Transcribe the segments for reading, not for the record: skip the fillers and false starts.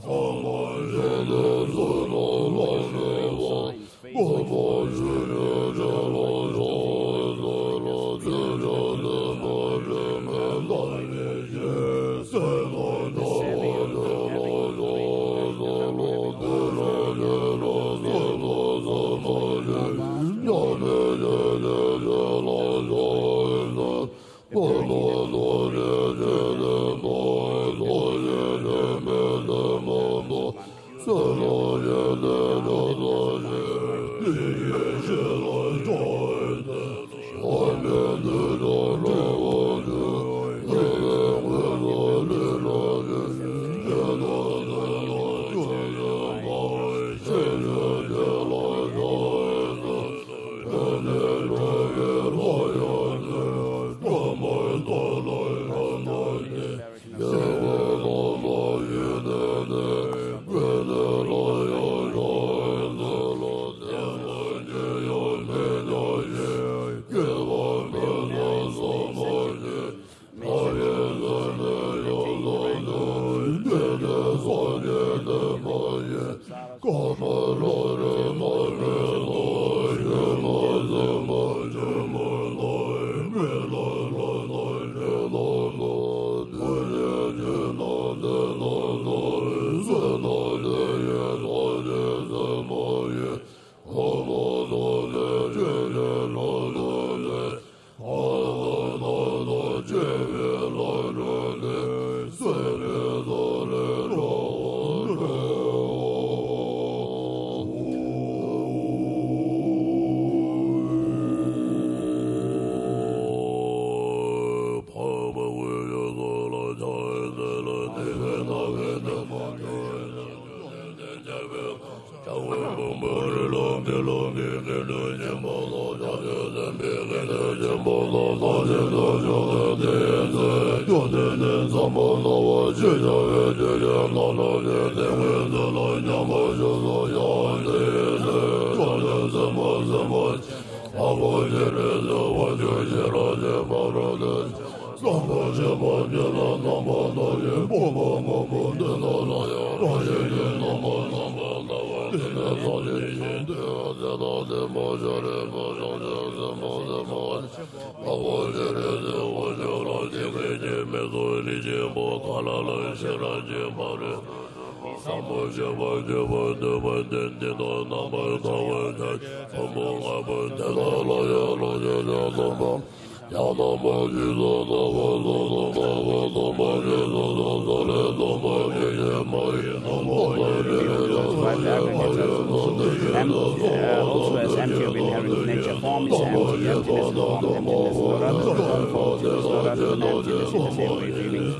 Also as empty of inherent nature, form is empty, emptiness is form, emptiness is not other than form, emptiness is not other than emptiness. In the same way, feelings,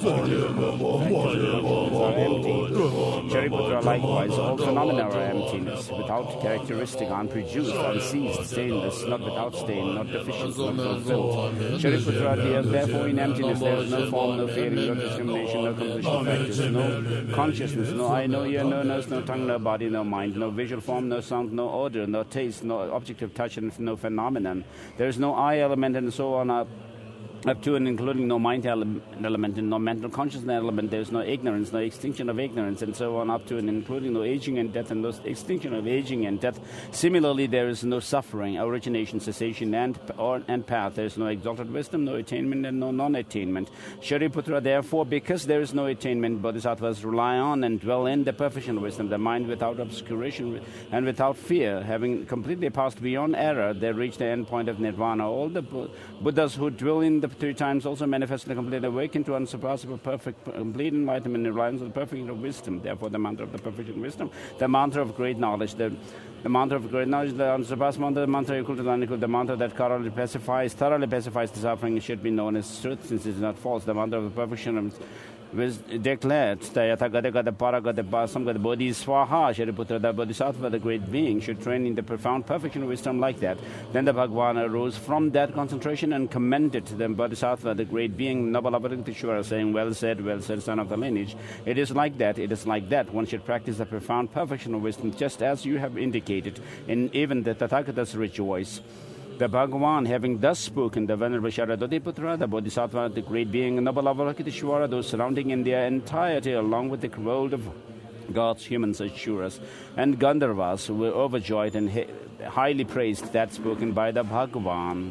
are empty. Shariputra, likewise, all phenomena are emptiness, without characteristic, unproduced, unceased, stainless, not without stain, not deficient, not fulfilled. Shariputra, therefore in emptiness there is no form, no feeling, no discrimination, no composition factors, no consciousness, no eye, no ear, no nose, no tongue, no body, no mind, no visual form, no sound, no odor, no taste, no object of touch, and no phenomenon. There is no I element, and so on up to and including no mind element and no mental consciousness element. There is no ignorance, no extinction of ignorance, and so on up to and including no aging and death and no extinction of aging and death. Similarly, there is no suffering, origination, cessation, and path. There is no exalted wisdom, no attainment, and no non-attainment. Shariputra, therefore, because there is no attainment, bodhisattvas rely on and dwell in the perfection of wisdom, the mind without obscuration and without fear. Having completely passed beyond error, they reach the end point of nirvana. All the Buddhas who dwell in the 3 times also manifest the complete awakening to unsurpassable, perfect, complete enlightenment in reliance on the perfection of wisdom. Therefore, the mantra of the perfection of wisdom, the mantra of great knowledge, the mantra of great knowledge, the unsurpassed mantra, the mantra equal to the unequal, the mantra that thoroughly pacifies the suffering, should be known as truth, since it is not false. The mantra of the perfection of was declared, Yathagata Paragata Basamgata Bodhiswaha, Shariputra, the Bodhisattva, the great being, should train in the profound perfection of wisdom like that. Then the Bhagavan arose from that concentration and commended the Bodhisattva, the great being, Noble Avatara, saying, well said, son of the lineage. It is like that, it is like that. One should practice the profound perfection of wisdom, just as you have indicated, and even the Tathagatas rejoice. The Bhagavan, having thus spoken, the Venerable Sharadatiputra, the Bodhisattva, the great being, Noble Avalokiteshvara, those surrounding in their entirety, along with the world of gods, humans, Asuras, and Gandharvas were overjoyed and highly praised that spoken by the Bhagavan.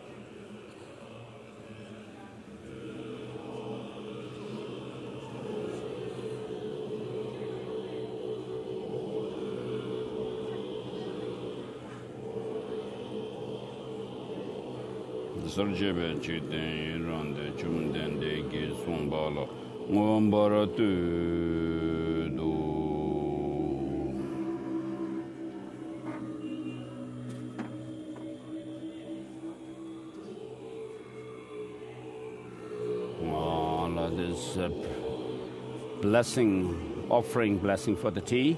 Sarjebe chiten rande chumden de ge sombala ngombara tu do this blessing, offering blessing for the tea.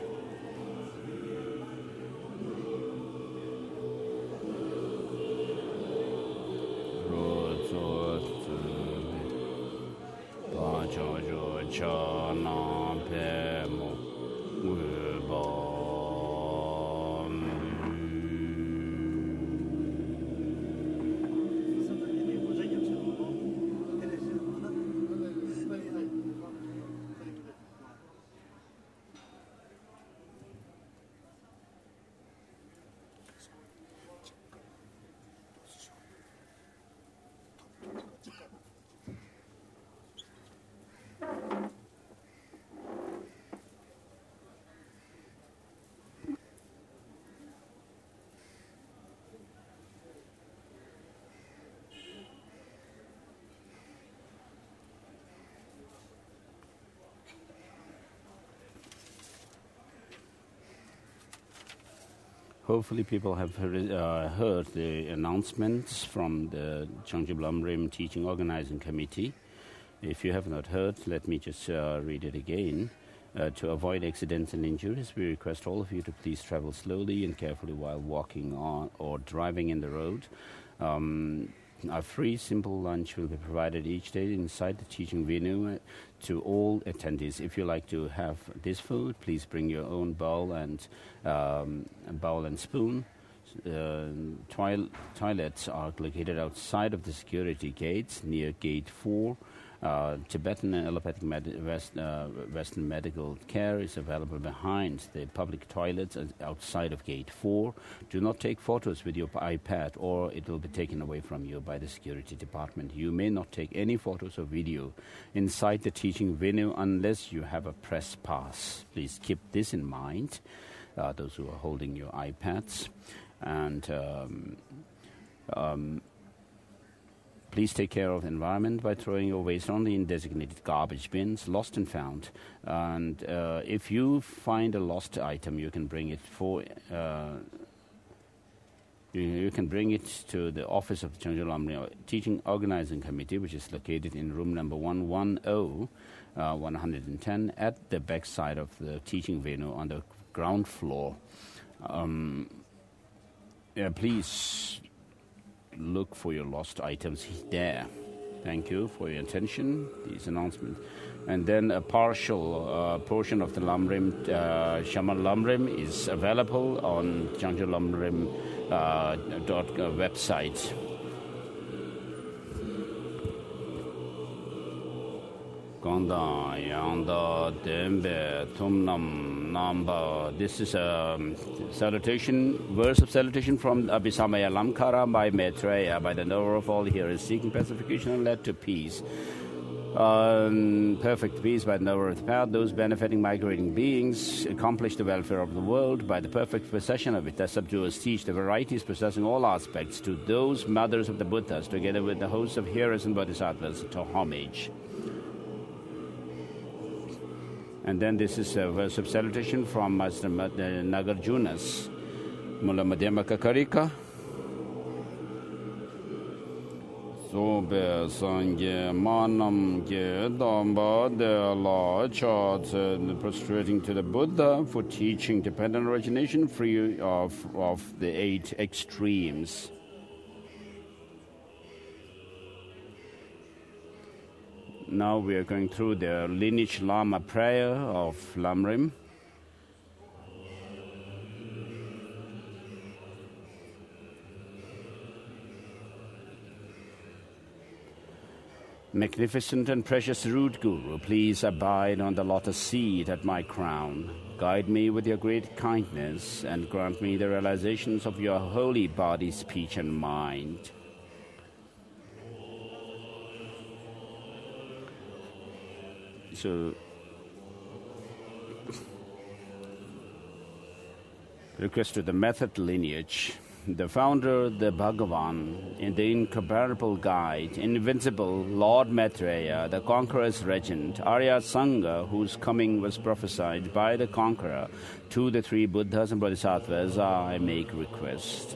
Hopefully people have heard the announcements from the Changchun Lamrim Teaching Organizing Committee. If you have not heard, let me just read it again. To avoid accidents and injuries, we request all of you to please travel slowly and carefully while walking on or driving in the road. A free, simple lunch will be provided each day inside the teaching venue to all attendees. If you like to have this food, please bring your own bowl and spoon. Toilets are located outside of the security gates near Gate 4. Tibetan and allopathic Western medical care is available behind the public toilets outside of Gate 4. Do not take photos with your iPad or it will be taken away from you by the security department. You may not take any photos or video inside the teaching venue unless you have a press pass. Please keep this in mind, those who are holding your iPads. And please take care of the environment by throwing your waste only in designated garbage bins, lost and found. And if you find a lost item, you can bring it you can bring it to the office of the Changchun Lamrim Teaching Organizing Committee, which is located in room number 110 at the back side of the teaching venue on the ground floor. Please look for your lost items there. Thank you for your attention, these announcements. And then a partial portion of the Lamrim, Shaman Lamrim is available on Changchun Lamrim website. Ganda Yanda Dembe Tumnam Namba. This is a salutation, verse of salutation from Abhisamaya Lamkara by Maitreya, by the knower of all hearers, seeking pacification and led to peace. Perfect peace by the knower of the path. Those benefiting migrating beings accomplish the welfare of the world by the perfect possession of it. The subduers teach the varieties possessing all aspects to those mothers of the Buddhas, together with the hosts of hearers and bodhisattvas, to homage. And then this is a verse of salutation from Master Nagarjunas. Mula Madhyama Kakarika. Sobe Sangye Manam Ge Damba De La Chat, prostrating to the Buddha for teaching dependent origination free of the 8 extremes. Now we are going through the lineage Lama prayer of Lamrim. Magnificent and precious root Guru, please abide on the lotus seat at my crown. Guide me with your great kindness and grant me the realizations of your holy body, speech, and mind. So, request to the method lineage. The founder, the Bhagavan, in the incomparable guide, invincible Lord Maitreya, the conqueror's regent, Arya Sangha, whose coming was prophesied by the conqueror to the three Buddhas and Bodhisattvas, I make request.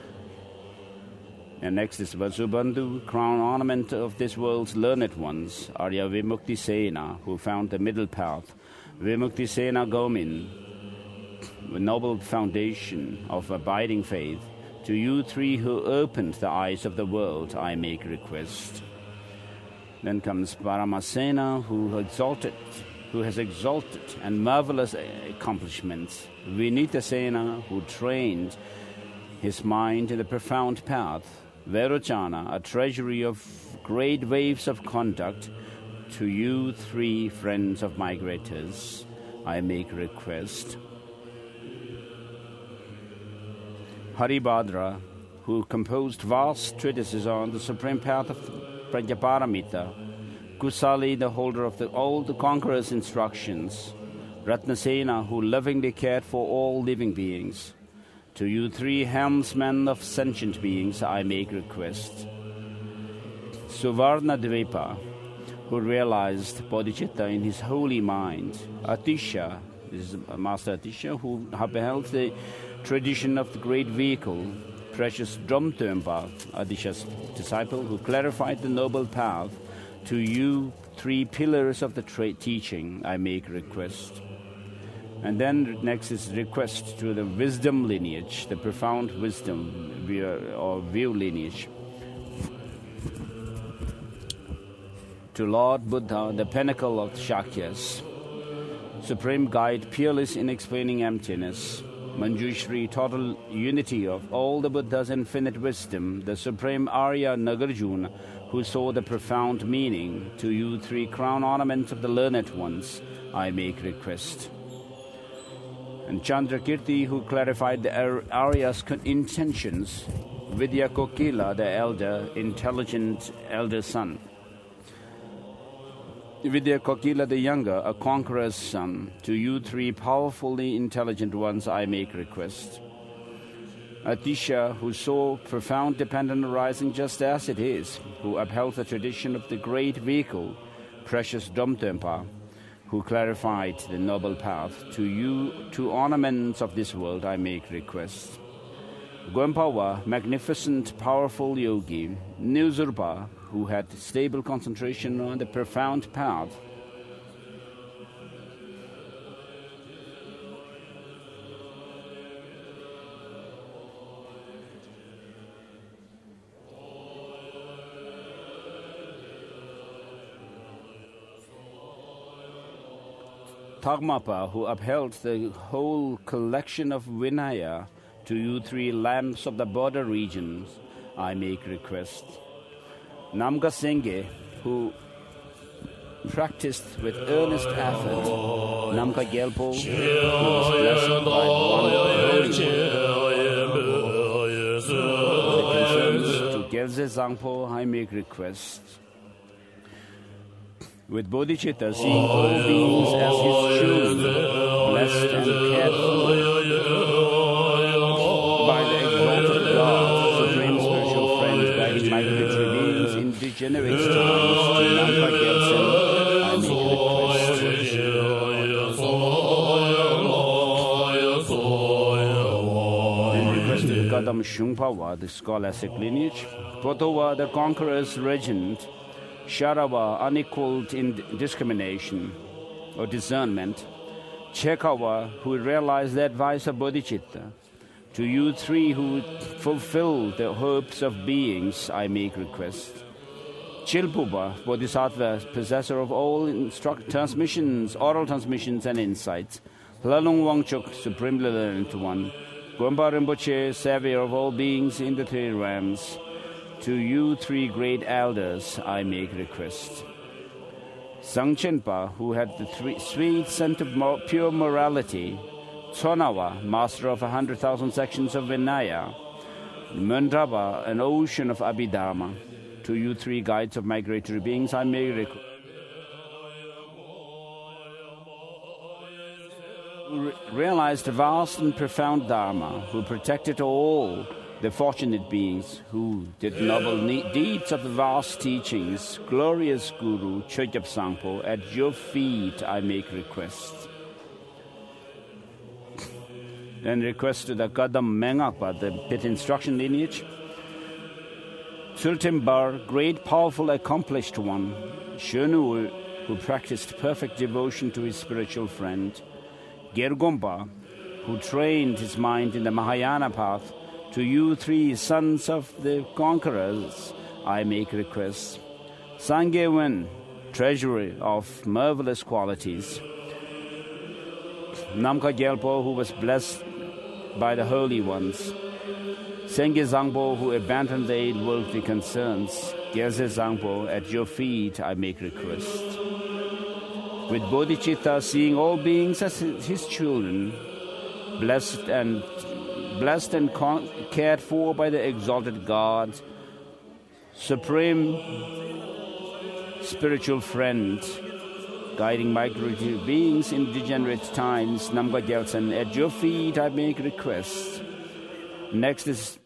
And next is Vasubandhu, crown ornament of this world's learned ones, Arya Vimukti Sena, who found the middle path, Vimukti Sena Gomin, the noble foundation of abiding faith. To you three who opened the eyes of the world, I make request. Then comes Paramasena, who has exalted and marvelous accomplishments. Vinita Sena, who trained his mind in the profound path. Verochana, a treasury of great waves of conduct. To you three friends of migrators, I make request. Haribhadra, who composed vast treatises on the supreme path of Prajnaparamita. Kusali, the holder of all the conqueror's instructions. Ratnasena, who lovingly cared for all living beings. To you three helmsmen of sentient beings, I make request. Suvarna Dvipa, who realized bodhicitta in his holy mind. Atisha, this is Master Atisha, who beheld the tradition of the great vehicle, precious Dromtempa, Atisha's disciple, who clarified the noble path. To you, three pillars of the teaching, I make request. And then next is request to the wisdom lineage, the profound wisdom or view lineage. To Lord Buddha, the pinnacle of Shakyas, supreme guide, peerless in explaining emptiness. Manjushri, total unity of all the Buddha's infinite wisdom, the supreme Arya Nagarjuna, who saw the profound meaning. To you three crown ornaments of the learned ones, I make request. And Chandrakirti, who clarified the Arya's intentions. Vidya Kokila, the elder, intelligent elder son. Vidya Kokila the younger, a conqueror's son. To you three powerfully intelligent ones, I make request. Atisha, who saw profound dependence arising just as it is, who upheld the tradition of the great vehicle, precious Dromtempa, who clarified the noble path. To you, two ornaments of this world, I make request. Goempawa, magnificent, powerful yogi. Nuzurpa, who had stable concentration on the profound path. Tagmapa, who upheld the whole collection of Vinaya. To you three lamps of the border regions, I make request. Namga Singhe, who practiced with earnest effort. Namka Gyalpo, who was blessed by one holy one. The concerns to Gyalze Zangpo, I make request. With bodhicitta, seeing all beings as his children, blessed and cared for by the exalted God, supreme spiritual friend, guiding migratory beings in degenerate times, to Nampa Gyaltsen, I make request. Then requested Kadam Shungpawa, the scholastic lineage, Potowa, the conqueror's regent, Sharava, unequaled in discrimination or discernment, Chekawa, who realized the advice of bodhicitta. To you three who fulfill the hopes of beings, I make request. Chilpuba, Bodhisattva, possessor of all transmissions, oral transmissions and insights. Lalung Wangchuk, supremely learned one. Gompa Rinpoche, savior of all beings in the three realms. to you three great elders I make request. Sangchenpa, who had the sweet scent of pure morality, Tsonawa, master of 100,000 sections of Vinaya, Mandraba, an ocean of Abhidharma, to you three guides of migratory beings I make request. Who realized the vast and profound Dharma, who protected all the fortunate beings, who did noble deeds of the vast teachings, glorious Guru Chogyap Sangpo, at your feet I make request. Then request to the Kadam Mengakpa, the Pit instruction lineage. Tsultimbar, great, powerful, accomplished one. Shenu, who practiced perfect devotion to his spiritual friend. Gergompa, who trained his mind in the Mahayana path. To you three sons of the conquerors, I make request. Sangyewen, treasury of marvelous qualities. Namka Gyalpo, who was blessed by the holy ones. Sengye Zangpo, who abandoned the eight worldly concerns. Gyalse Zangpo, at your feet I make request. With bodhicitta, seeing all beings as his children, blessed and cared for by the exalted God, supreme spiritual friend, guiding migratory beings in degenerate times, Namga Gyaltsen, at your feet I make request. Next is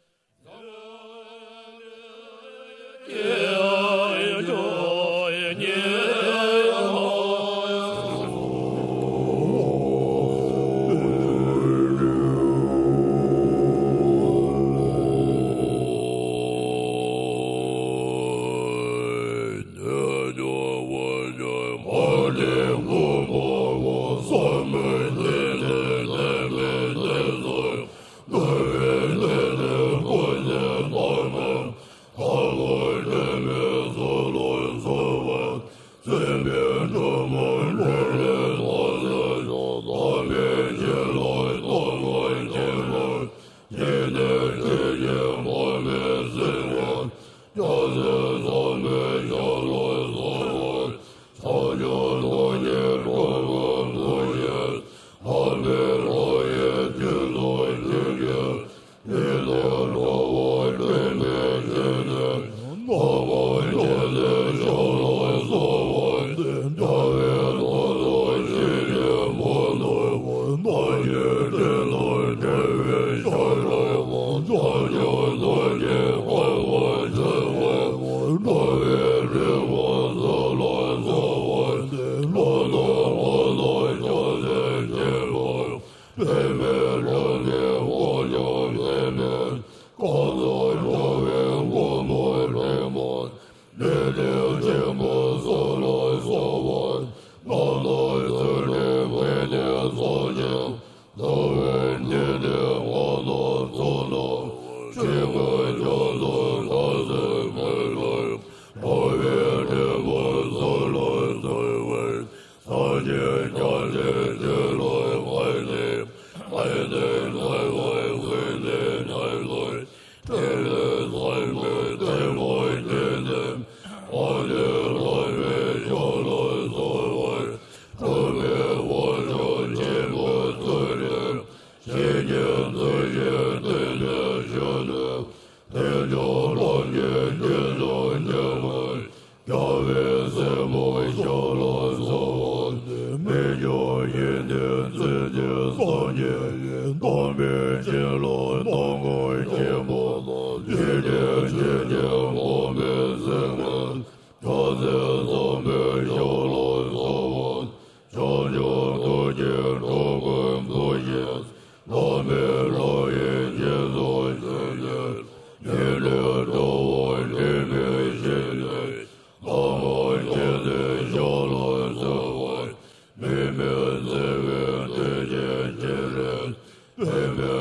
Amen.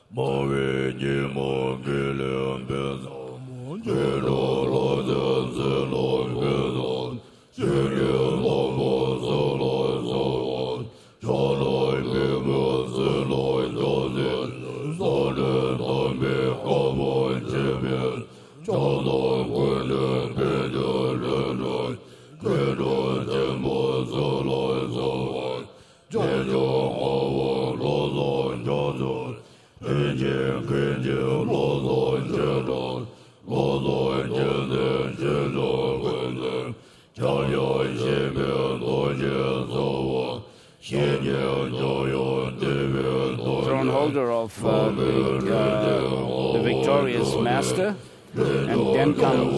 Throne holder of the victorious master, and then comes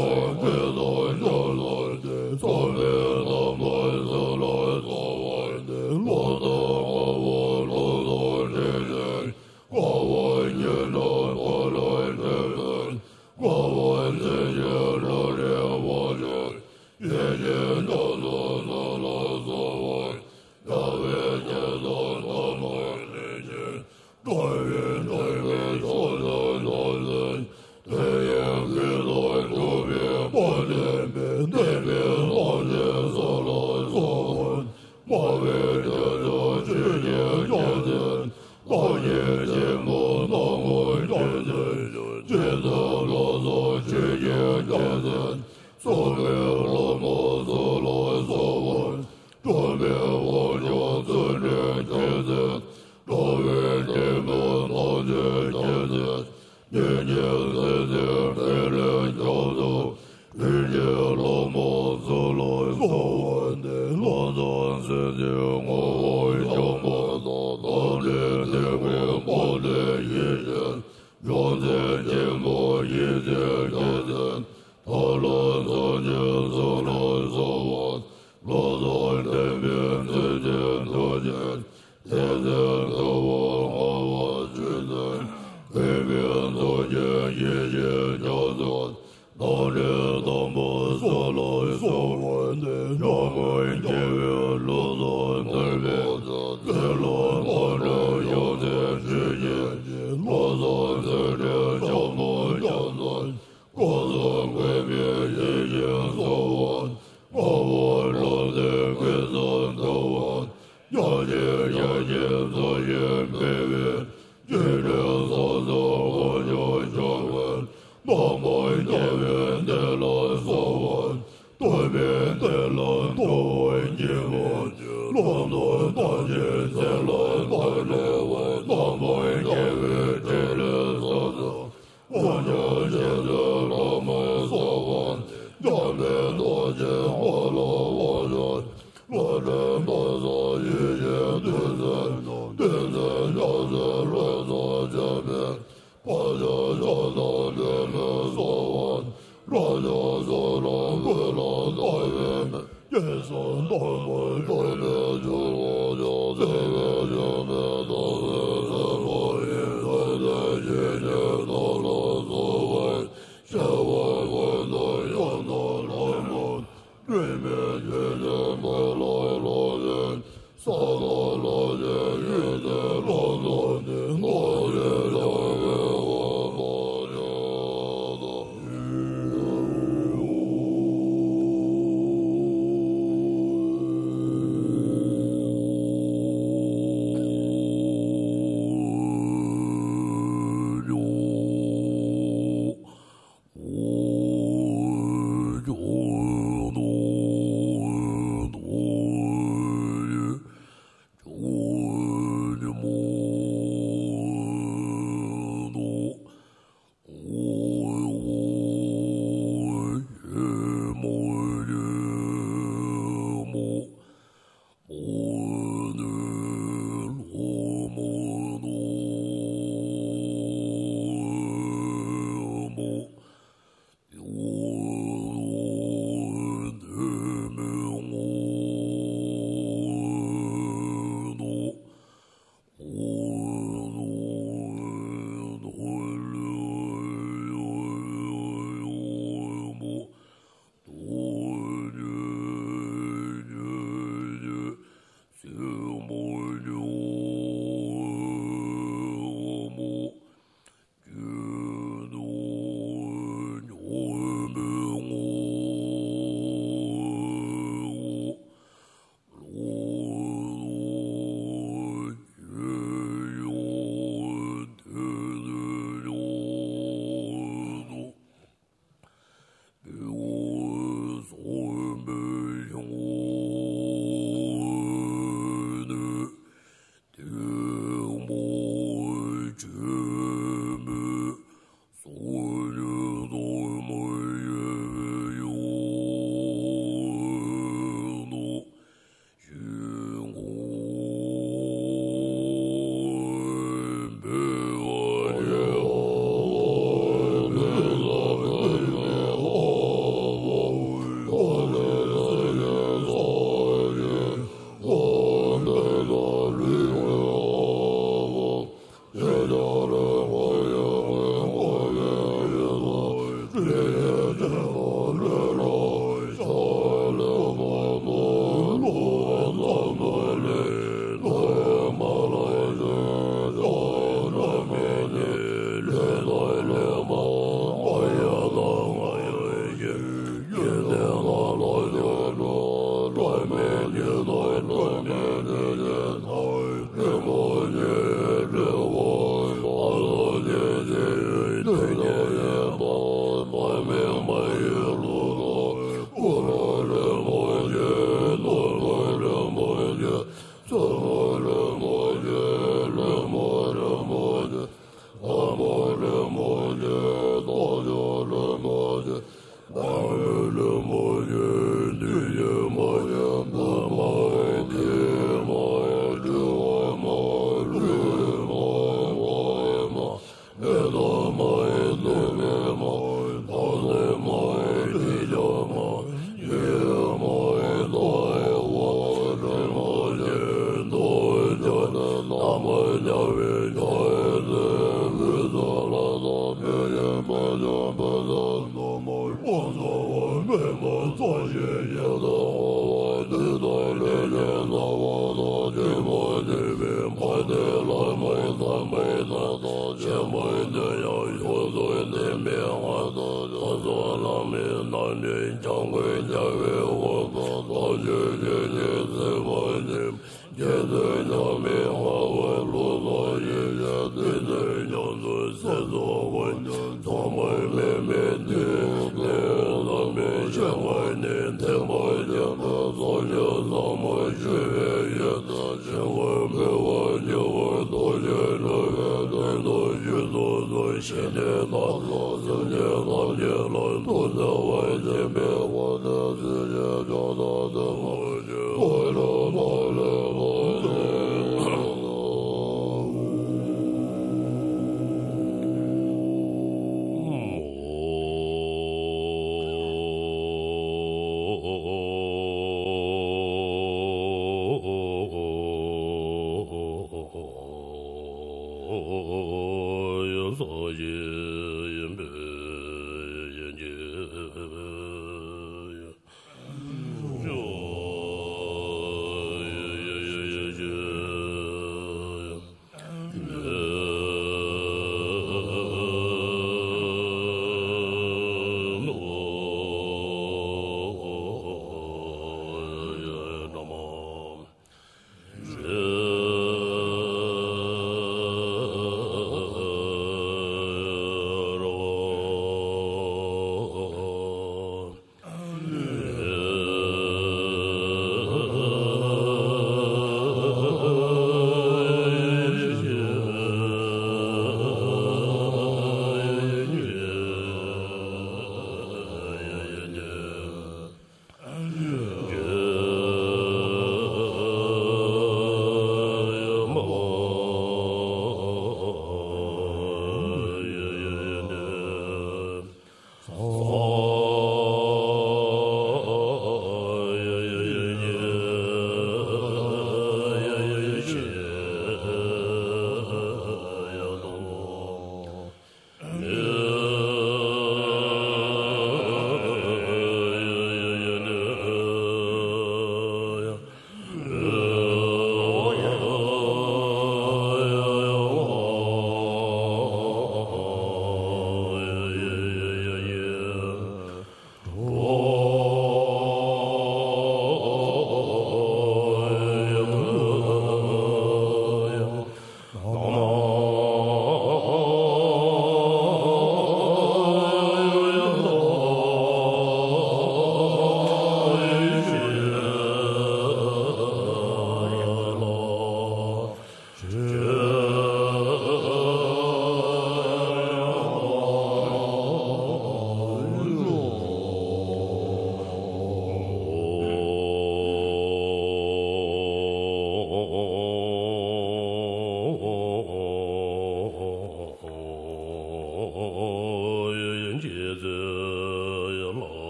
Ro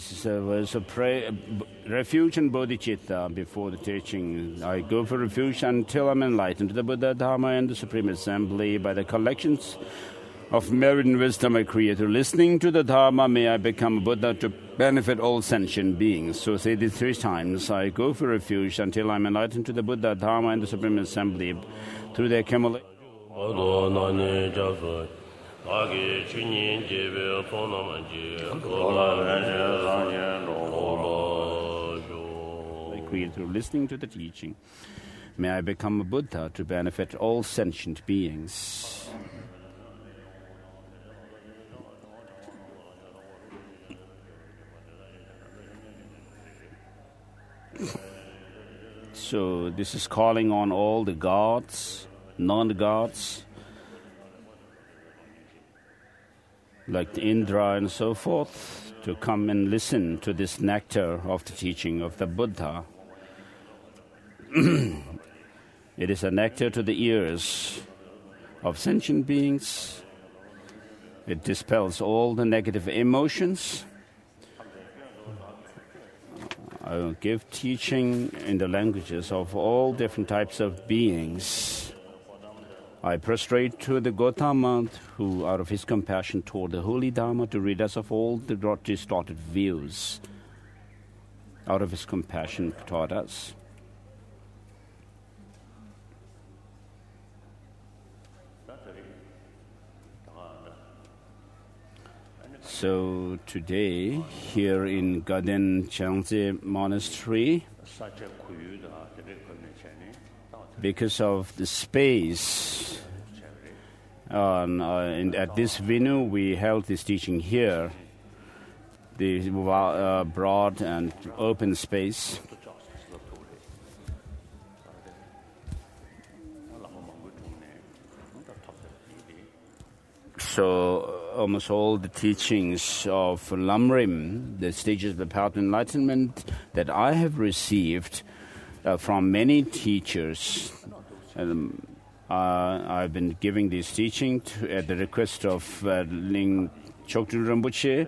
This was a refuge and bodhicitta before the teaching. I go for refuge until I'm enlightened to the Buddha, Dharma, and the Supreme Assembly by the collections of merit and wisdom I create. Through listening to the Dharma, may I become a Buddha to benefit all sentient beings. So say this 3 times. I go for refuge until I'm enlightened to the Buddha, Dharma, and the Supreme Assembly through the accumulation. I create through listening to the teaching. May I become a Buddha to benefit all sentient beings. So this is calling on all the gods, non-gods, like Indra and so forth, to come and listen to this nectar of the teaching of the Buddha. It is a nectar to the ears of sentient beings. It dispels all the negative emotions. I will give teaching in the languages of all different types of beings. I prostrate to the Gautama, who, out of his compassion toward the holy Dharma, to rid us of all the distorted views. Out of his compassion toward us. So today, here in Gaden Changze Monastery, because of the space, at this venue we held this teaching here, the broad and open space. So almost all the teachings of Lamrim, the stages of the path of enlightenment that I have received from many teachers. I've been giving this teaching at the request of Ling Choktrul Rinpoche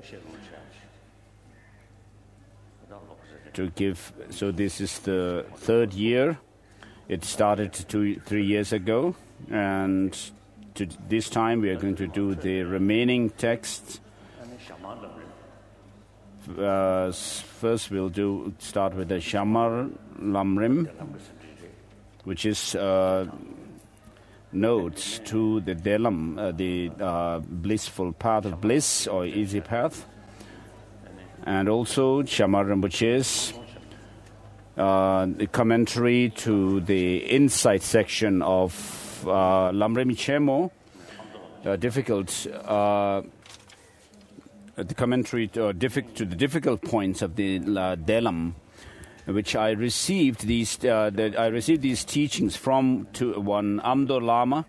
to give. So this is the 3rd year. It started 3 years ago, and this time we are going to do the remaining texts. First we'll start with the Shamar Lamrim, which is notes to the Delam, the blissful path of bliss or easy path, and also Shamar Rinpoche's the commentary to the insight section of Lamrim Chemo, difficult. The commentary to the difficult points of the Delam, which I received these teachings from one Amdo Lama.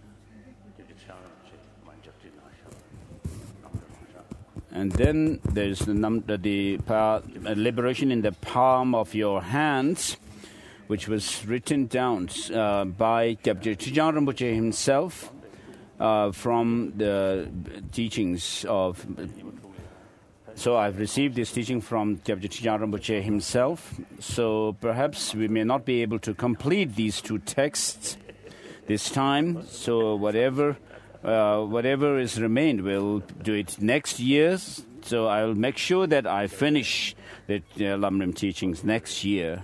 And then there's the liberation in the palm of your hands, which was written down by Kyabje Chujang Rinpoche himself from the teachings of. So I've received this teaching from Kyabje Chujang Rinpoche himself. So perhaps we may not be able to complete these 2 texts this time. So whatever is remained, we'll do it next year. So I'll make sure that I finish the Lamrim teachings next year.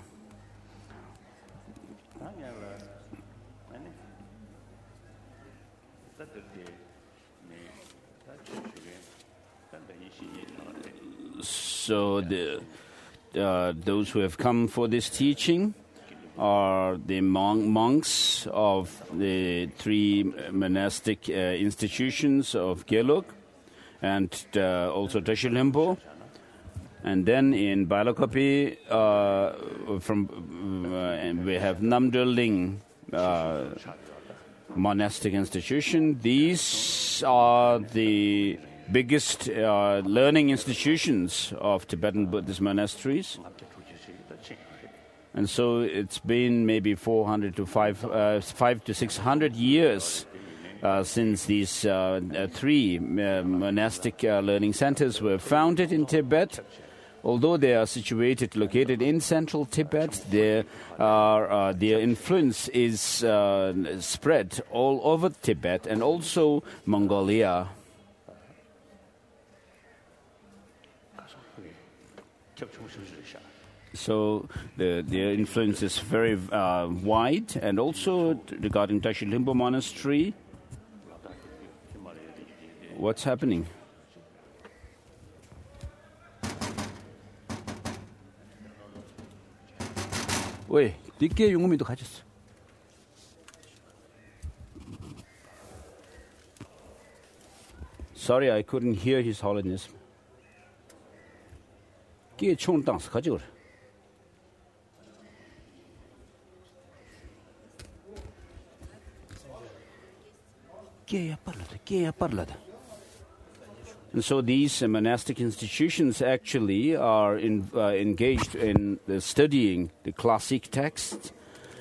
So those who have come for this teaching are the monks of the 3 monastic institutions of Gelug and also Tashi Lempo. And then in Bailakopi, we have Namdul Ling monastic institution. These are the biggest learning institutions of Tibetan Buddhist monasteries. And so it's been maybe 500 to 600 years since these 3 monastic learning centers were founded in Tibet. Although they are located in central Tibet, their influence is spread all over Tibet and also Mongolia. So their influence is very wide, and also regarding Dashi Limbo Monastery, what's happening? 왜? 늦게 용음이도 가졌어. Sorry, I couldn't hear His Holiness. 끼에 총을 땅서 가지고 그래. 끼야 빨라다. And so these monastic institutions actually are engaged in studying the classic texts.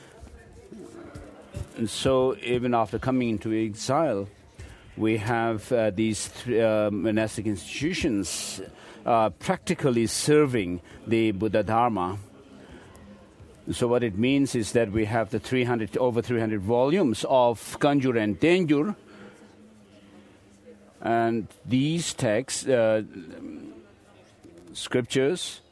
And so even after coming into exile, we have these monastic institutions practically serving the Buddha Dharma. So what it means is that we have the over 300 volumes of Kanjur and Tenjur. And these texts, scriptures,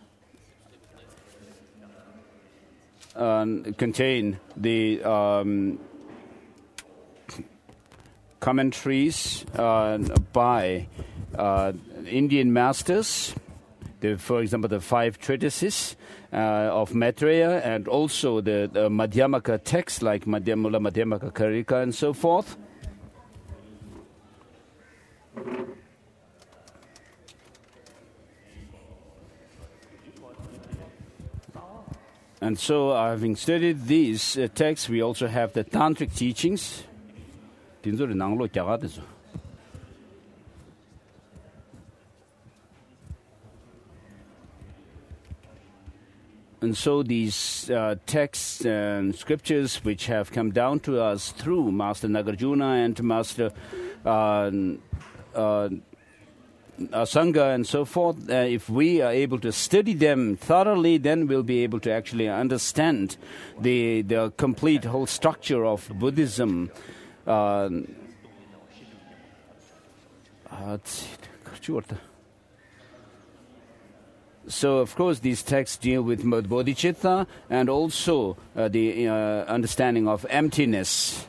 contain the commentaries by Indian masters, for example, the 5 treatises of Maitreya, and also the Madhyamaka texts like Madhyamula, Madhyamaka Karika, and so forth. And so, having studied these texts, we also have the tantric teachings. And so these texts and scriptures which have come down to us through Master Nagarjuna and Master Sangha and so forth, if we are able to study them thoroughly, then we'll be able to actually understand the complete whole structure of Buddhism. So, of course, these texts deal with bodhicitta and also the understanding of emptiness.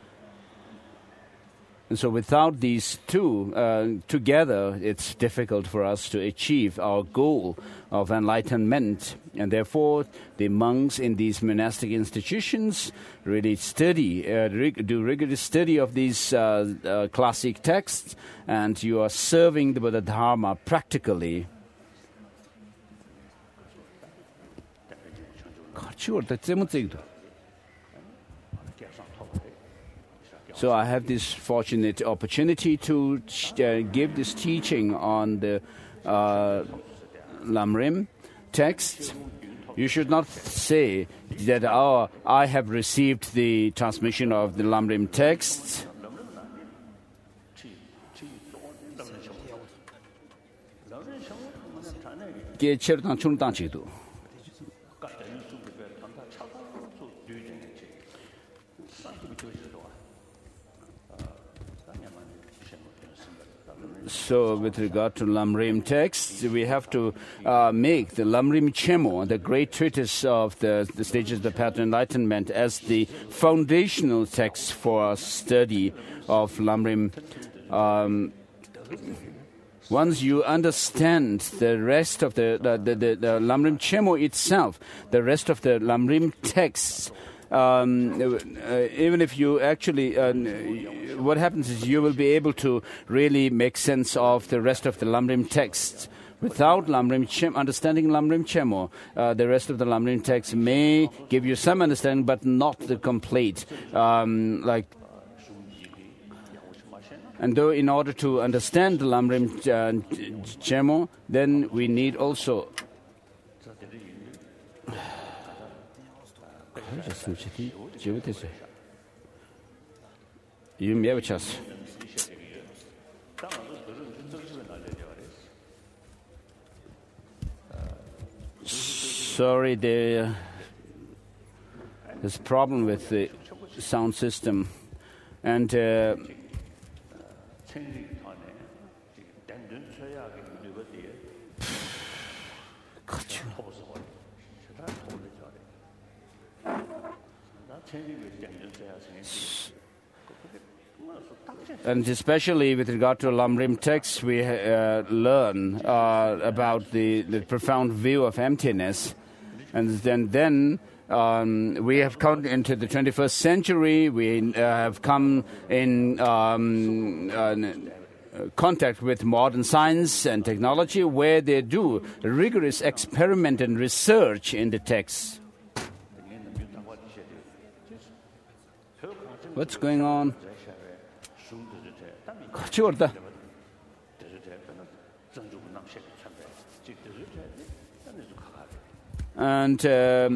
And so without these two together, it's difficult for us to achieve our goal of enlightenment. And therefore, the monks in these monastic institutions really do rigorous study of these classic texts, and you are serving the Buddha Dharma practically. So I have this fortunate opportunity to give this teaching on the Lamrim text. You should not say that, I have received the transmission of the Lamrim text. So with regard to Lamrim texts, we have to make the Lamrim Chemo, the great treatise of the stages of the path to enlightenment, as the foundational text for our study of Lamrim. Once you understand the rest of the Lamrim Chemo itself, the rest of the Lamrim texts, even if you actually, what happens is you will be able to really make sense of the rest of the Lamrim texts. Without understanding Lamrim Chemo, the rest of the Lamrim text may give you some understanding, but not the complete. And though in order to understand the Lamrim Chemo, then we need also Sorry, there's a problem with the sound system. And and especially with regard to Lamrim text, we learn about the profound view of emptiness. And then we have come into the 21st century. We have come in contact with modern science and technology, where they do rigorous experiment and research in the text. What's going on? And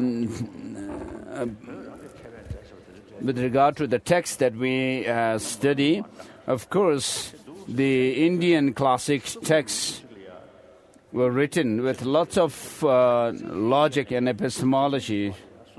with regard to the text that we study, of course, the Indian classic texts were written with lots of logic and epistemology.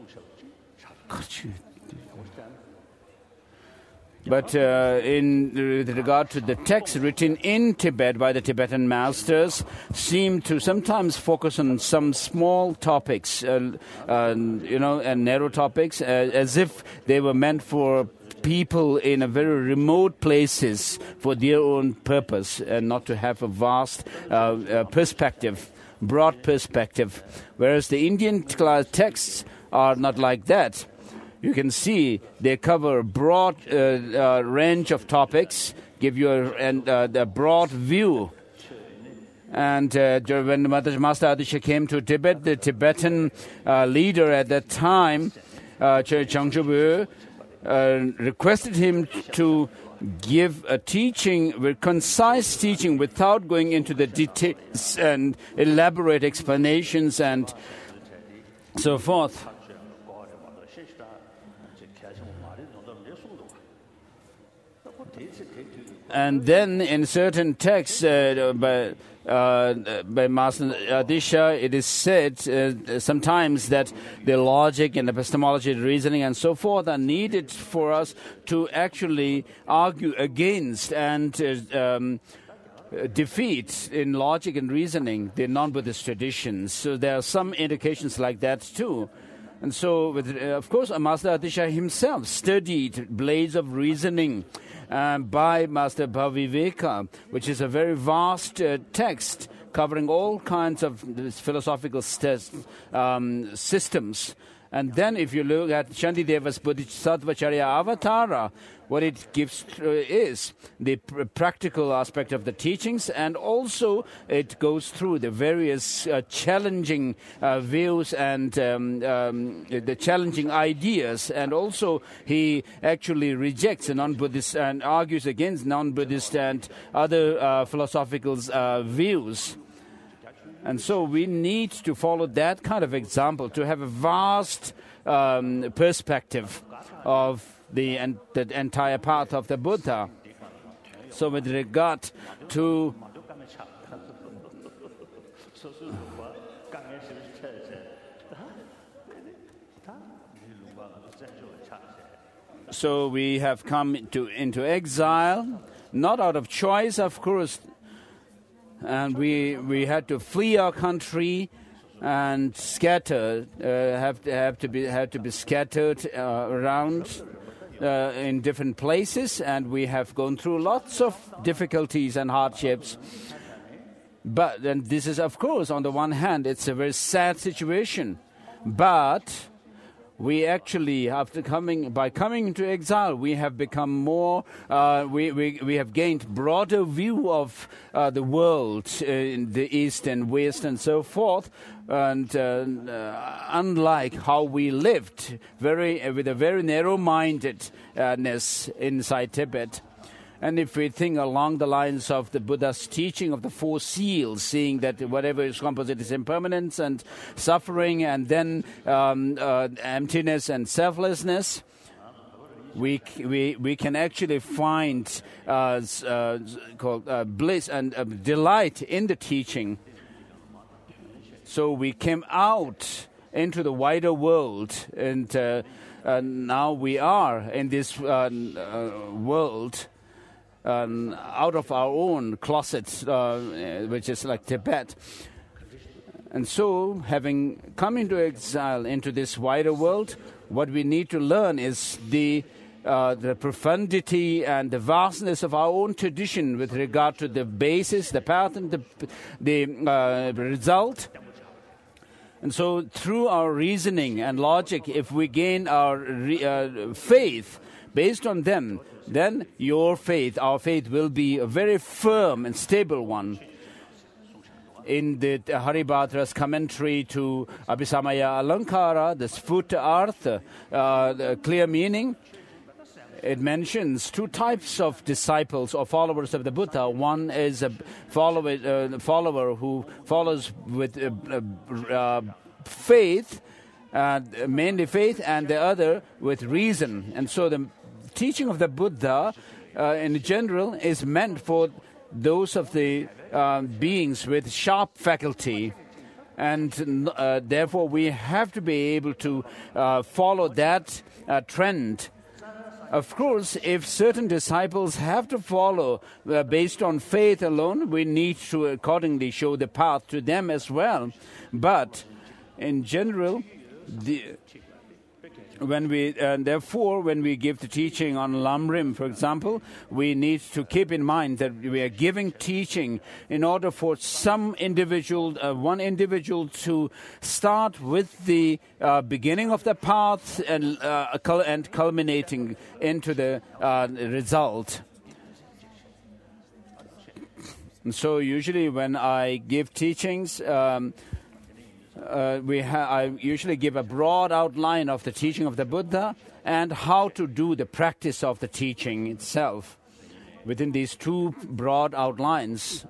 But with regard to the text written in Tibet by the Tibetan masters, seem to sometimes focus on some small topics, and narrow topics, as if they were meant for people in a very remote places for their own purpose, and not to have a vast perspective, broad perspective. Whereas the Indian texts are not like that. You can see they cover a broad range of topics, give you a broad view. And when Master Adisha came to Tibet, the Tibetan leader at that time, Changchobu, requested him to give a teaching, with concise teaching, without going into the details and elaborate explanations and so forth. And then in certain texts by Master Adisha, it is said sometimes that the logic and epistemology, reasoning and so forth are needed for us to actually argue against and defeat in logic and reasoning the non-Buddhist traditions. So there are some indications like that too. And so, of course, Master Adisha himself studied Blades of Reasoning by Master Bhaviveka, which is a very vast text covering all kinds of philosophical systems. And then if you look at Shantideva's Bodhisattvacharya Avatara, what it gives is the practical aspect of the teachings, and also it goes through the various challenging views and the challenging ideas. And also he actually rejects the non-Buddhist and argues against non-Buddhist and other philosophical views. And so we need to follow that kind of example, to have a vast perspective of the entire path of the Buddha. So with regard to so we have come into exile, not out of choice, of course. And we had to flee our country and scatter. Had to be scattered around in different places, and we have gone through lots of difficulties and hardships. But and this is, of course, on the one hand, it's a very sad situation. But we actually, by coming into exile, we have become more. We have gained broader view of the world in the East and West and so forth. And unlike how we lived, with a very narrow-mindedness inside Tibet. And if we think along the lines of the Buddha's teaching of the four seals, seeing that whatever is composite is impermanence and suffering, and then emptiness and selflessness, we can actually find bliss and delight in the teaching. So we came out into the wider world. And now we are in this world out of our own closet, which is like Tibet. And so, having come into exile into this wider world, what we need to learn is the profundity and the vastness of our own tradition with regard to the basis, the path, and the result. And so, through our reasoning and logic, if we gain our faith based on them, then our faith will be a very firm and stable one. In the Haribhadra's commentary to Abhisamaya Alankara, the Sphuta the clear meaning, it mentions two types of disciples or followers of the Buddha. One is a follower who follows with faith, mainly faith, and the other with reason. And so the teaching of the Buddha in general is meant for those of the beings with sharp faculty, and therefore we have to be able to follow that trend. Of course, if certain disciples have to follow based on faith alone, we need to accordingly show the path to them as well. But in general, when we give the teaching on Lamrim, for example, we need to keep in mind that we are giving teaching in order for some individual, one individual, to start with the beginning of the path and culminating into the result. And so, usually, when I give teachings, I usually give a broad outline of the teaching of the Buddha and how to do the practice of the teaching itself within these two broad outlines.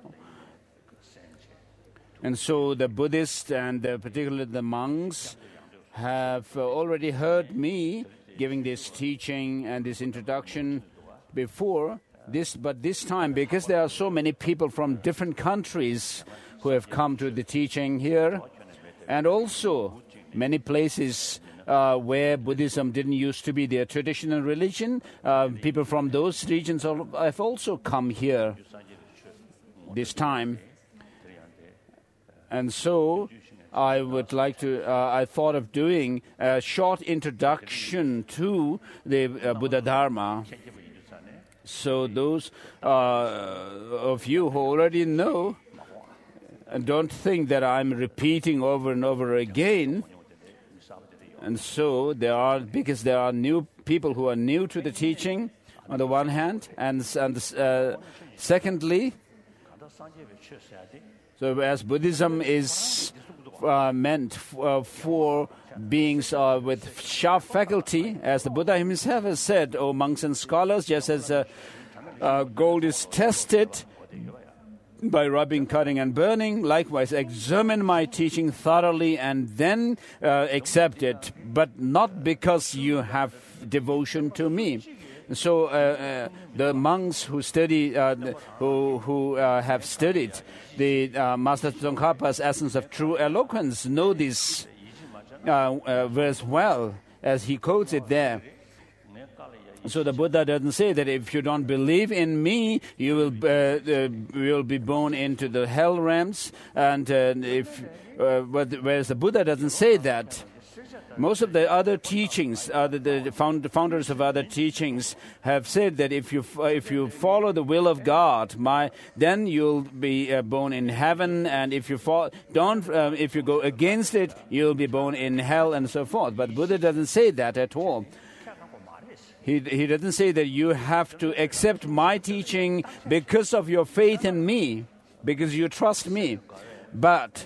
And so the Buddhists and particularly the monks have already heard me giving this teaching and this introduction before. But this time, because there are so many people from different countries who have come to the teaching here, and also many places where Buddhism didn't used to be their traditional religion, people from those regions have also come here this time. And so I would like to, I thought of doing a short introduction to the Buddha Dharma. So those of you who already know, and don't think that I'm repeating over and over again. And so because there are new people who are new to the teaching on the one hand, and secondly, so as Buddhism is meant for beings with sharp faculty, as the Buddha himself has said, O monks and scholars, just as gold is tested by rubbing, cutting, and burning, likewise examine my teaching thoroughly and then accept it, but not because you have devotion to me. So the monks who study, who have studied the Master Tsongkhapa's Essence of True Eloquence know this verse well, as he quotes it there. So the Buddha doesn't say that if you don't believe in me, you will be born into the hell realms. And whereas the Buddha doesn't say that. Most of the other teachings, the founders of other teachings, have said that if you follow the will of God, then you'll be born in heaven, and if you if you go against it, you'll be born in hell, and so forth. But Buddha doesn't say that at all. He doesn't say that you have to accept my teaching because of your faith in me, because you trust me. But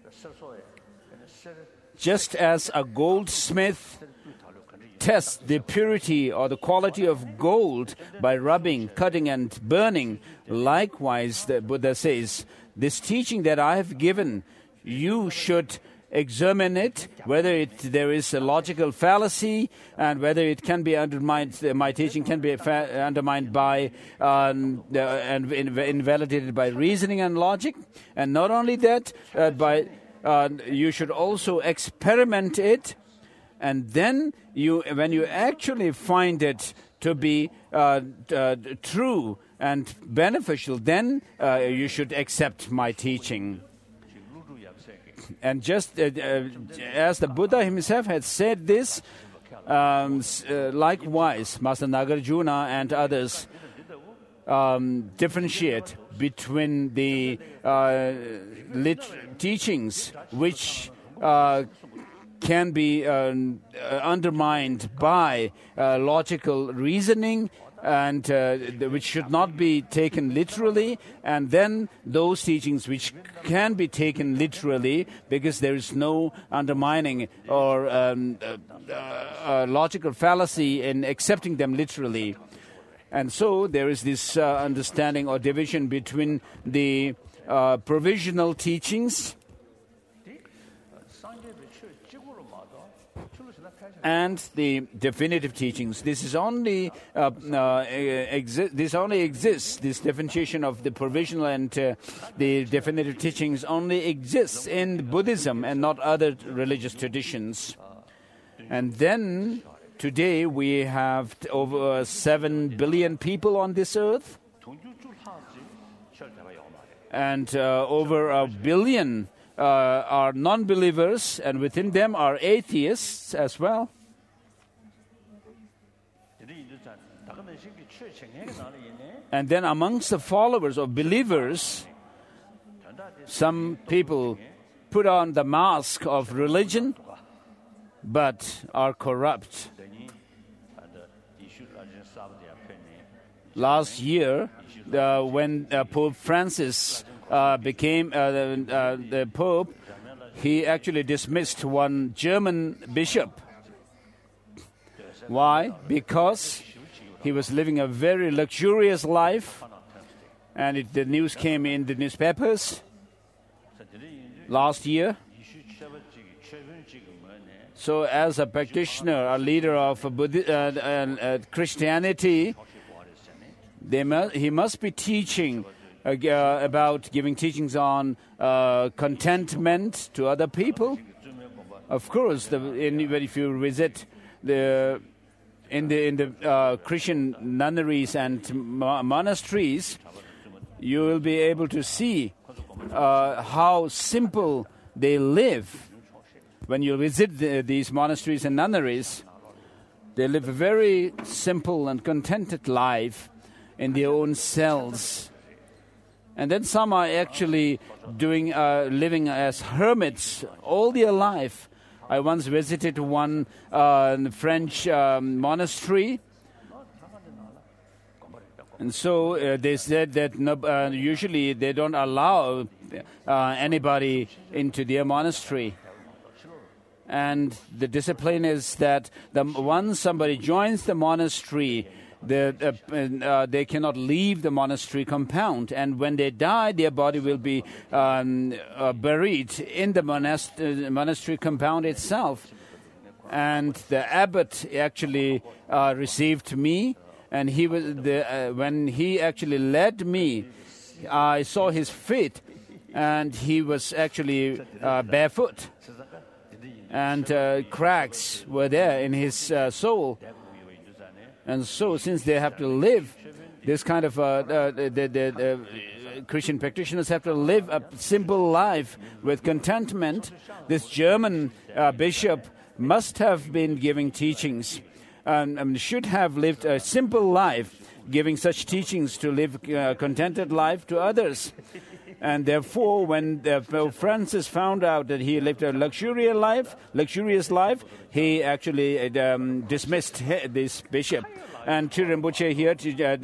just as a goldsmith tests the purity or the quality of gold by rubbing, cutting, and burning, likewise, the Buddha says, this teaching that I have given, you should examine it, whether there is a logical fallacy and whether it can be undermined. My teaching can be undermined by and invalidated by reasoning and logic, and not only that, you should also experiment it, and then when you actually find it to be true and beneficial, then you should accept my teaching. And just as the Buddha himself had said this, likewise, Master Nagarjuna and others differentiate between the teachings which can be undermined by logical reasoning and which should not be taken literally, and then those teachings which can be taken literally because there is no undermining or logical fallacy in accepting them literally. And so there is this understanding or division between the provisional teachings and the definitive teachings. This only exists. This differentiation of the provisional and the definitive teachings only exists in Buddhism and not other religious traditions. And then today we have over 7 billion people on this earth, and over 1 billion are non-believers, and within them are atheists as well. And then amongst the followers or believers, some people put on the mask of religion but are corrupt. Last year, when Pope Francis became the Pope, he actually dismissed one German bishop. Why? Because he was living a very luxurious life, and the news came in the newspapers last year. So as a practitioner, a leader of Christianity, he must be teaching about giving teachings on contentment to other people. Of course, if you visit the Christian nunneries and monasteries, you will be able to see how simple they live. When you visit these monasteries and nunneries, they live a very simple and contented life in their own cells. And then some are actually living as hermits all their life. I once visited one French monastery, and so they said that usually they don't allow anybody into their monastery. And the discipline is that once somebody joins the monastery, they cannot leave the monastery compound, and when they die, their body will be buried in the monastery compound itself. And the abbot actually received me, and when he actually led me, I saw his feet, and he was actually barefoot, and cracks were there in his soul. And so, since they have to live this kind of Christian practitioners have to live a simple life with contentment, this German bishop must have been giving teachings and should have lived a simple life, giving such teachings to live a contented life to others. And therefore, when Pope Francis found out that he lived a luxurious life, he actually dismissed this bishop. And Rinpoche here,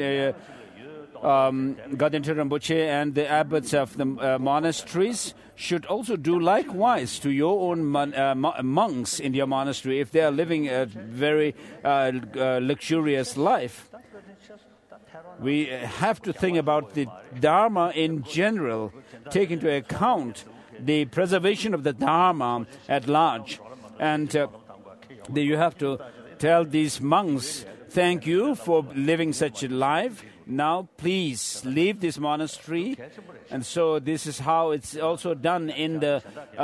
Gaden Rinpoche and the abbots of the monasteries should also do likewise to your own monks in your monastery if they are living a very luxurious life. We have to think about the Dharma in general, take into account the preservation of the Dharma at large. And you have to tell these monks, thank you for living such a life. now please leave this monastery. And so this is how it's also done in the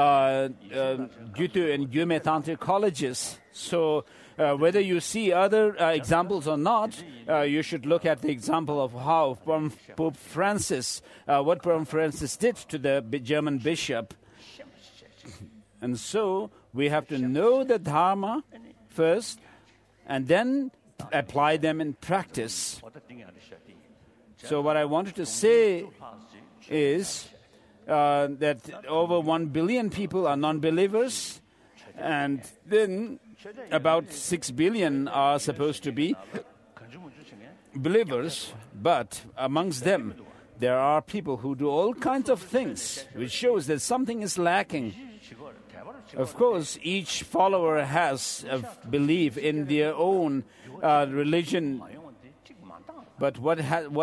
Gyuto and Gyume Tantric colleges. So whether you see other examples or not, you should look at the example of how Pope Francis, what Pope Francis did to the German bishop. And so we have to know the Dharma first and then apply them in practice. So what I wanted to say is that over 1 billion people are non-believers, and then about 6 billion are supposed to be believers, but amongst them there are people who do all kinds of things, which shows that something is lacking. Of course, each follower has a belief in their own religion. But what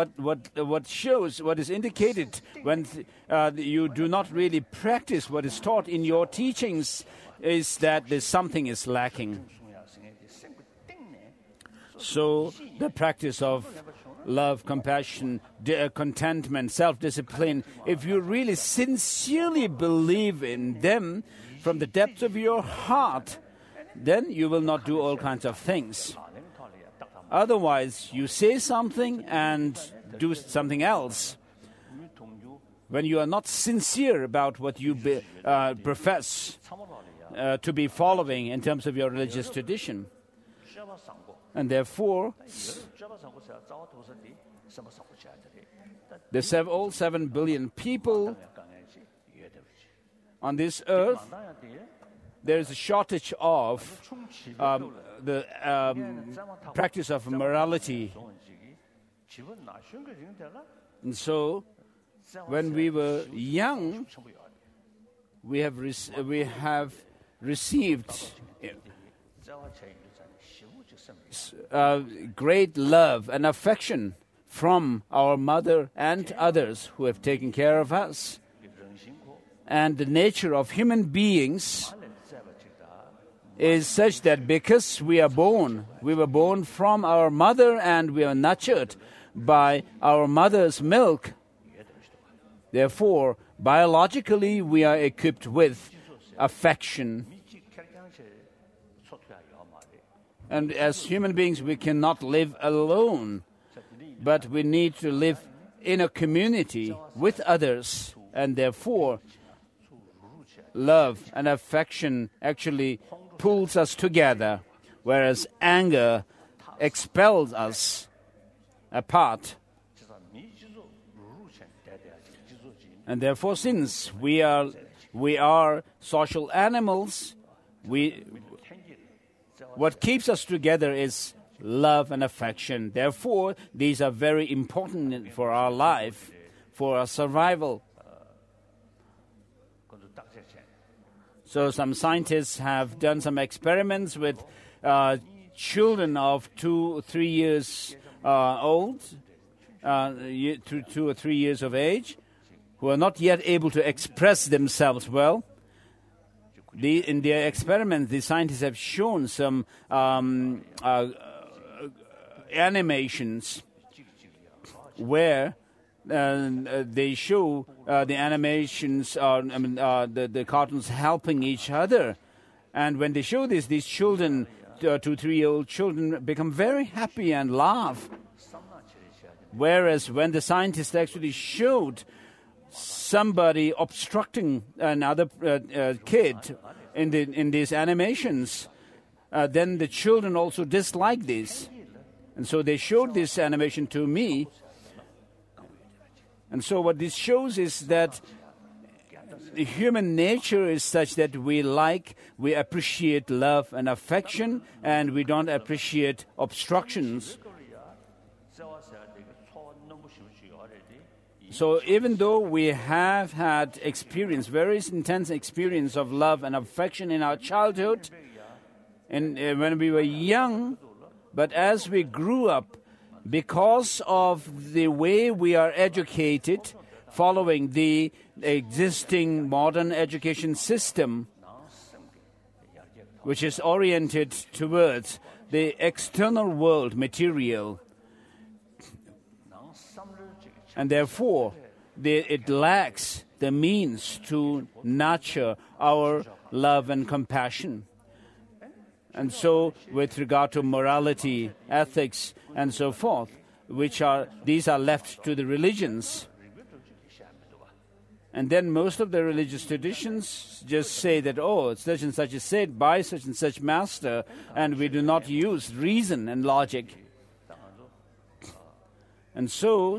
is indicated when you do not really practice what is taught in your teachings is that something is lacking. So the practice of love, compassion, contentment, self-discipline, if you really sincerely believe in them from the depths of your heart, then you will not do all kinds of things. Otherwise, you say something and do something else. When you are not sincere about what you profess to be following in terms of your religious tradition. And therefore, all 7 billion people on this earth, there is a shortage of the practice of morality. And so, when we were young, we have received great love and affection from our mother and others who have taken care of us. And the nature of human beings is such that because we were born from our mother and we are nurtured by our mother's milk. Therefore, biologically, we are equipped with affection. And as human beings, we cannot live alone, but we need to live in a community with others, and therefore, love and affection actually pulls us together, whereas anger expels us apart. And therefore, since we are social animals, what keeps us together is love and affection. Therefore, these are very important for our life, for our survival. So some scientists have done some experiments with children of 2 or 3 years old, 2 or 3 years of age, who are not yet able to express themselves well. In their experiment, the scientists have shown some animations where they show the animations, the cartoons helping each other. And when they show this, these children, 2 or 3-year-old children, become very happy and laugh. Whereas when the scientists actually showed somebody obstructing another kid in these animations, then the children also dislike this. And so they showed this animation to me. And so what this shows is that the human nature is such that we appreciate love and affection, and we don't appreciate obstructions. So even though we have had very intense experience of love and affection in our childhood, and when we were young, but as we grew up, because of the way we are educated, following the existing modern education system, which is oriented towards the external world, material, And therefore, it lacks the means to nurture our love and compassion. And so, with regard to morality, ethics, and so forth, these are left to the religions. And then most of the religious traditions just say that, such and such is said by such and such master, and we do not use reason and logic. And so,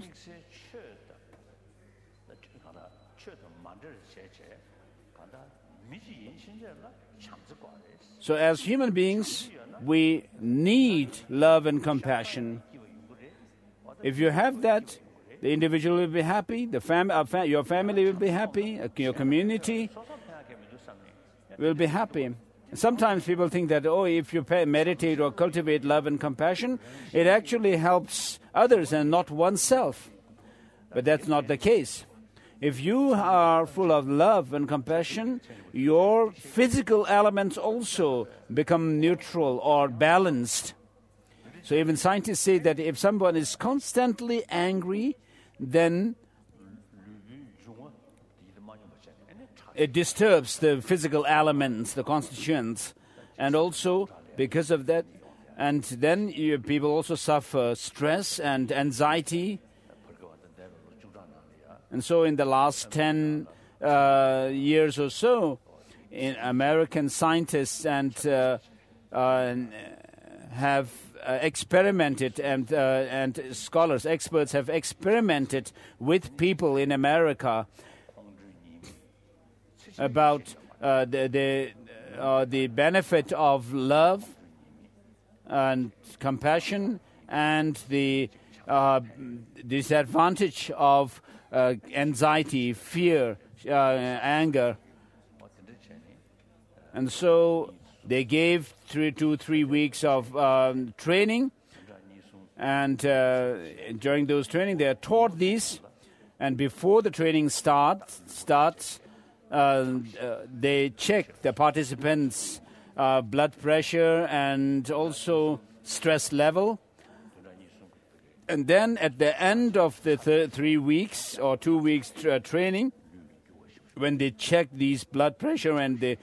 as human beings, we need love and compassion. If you have that, the individual will be happy, your family will be happy, your community will be happy. Sometimes people think that, if you meditate or cultivate love and compassion, it actually helps others and not oneself. But that's not the case. If you are full of love and compassion, your physical elements also become neutral or balanced. So even scientists say that if someone is constantly angry, then it disturbs the physical elements, the constituents. And also, because of that, and then people also suffer stress and anxiety. And so in the last 10 years or so, American scientists have experimented, and scholars, experts have experimented with people in America about the benefit of love and compassion and the disadvantage of anxiety, fear, anger. And so they gave 3 to 3 weeks of training, and during those training they are taught these, and before the training starts, they check the participants' blood pressure and also stress level. And then at the end of the 3 weeks or 2 weeks training, when they check these blood pressure and the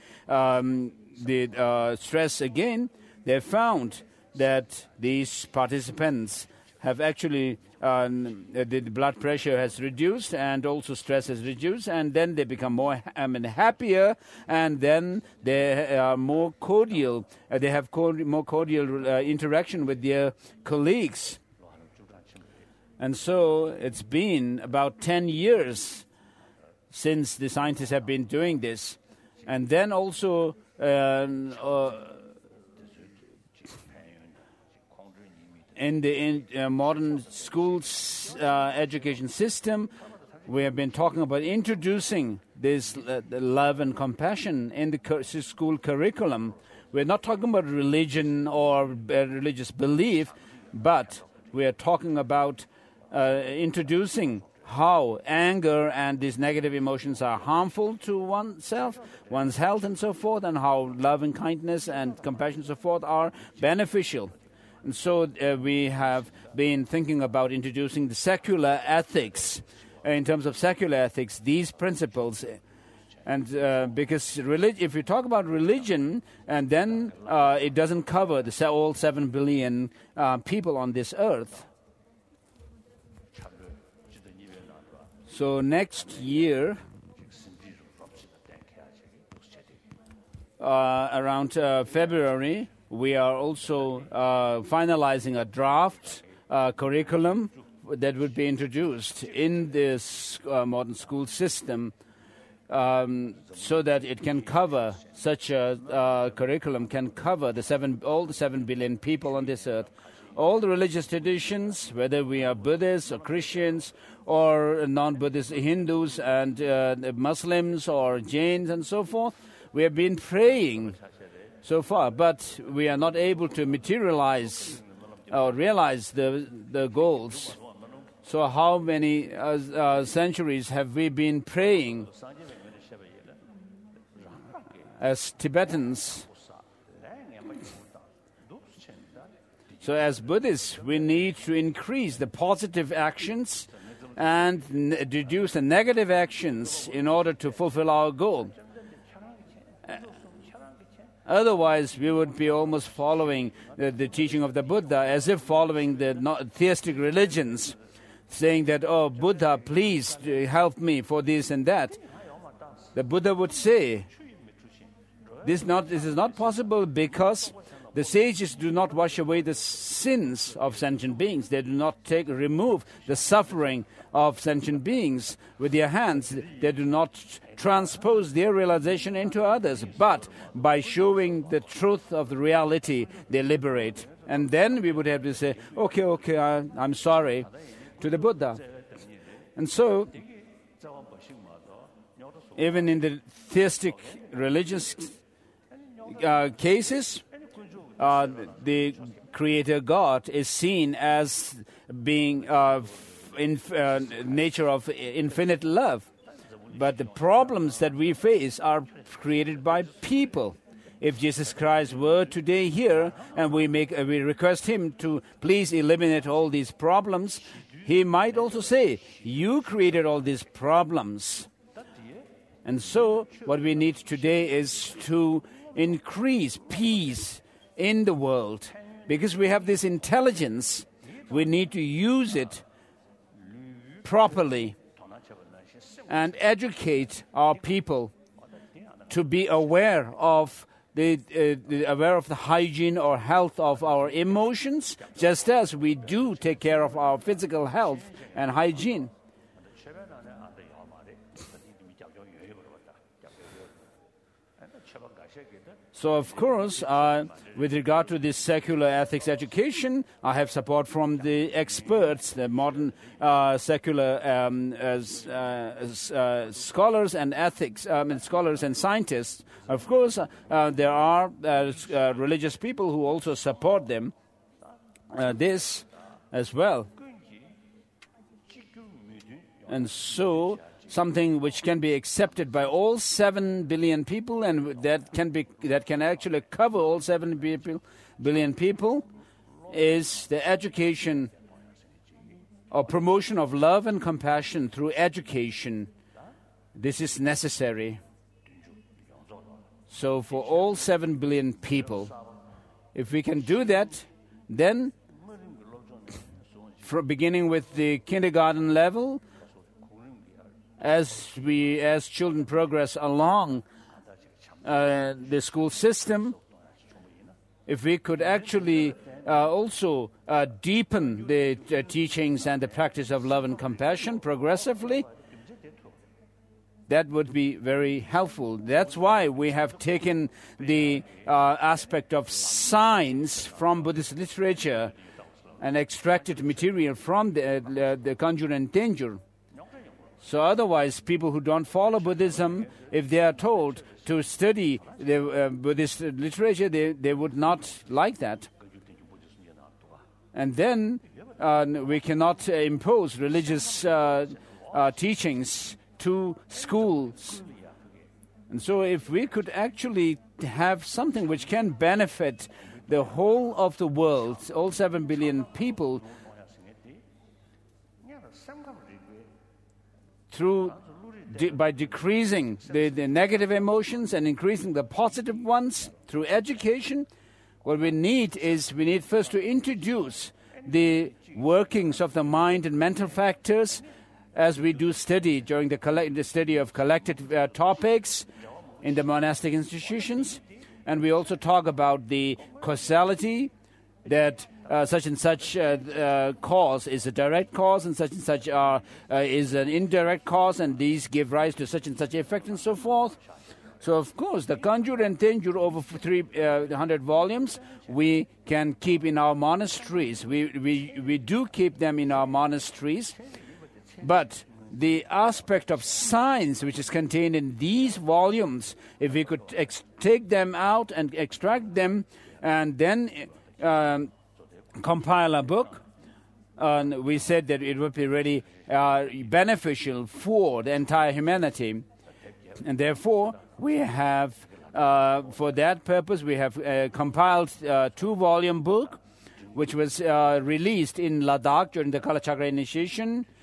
stress again, they found that these participants have actually, the blood pressure has reduced and also stress has reduced, and then they become more happier, and then they are more cordial. They have more cordial interaction with their colleagues. And so it's been about 10 years since the scientists have been doing this. And then also in the modern schools education system, we have been talking about introducing this love and compassion in the school curriculum. We're not talking about religion or religious belief, but we are talking about introducing how anger and these negative emotions are harmful to oneself, one's health and so forth, and how love and kindness and compassion and so forth are beneficial. And so we have been thinking about introducing the secular ethics. In terms of secular ethics, these principles, and because if you talk about religion, and then it doesn't cover all 7 billion people on this earth. So next year, around February, we are also finalizing a draft curriculum that would be introduced in this modern school system, so that it can cover, such a curriculum can cover all the 7 billion people on this earth. All the religious traditions, whether we are Buddhists or Christians or non-Buddhist Hindus and Muslims or Jains and so forth, we have been praying so far, but we are not able to materialize or realize the goals. So how many centuries have we been praying as Tibetans? So as Buddhists, we need to increase the positive actions and reduce the negative actions in order to fulfill our goal. Otherwise, we would be almost following the teaching of the Buddha, as if following the theistic religions, saying that, oh, Buddha, please help me for this and that. The Buddha would say, this is not possible because the sages do not wash away the sins of sentient beings. They do not remove the suffering of sentient beings with their hands. They do not transpose their realization into others. But by showing the truth of the reality, they liberate. And then we would have to say, okay, I'm sorry, to the Buddha. And so, even in the theistic religious cases, the Creator God is seen as being nature of infinite love. But the problems that we face are created by people. If Jesus Christ were today here and we request Him to please eliminate all these problems, He might also say, you created all these problems. And so what we need today is to increase peace in the world. Because we have this intelligence, we need to use it properly and educate our people to be aware of the hygiene or health of our emotions, just as we do take care of our physical health and hygiene. So, of course, with regard to this secular ethics education, I have support from the experts, the modern secular scholars and ethics, scholars and scientists. Of course, there are religious people who also support them, this as well. And so, something which can be accepted by all 7 billion people, and that can actually cover all 7 billion people, is the education or promotion of love and compassion through education. This is necessary. So for all 7 billion people, if we can do that, then beginning with the kindergarten level, as children progress along the school system, if we could actually also deepen the teachings and the practice of love and compassion progressively, that would be very helpful. That's why we have taken the aspect of science from Buddhist literature and extracted material from the Kanjur and Tenjur. So otherwise, people who don't follow Buddhism, if they are told to study the Buddhist literature, they would not like that. And then we cannot impose religious teachings to schools. And so if we could actually have something which can benefit the whole of the world, all 7 billion people, by decreasing the negative emotions and increasing the positive ones through education, what we need first to introduce the workings of the mind and mental factors as we do study during the study of collected topics in the monastic institutions. And we also talk about the causality, that such and such cause is a direct cause and such is an indirect cause, and these give rise to such and such effect and so forth. So, of course, the Kanjur and Tenjur over 300 volumes we can keep in our monasteries. We do keep them in our monasteries. But the aspect of science which is contained in these volumes, if we could take them out and extract them and then compile a book, and we said that it would be really beneficial for the entire humanity. And therefore, we have, for that purpose, we have compiled a 2-volume book, which was released in Ladakh during the Kalachakra initiation.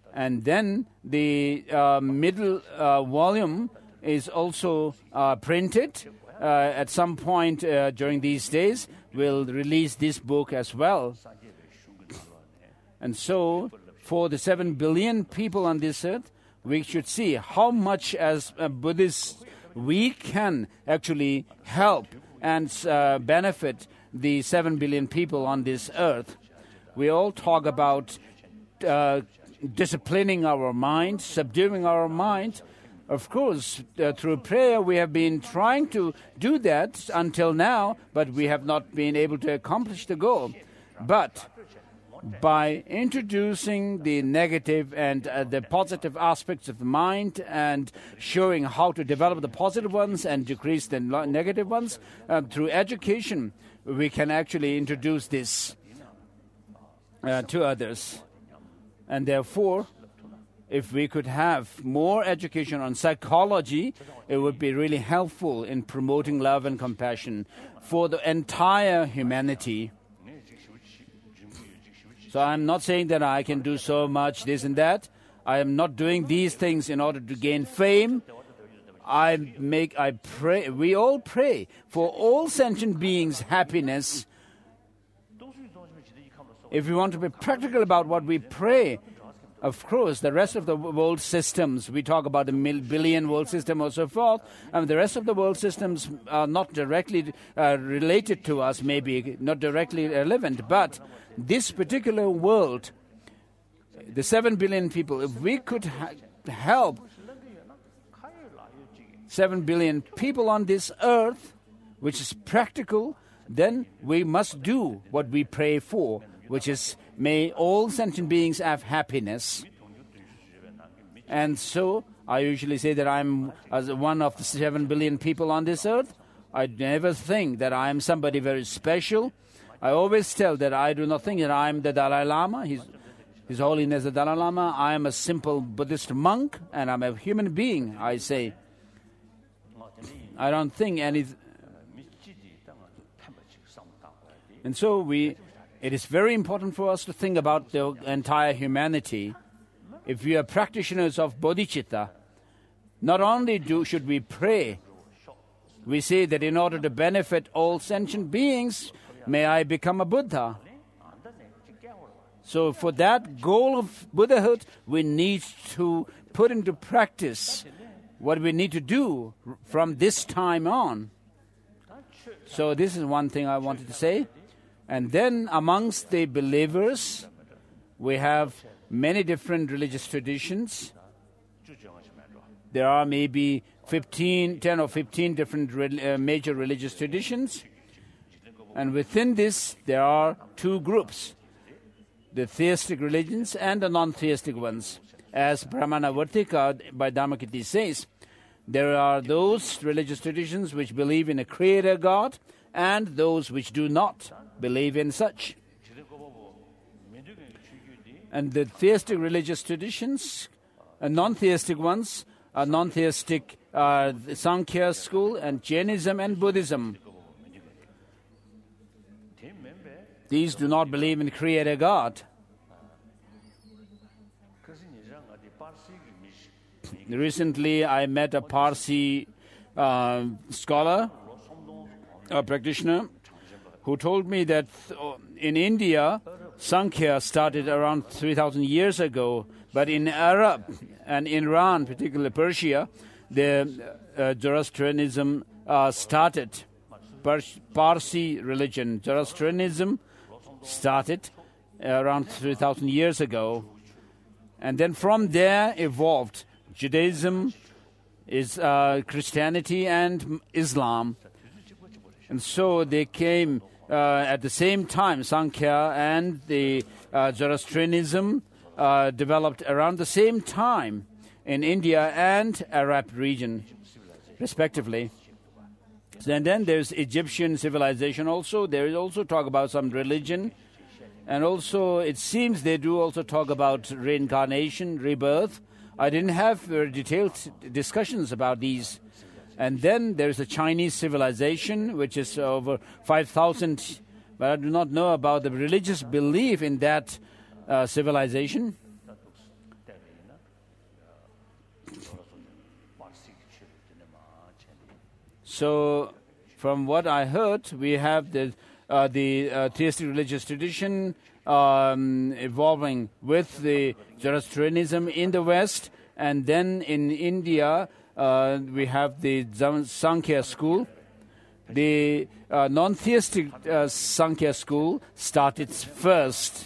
And then the middle volume is also printed. At some point during these days, we'll release this book as well. And so, for the 7 billion people on this earth, we should see how much as Buddhists we can actually help and benefit the 7 billion people on this earth. We all talk about disciplining our mind, subduing our mind. Of course, through prayer we have been trying to do that until now, but we have not been able to accomplish the goal. But by introducing the negative and the positive aspects of the mind and showing how to develop the positive ones and decrease the negative ones, through education, we can actually introduce this to others. And therefore, if we could have more education on psychology, it would be really helpful in promoting love and compassion for the entire humanity. So I'm not saying that I can do so much, this and that. I am not doing these things in order to gain fame. I pray, we all pray for all sentient beings' happiness. If we want to be practical about what we pray, of course, the rest of the world systems, we talk about the billion world system or so forth, the rest of the world systems are not directly related to us, maybe not directly relevant, but this particular world, the 7 billion people, if we could help 7 billion people on this earth, which is practical, then we must do what we pray for, which is, may all sentient beings have happiness. And so, I usually say that I'm as one of the 7 billion people on this earth. I never think that I am somebody very special. I always tell that I do not think that I am the Dalai Lama, His Holiness the Dalai Lama. I am a simple Buddhist monk, and I'm a human being, I say. I don't think any... And so it is very important for us to think about the entire humanity. If we are practitioners of bodhicitta, not only should we pray, we say that in order to benefit all sentient beings, may I become a Buddha. So for that goal of Buddhahood, we need to put into practice what we need to do from this time on. So this is one thing I wanted to say. And then amongst the believers, we have many different religious traditions. There are maybe 10 or 15 different major religious traditions. And within this, there are two groups, the theistic religions and the non-theistic ones. As Brahmana Vartika by Dharmakirti says, there are those religious traditions which believe in a creator God and those which do not believe in such. And the theistic religious traditions, non-theistic ones, are non-theistic Sankhya school and Jainism and Buddhism. These do not believe in creator God. Recently, I met a Parsi scholar, a practitioner, who told me that in India, Sankhya started around 3,000 years ago, but in Arab and in Iran, particularly Persia, the Zoroastrianism started. Parsi religion, Zoroastrianism, started around 3,000 years ago. And then from there evolved Judaism, Christianity, and Islam. And so they came at the same time. Sankhya and the Zoroastrianism developed around the same time in India and Arab region, respectively. And then there's Egyptian civilization also. There is also talk about some religion. And also, it seems they do also talk about reincarnation, rebirth. I didn't have very detailed discussions about these. And then there's a Chinese civilization, which is over 5,000. But I do not know about the religious belief in that civilization. So, from what I heard, we have the theistic religious tradition evolving with the Zoroastrianism in the West, and then in India we have the Sankhya school. The non-theistic Sankhya school started first.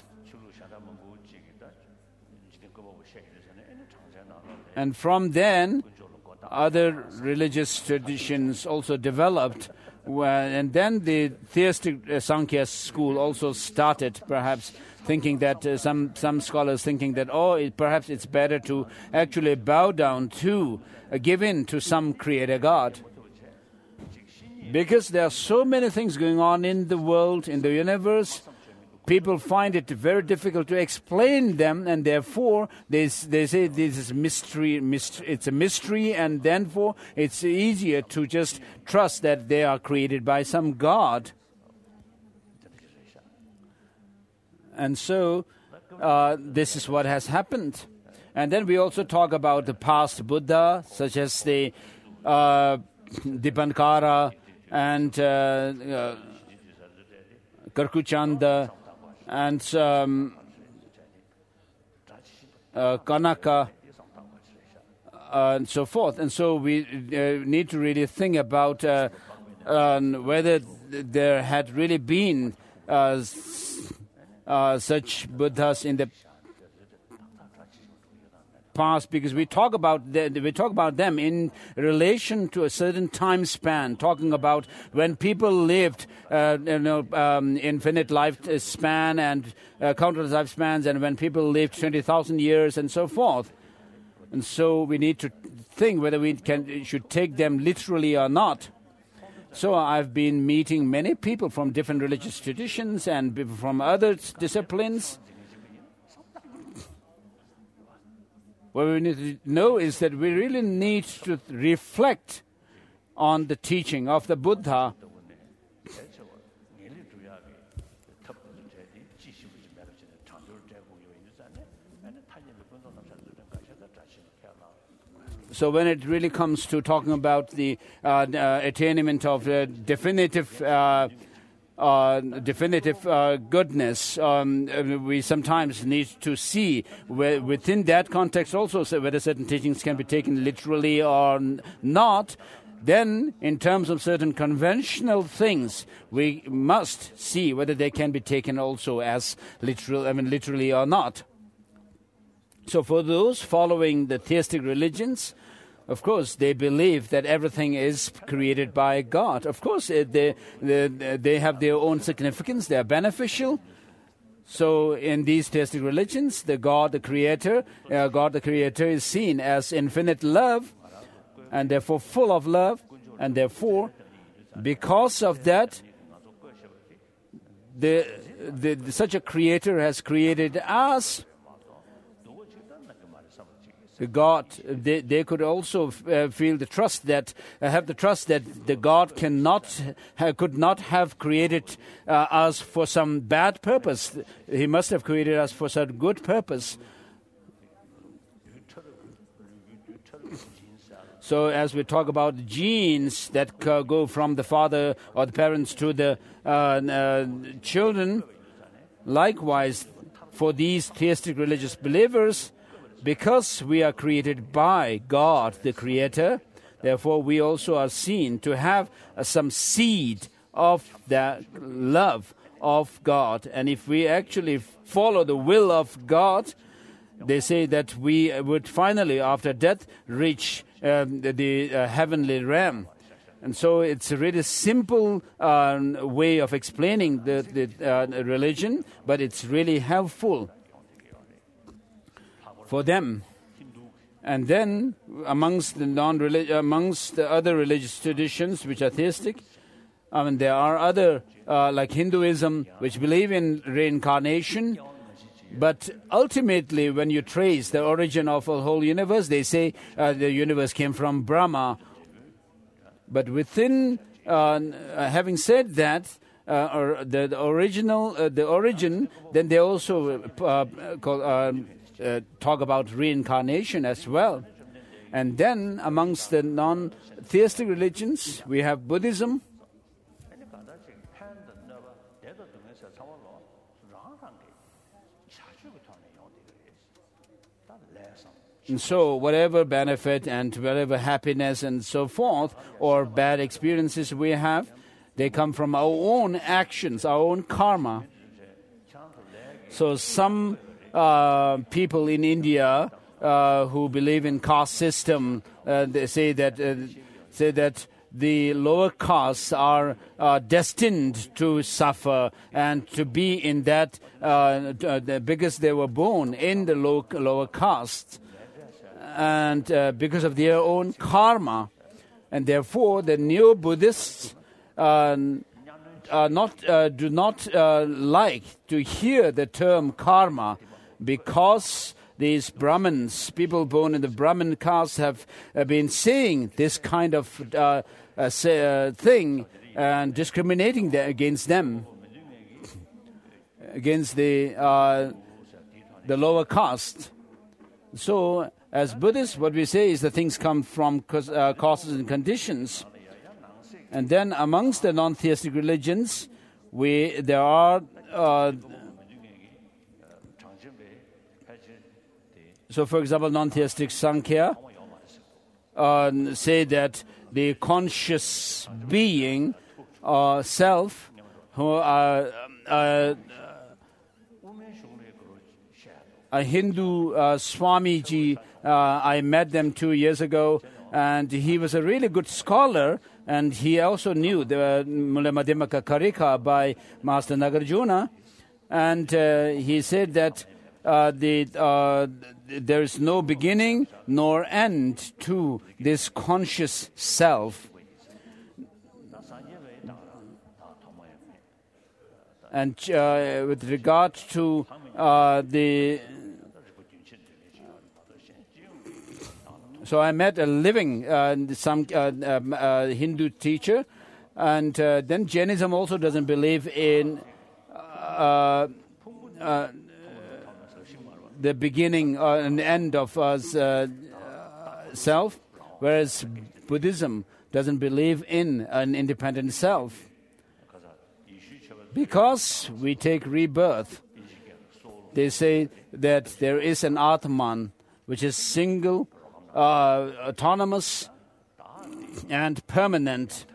And from then, other religious traditions also developed. And then the theistic Sankhya school also started, perhaps thinking that some scholars thinking that, perhaps it's better to actually bow down to, give in to some creator God. Because there are so many things going on in the world, in the universe, people find it very difficult to explain them, and therefore they say this is mystery. It's a mystery, and therefore it's easier to just trust that they are created by some God. And so this is what has happened. And then we also talk about the past Buddha, such as the Dipankara and Karkuchanda and Kanaka and so forth. And so we need to really think about whether there had really been such Buddhas in the past, because we talk about them in relation to a certain time span, talking about when people lived infinite lifespan and countless lifespans, and when people lived 20,000 years and so forth. And so we need to think whether we should take them literally or not. So I've been meeting many people from different religious traditions and people from other disciplines. What we need to know is that we really need to reflect on the teaching of the Buddha. So when it really comes to talking about the attainment of definitive goodness, we sometimes need to see within that context also whether certain teachings can be taken literally or not. Then, in terms of certain conventional things, we must see whether they can be taken also as literally or not. So for those following the theistic religions, of course, they believe that everything is created by God. Of course, they have their own significance. They are beneficial. So in these theistic religions, God the Creator is seen as infinite love, and therefore full of love. And therefore, because of that, such a Creator has created us. God, they could also feel the trust that the God could not have created us for some bad purpose. He must have created us for some good purpose. So as we talk about genes that go from the father or the parents to the children, likewise for these theistic religious believers, because we are created by God, the Creator, therefore we also are seen to have some seed of the love of God. And if we actually follow the will of God, they say that we would finally, after death, reach the heavenly realm. And so it's a really simple way of explaining the religion, but it's really helpful for them. And then amongst the other religious traditions which are theistic, there are other like Hinduism, which believe in reincarnation. But ultimately, when you trace the origin of the whole universe, they say the universe came from Brahma. But within, having said that, or the origin, then they also talk about reincarnation as well. And then amongst the non-theistic religions, we have Buddhism. And so whatever benefit and whatever happiness and so forth, or bad experiences we have, they come from our own actions, our own karma. So some people in India who believe in caste system, they say that the lower castes are destined to suffer and to be in that because they were born in the lower castes. And because of their own karma, and therefore the neo-Buddhists do not like to hear the term karma, because these Brahmins, people born in the Brahmin caste, have been saying this kind of thing and discriminating against them, against the lower caste. So, as Buddhists, what we say is that things come from causes and conditions. And then amongst the non-theistic religions, there are... so, for example, non-theistic Sankhya say that the conscious being, self, who a Hindu Swamiji, I met them 2 years ago, and he was a really good scholar, and he also knew the Mula Madhyamaka Karika by Master Nagarjuna, and he said that there is no beginning nor end to this conscious self. And with regard to so I met a living Hindu teacher, and then Jainism also doesn't believe in the beginning and end of self, whereas Buddhism doesn't believe in an independent self. Because we take rebirth, they say that there is an Atman, which is single, autonomous, and permanent.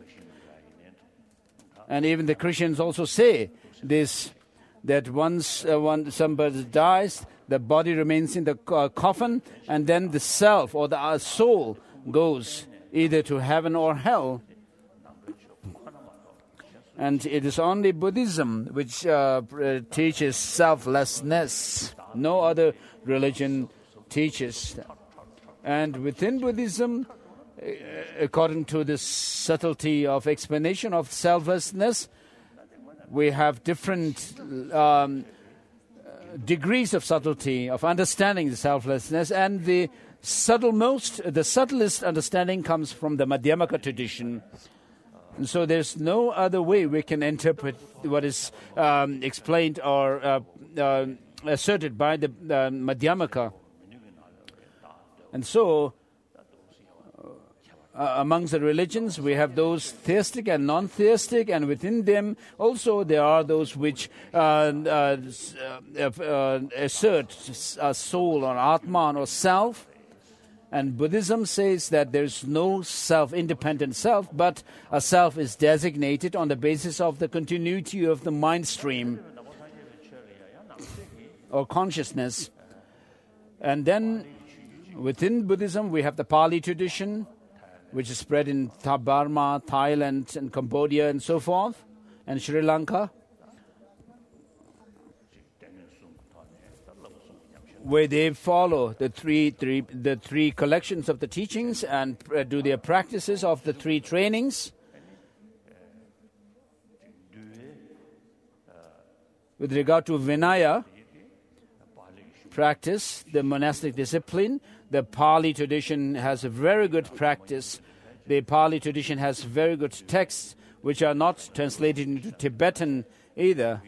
And even the Christians also say this, that once somebody dies, the body remains in the coffin, and then the self or the soul goes either to heaven or hell. And it is only Buddhism which teaches selflessness. No other religion teaches that. And within Buddhism, according to the subtlety of explanation of selflessness, we have different degrees of subtlety of understanding the selflessness, and the subtlest understanding comes from the Madhyamaka tradition. And so there's no other way we can interpret what is explained or asserted by the Madhyamaka. And so amongst the religions, we have those theistic and non-theistic, and within them also there are those which assert a soul or Atman or self. And Buddhism says that there's no independent self, but a self is designated on the basis of the continuity of the mind stream or consciousness. And then within Buddhism, we have the Pali tradition, which is spread in Burma, Thailand, and Cambodia, and so forth, and Sri Lanka, where they follow the three collections of the teachings and do their practices of the three trainings. With regard to Vinaya practice, the monastic discipline, the Pali tradition has a very good practice. The Pali tradition has very good texts which are not translated into Tibetan either.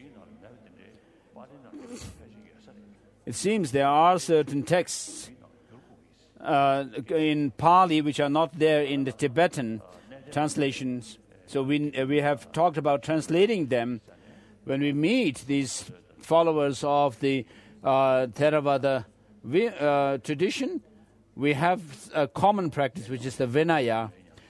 It seems there are certain texts in Pali which are not there in the Tibetan translations. So we have talked about translating them. When we meet these followers of the Theravada tradition, we have a common practice, which is the Vinaya.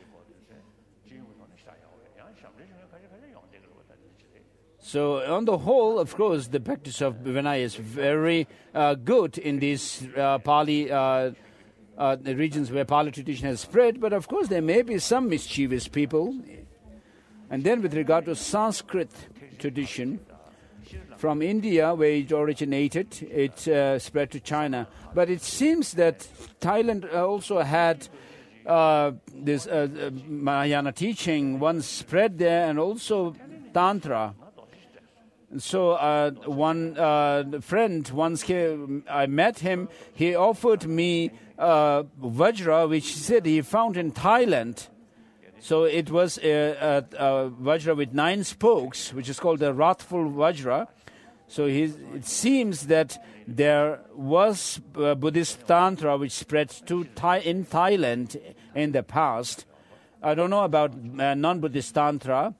So on the whole, of course, the practice of Vinaya is very good in these Pali the regions where Pali tradition has spread, but of course there may be some mischievous people. And then with regard to Sanskrit tradition, from India, where it originated, it spread to China. But it seems that Thailand also had this Mahayana teaching once spread there, and also Tantra. So one friend once came, I met him, he offered me Vajra, which he said he found in Thailand. So it was a Vajra with 9 spokes, which is called the wrathful Vajra. So it seems that there was Buddhist Tantra which spread in Thailand in the past. I don't know about non-Buddhist Tantra.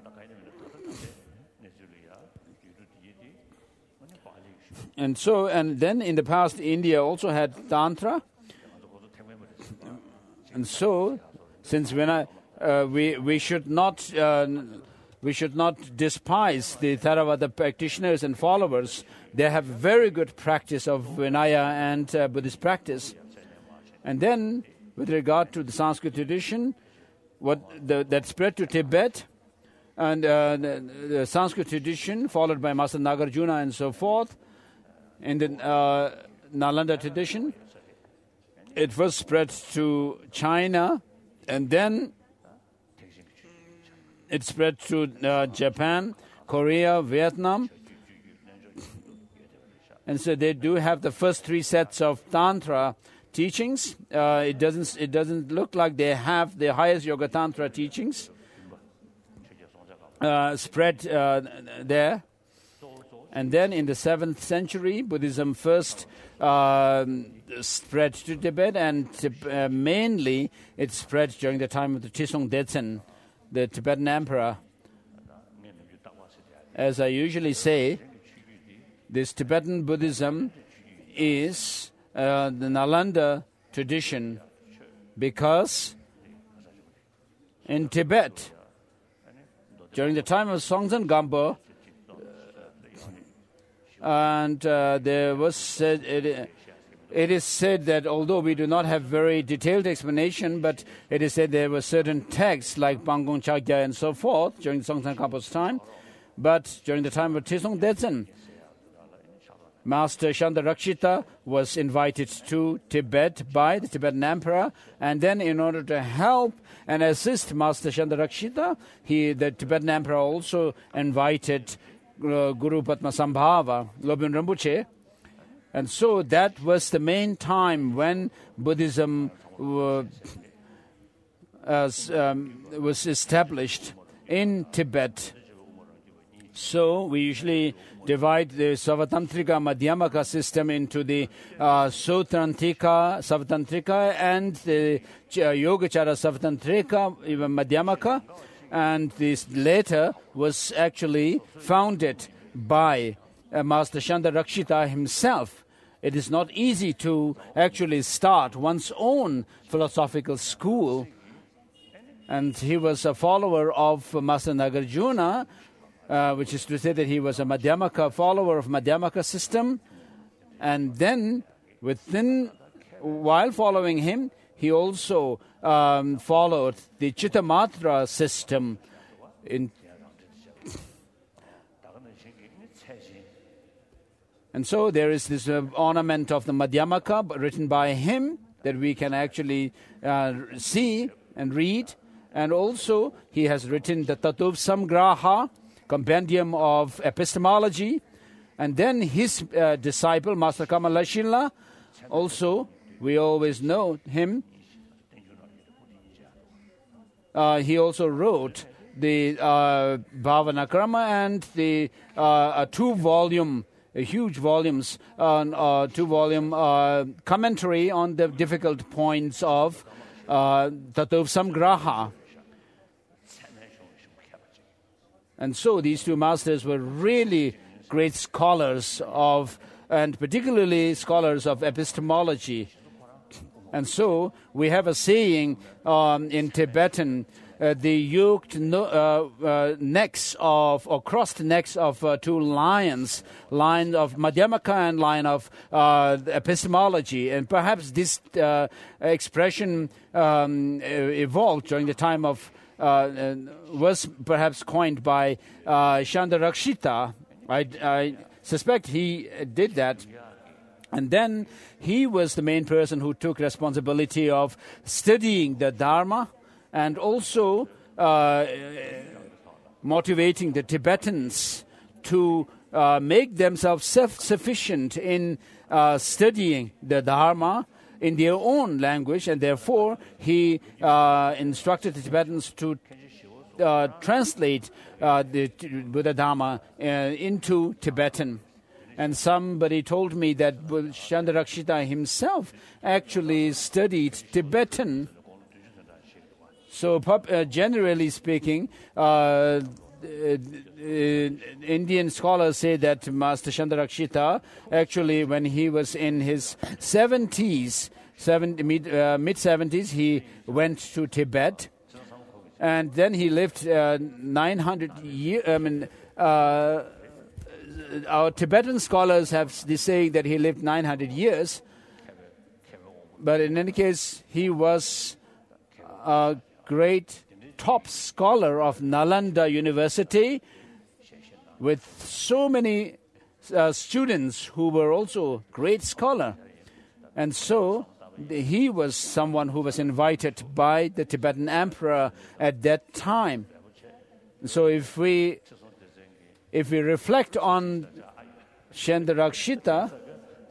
And then in the past, India also had Tantra. And so, since we should not despise the Theravada practitioners and followers. They have very good practice of Vinaya and Buddhist practice. And then, with regard to the Sanskrit tradition, that spread to Tibet, and the Sanskrit tradition, followed by Master Nagarjuna and so forth, in the Nalanda tradition, it was spread to China, and then it spread to Japan, Korea, Vietnam. And so they do have the first 3 sets of Tantra teachings. It doesn't look like they have the highest Yoga Tantra teachings spread there. And then in the 7th century, Buddhism first spread to Tibet, and mainly it spread during the time of the Trisong Detsen, the Tibetan emperor. As I usually say, this Tibetan Buddhism is the Nalanda tradition, because in Tibet, during the time of Songtsen Gampo, and there was said, it is said that although we do not have very detailed explanation, but it is said there were certain texts like Pangong Chagya and so forth during Songtsen Gampo's time. But during the time of Trisong Detsen, Master Chandarakshita was invited to Tibet by the Tibetan emperor, and then in order to help and assist Master Chandarakshita, the Tibetan emperor also invited Guru Padmasambhava, Lobun Rinpoche. And so that was the main time when Buddhism was established in Tibet. So we usually divide the Savatantrika Madhyamaka system into the Sutrantika Savatantrika and the Yogacara Savatantrika, even Madhyamaka. And this later was actually founded by Master Chandarakshita himself. It is not easy to actually start one's own philosophical school. And he was a follower of Master Nagarjuna, which is to say that he was a Madhyamaka follower of Madhyamaka system. And then, while following him, he also followed the Chittamatra system. And so there is this ornament of the Madhyamaka written by him that we can actually see and read. And also he has written the Tattva Samgraha, compendium of epistemology. And then his disciple, Master Kamalashila, also, we always know him. He also wrote the Bhavanakrama and the 2-volume huge volumes, 2-volume commentary on the difficult points of Tattva Samgraha. And so these two masters were really great scholars and particularly scholars of epistemology. And so we have a saying in Tibetan, the yoked necks or crossed necks of two lions, line of Madhyamaka and line of epistemology. And perhaps this expression evolved during the time of, was perhaps coined by Chandarakshita. I suspect he did that. And then he was the main person who took responsibility of studying the Dharma and also motivating the Tibetans to make themselves self-sufficient in studying the Dharma in their own language. And therefore, he instructed the Tibetans to translate the Buddha Dharma into Tibetan. And somebody told me that Chandarakshita himself actually studied Tibetan. So generally speaking, Indian scholars say that Master Chandarakshita, actually when he was in his 70s, mid-70s, he went to Tibet. And then he lived 900 years. Our Tibetan scholars have this saying that he lived 900 years. But in any case, he was a great top scholar of Nalanda University with so many students who were also great scholar. And so he was someone who was invited by the Tibetan emperor at that time. So if we reflect on Chandarakshita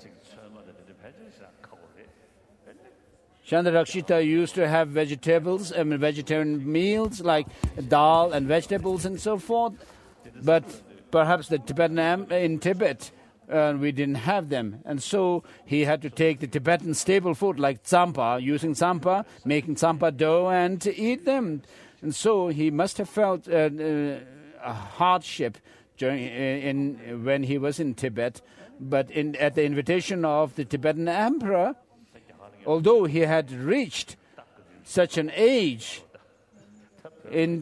used to have vegetarian meals like dal and vegetables and so forth. But perhaps the Tibetan in Tibet, we didn't have them. And so he had to take the Tibetan staple food like tsampa, using tsampa, making tsampa dough and eat them. And so he must have felt a hardship when he was in Tibet. But at the invitation of the Tibetan emperor, although he had reached such an age, in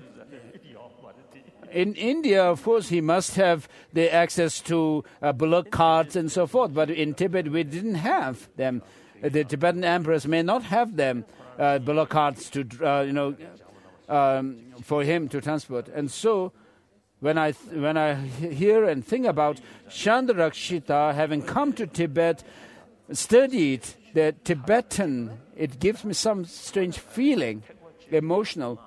India, of course, he must have the access to bullock carts and so forth. But in Tibet, we didn't have them. The Tibetan emperors may not have them, bullock carts to, for him to transport. And so, when I hear and think about Chandarakshita having come to Tibet, studied the Tibetan, it gives me some strange feeling, emotional.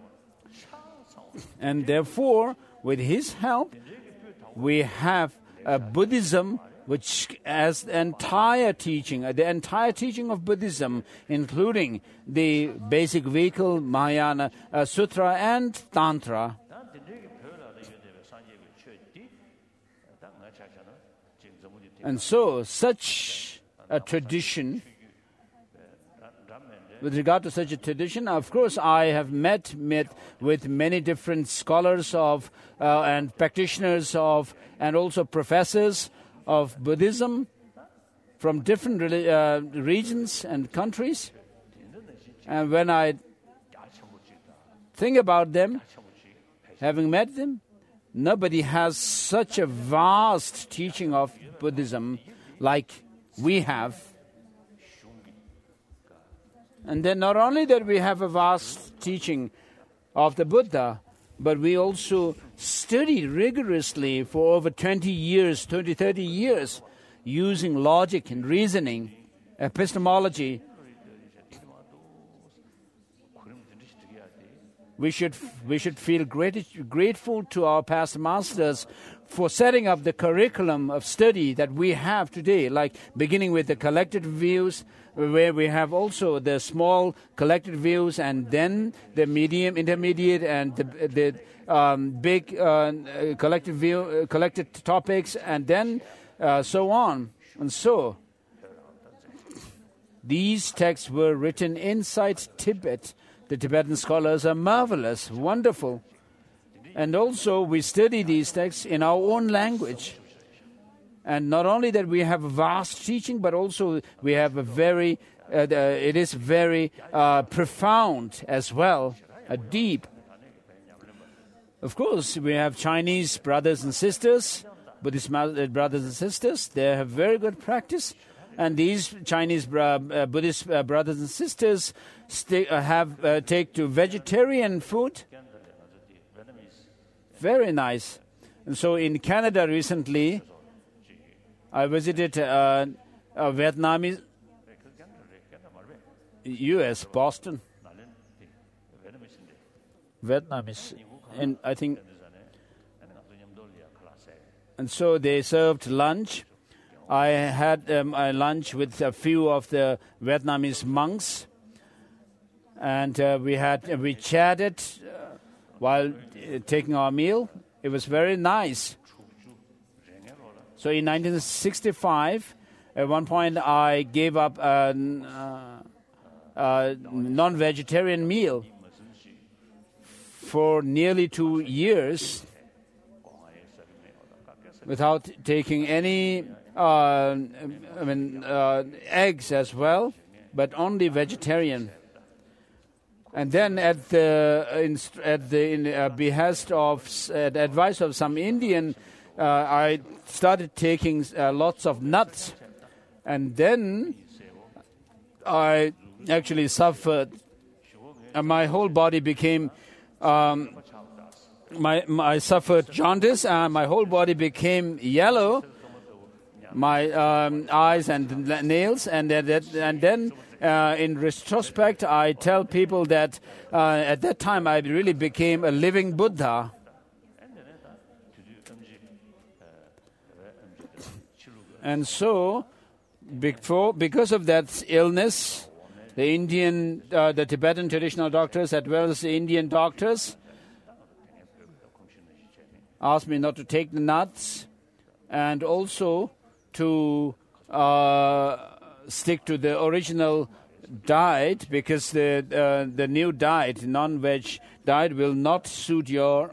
And therefore, with his help, we have a Buddhism which has the entire teaching of Buddhism, including the basic vehicle, Mahayana Sutra and Tantra. And so, such a tradition, with regard to such a tradition, of course, I have met with many different scholars of and practitioners of, and also professors of Buddhism from different regions and countries. And when I think about them, having met them, nobody has such a vast teaching of Buddhism like we have. And then not only that we have a vast teaching of the Buddha, but we also studied rigorously for over 20 years, 30 years, using logic and reasoning, epistemology. We should feel grateful to our past masters for setting up the curriculum of study that we have today, like beginning with the collected views, where we have also the small collected views, and then the medium, intermediate, and the big collected topics, and then so on. And so, these texts were written inside Tibet. The Tibetan scholars are marvelous, wonderful. And also, we study these texts in our own language. And not only that we have a vast teaching, but also we have a very, it is very profound as well, deep. Of course, we have Chinese brothers and sisters, Buddhist brothers and sisters. They have very good practice. And these Chinese Buddhist brothers and sisters take to vegetarian food. Very nice. And so in Canada recently, I visited a Vietnamese, U.S., Boston. Vietnamese. And I think, and so they served lunch. I had a lunch with a few of the Vietnamese monks, and we chatted while taking our meal. It was very nice. So in 1965, at one point I gave up a non-vegetarian meal for nearly 2 years without taking any eggs as well, but only vegetarian. And then at the behest of the advice of some Indian, I started taking lots of nuts, and then I actually suffered. My whole body became. I suffered jaundice, and my whole body became yellow. My eyes and nails, and then in retrospect, I tell people that at that time I really became a living Buddha. And so, because of that illness, the Tibetan traditional doctors, as well as the Indian doctors, asked me not to take the nuts, and also to stick to the original diet, because the new diet, non-veg diet, will not suit your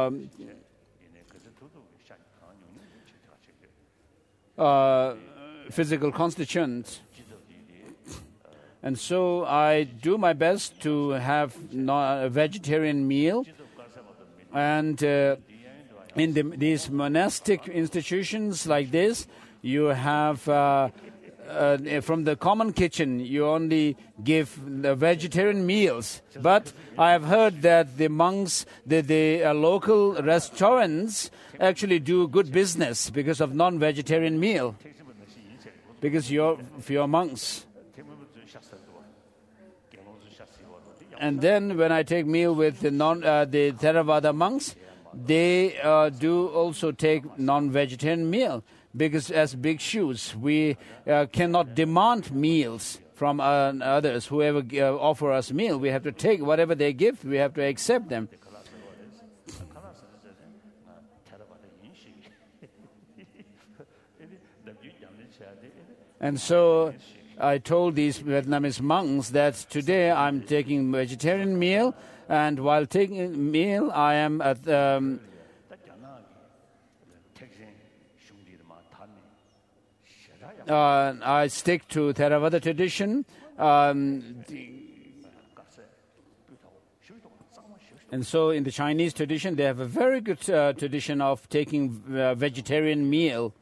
physical constituents. And so I do my best to have a vegetarian meal. And in these monastic institutions like this, you have, from the common kitchen, you only give the vegetarian meals. But I have heard that the monks, the local restaurants actually do good business because of non-vegetarian meal. Because for your monks. And then when I take meal with the Theravada monks, they do also take non-vegetarian meal. Because as bhikshus, we cannot demand meals from others. Whoever offer us meal, we have to take whatever they give. We have to accept them. And so I told these Vietnamese monks that today I'm taking vegetarian meal, and while taking meal, I am at I stick to Theravada tradition, and so in the Chinese tradition, they have a very good tradition of taking vegetarian meal.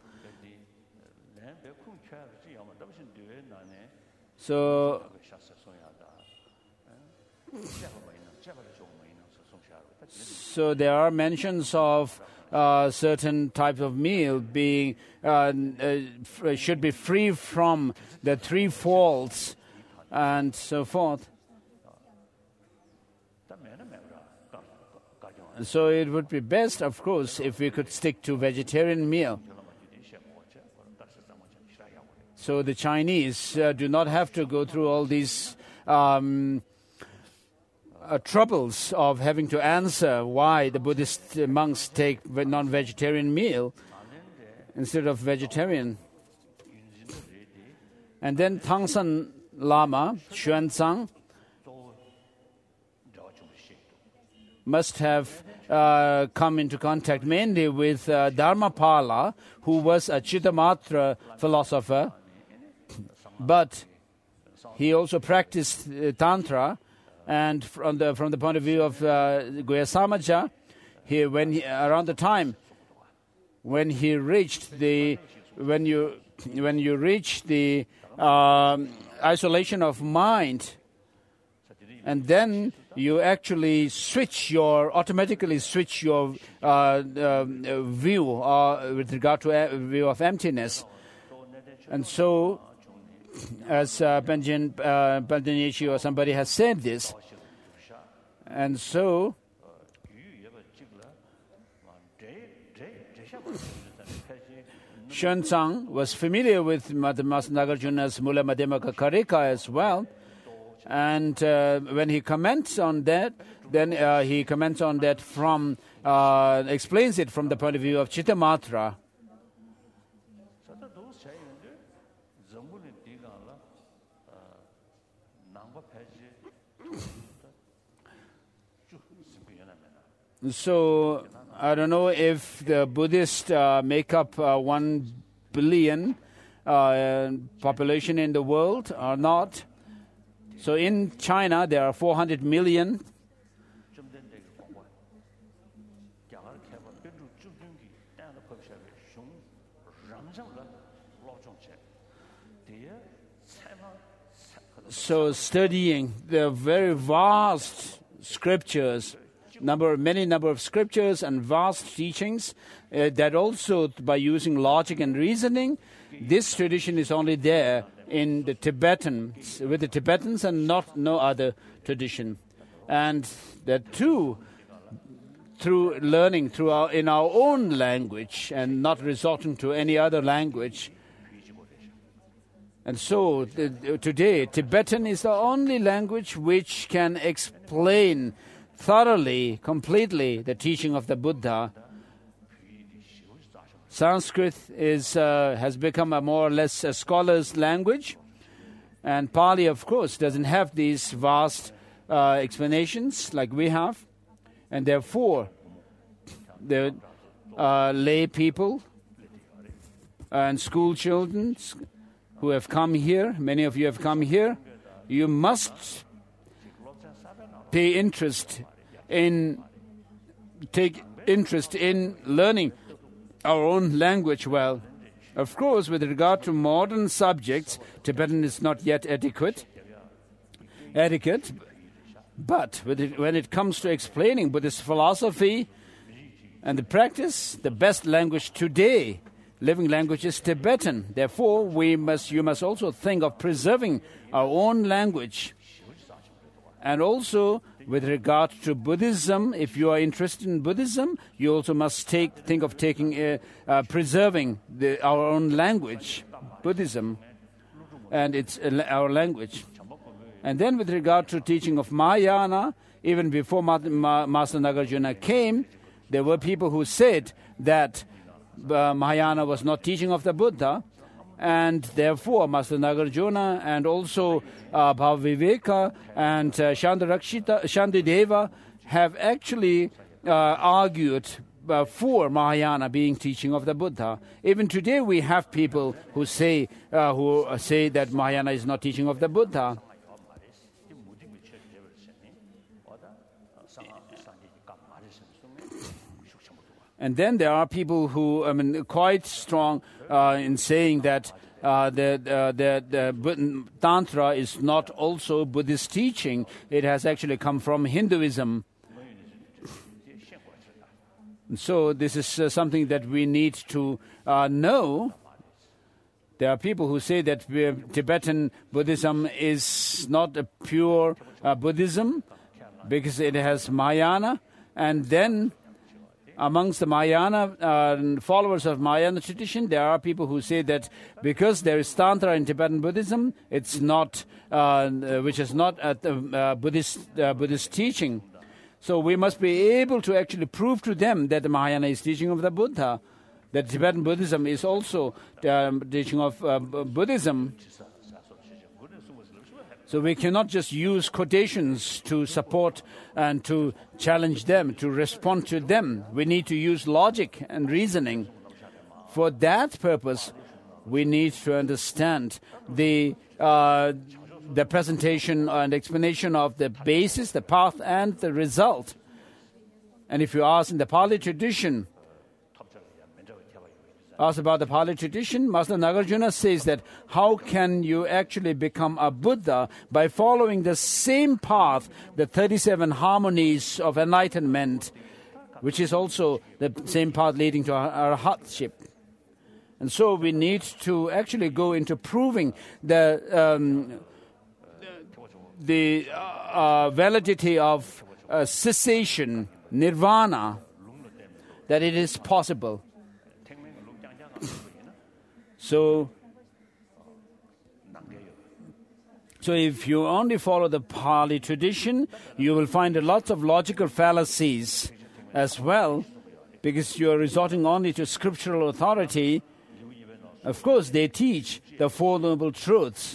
So there are mentions of certain types of meal being should be free from the three faults and so forth. So it would be best, of course, if we could stick to vegetarian meal. So the Chinese do not have to go through all these troubles of having to answer why the Buddhist monks take non-vegetarian meal. instead of vegetarian. And then Tangsan Lama, Xuanzang, must have come into contact mainly with Dharmapala, who was a Chittamatra philosopher, but he also practiced Tantra, and from the point of view of Guhyasamaja, around the time when you reach the isolation of mind, and then you actually automatically switch your view with regard to a view of emptiness. And so, as Panchen Nyingchi or somebody has said this, and so Xuanzang was familiar with Master Nagarjuna's Mula Madhyamaka Karika as well. And when he comments on that, then he comments on that explains it from the point of view of Chittamatra. So, I don't know if the Buddhists make up 1 billion population in the world or not. So in China, there are 400 million. So studying the very vast scriptures, many number of scriptures and vast teachings, that also by using logic and reasoning, this tradition is only there in the Tibetans, with the Tibetans, and no other tradition. And that too, through learning in our own language and not resorting to any other language. And so today, Tibetan is the only language which can explain thoroughly, completely the teaching of the Buddha. Sanskrit has become a more or less a scholar's language, and Pali, of course, doesn't have these vast explanations like we have, and therefore the lay people and school children who have come here, many of you have come here, you must take interest in learning our own language well. Of course, with regard to modern subjects, Tibetan is not yet etiquette, but when it comes to explaining Buddhist philosophy and the practice, the best language today, living language, is Tibetan. Therefore, you must also think of preserving our own language. And also, with regard to Buddhism, if you are interested in Buddhism, you also must think of preserving our own language, Buddhism, and it's our language. And then with regard to teaching of Mahayana, even before Master Nagarjuna came, there were people who said that Mahayana was not teaching of the Buddha, and therefore Master Nagarjuna and also Bhaviveka and Shantideva have actually argued for Mahayana being teaching of the Buddha. Even today we have people who say that Mahayana is not teaching of the Buddha. And then there are people who, quite strong in saying that the Tantra is not also Buddhist teaching. It has actually come from Hinduism. So this is something that we need to know. There are people who say that Tibetan Buddhism is not a pure Buddhism because it has Mahayana, and then amongst the Mahayana followers of Mahayana tradition, there are people who say that because there is Tantra in Tibetan Buddhism, it's not, which is not Buddhist teaching. So we must be able to actually prove to them that the Mahayana is teaching of the Buddha. that Tibetan Buddhism is also the teaching of Buddhism. So we cannot just use quotations to support and to challenge them, to respond to them. We need to use logic and reasoning. For that purpose, we need to understand the presentation and explanation of the basis, the path, and the result. And if you ask in the Pali tradition, about the Pali tradition, Master Nagarjuna says that how can you actually become a Buddha by following the same path, the 37 harmonies of enlightenment, which is also the same path leading to arhatship. And so we need to actually go into proving the validity of cessation, nirvana, that it is possible. So if you only follow the Pali tradition, you will find lots of logical fallacies as well, because you are resorting only to scriptural authority. Of course, they teach the Four Noble Truths.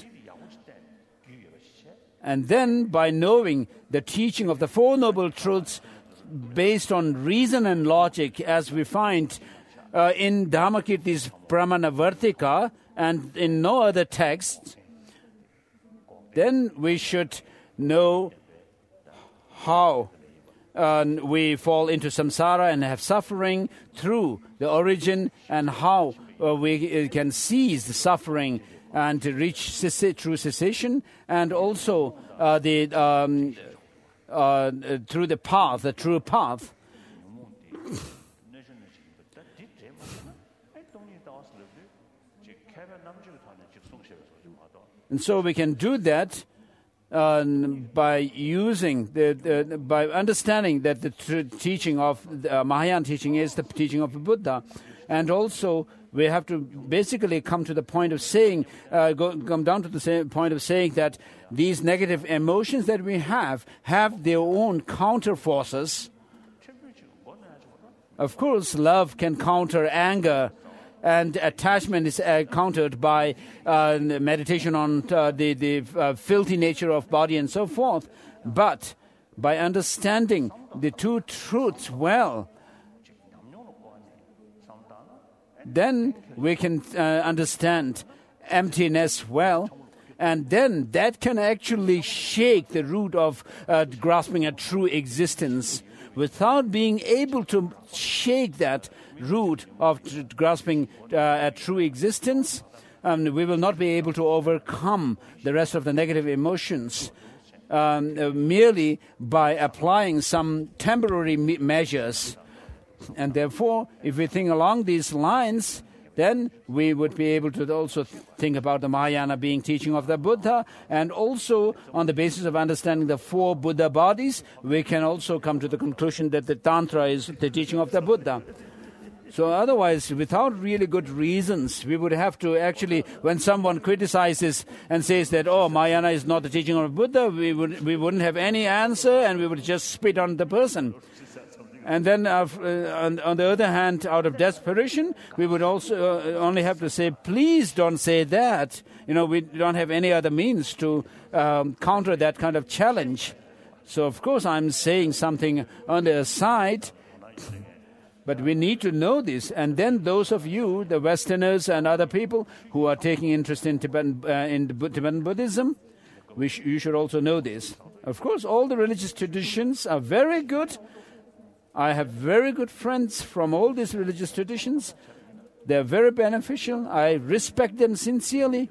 And then, by knowing the teaching of the Four Noble Truths based on reason and logic, as we find in Dhammakirti's Pramanavartika and in no other text, then we should know how we fall into samsara and have suffering through the origin, and how we can cease the suffering and to reach true cessation, and also through the path, the true path. And so we can do that by using by understanding that the teaching of the Mahayana teaching is the teaching of the Buddha, and also we have to basically come to the point of saying, come down to the same point of saying that these negative emotions that we have their own counter forces. Of course, love can counter anger, and attachment is countered by meditation on the filthy nature of body and so forth. But by understanding the two truths well, then we can understand emptiness well, and then that can actually shake the root of grasping a true existence. Without being able to shake that root of grasping a true existence, we will not be able to overcome the rest of the negative emotions merely by applying some temporary measures. And therefore, if we think along these lines, then we would be able to also think about the Mahayana being teaching of the Buddha, and also on the basis of understanding the four Buddha bodies, we can also come to the conclusion that the Tantra is the teaching of the Buddha. So otherwise, without really good reasons, we would have to actually, when someone criticizes and says that, oh, Mahayana is not the teaching of Buddha, we wouldn't have any answer, and we would just spit on the person. And then, on the other hand, out of desperation, we would also only have to say, please don't say that. We don't have any other means to counter that kind of challenge. So, of course, I'm saying something on the aside, but we need to know this. And then those of you, the Westerners and other people who are taking interest in Tibetan Buddhism, you should also know this. Of course, all the religious traditions are very good. I have very good friends from all these religious traditions. They're very beneficial. I respect them sincerely.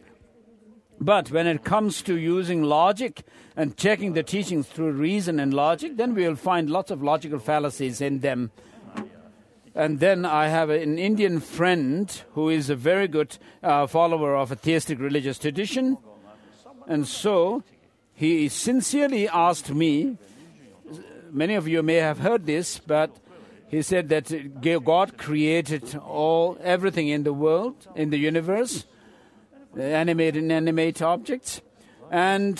But when it comes to using logic and checking the teachings through reason and logic, then we will find lots of logical fallacies in them. And then I have an Indian friend who is a very good follower of a theistic religious tradition. And so he sincerely asked me, many of you may have heard this, but he said that God created everything in the world, in the universe, animate and inanimate objects, and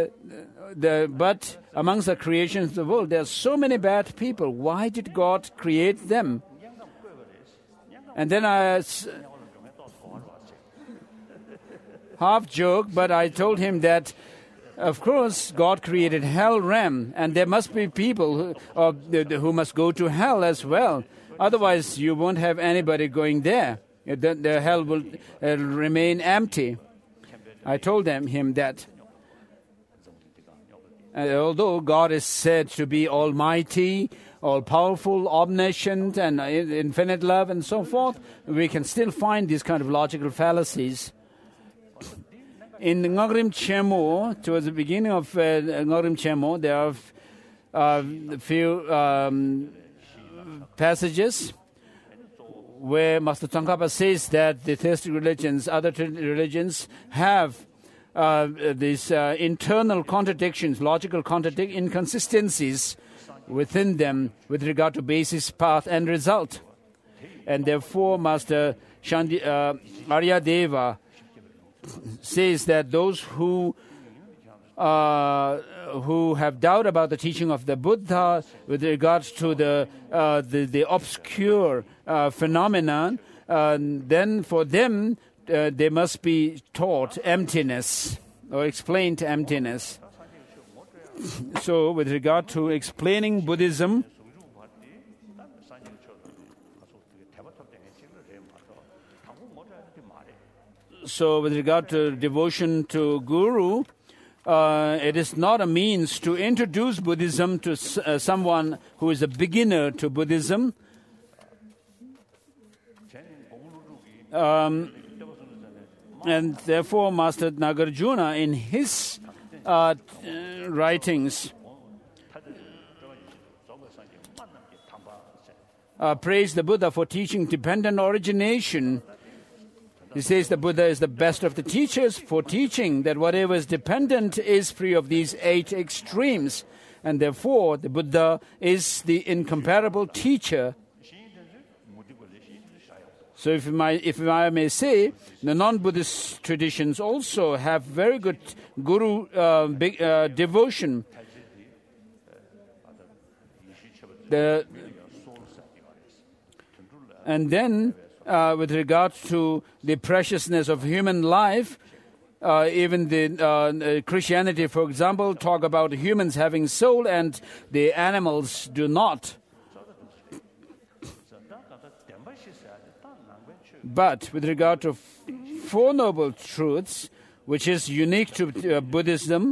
but amongst the creations of the world, there are so many bad people. Why did God create them? And then I half joke, but I told him that, of course, God created hell realm, and there must be people who must go to hell as well. Otherwise, you won't have anybody going there. The hell will remain empty. I told him that. Although God is said to be almighty, all-powerful, omniscient, and infinite love, and so forth, we can still find these kind of logical fallacies. In Ngogrim Chemo, towards the beginning of Ngogrim Chemo, there are a few passages where Master Tsongkhapa says that the theistic religions, other religions, have these internal contradictions, logical inconsistencies within them with regard to basis, path, and result. And therefore, Master Aryadeva says that those who have doubt about the teaching of the Buddha with regards to the obscure phenomenon, then for them they must be taught emptiness or explained emptiness. So with regard to explaining Buddhism, so with regard to devotion to Guru, it is not a means to introduce Buddhism to someone who is a beginner to Buddhism. And therefore, Master Nagarjuna, in his writings, praised the Buddha for teaching dependent origination. He says the Buddha is the best of the teachers for teaching that whatever is dependent is free of these 8 extremes. And therefore, the Buddha is the incomparable teacher. So if I may say, the non-Buddhist traditions also have very good Guru devotion. And then, with regard to the preciousness of human life, even the Christianity, for example, talk about humans having soul and the animals do not. But with regard to Four Noble Truths, which is unique to Buddhism,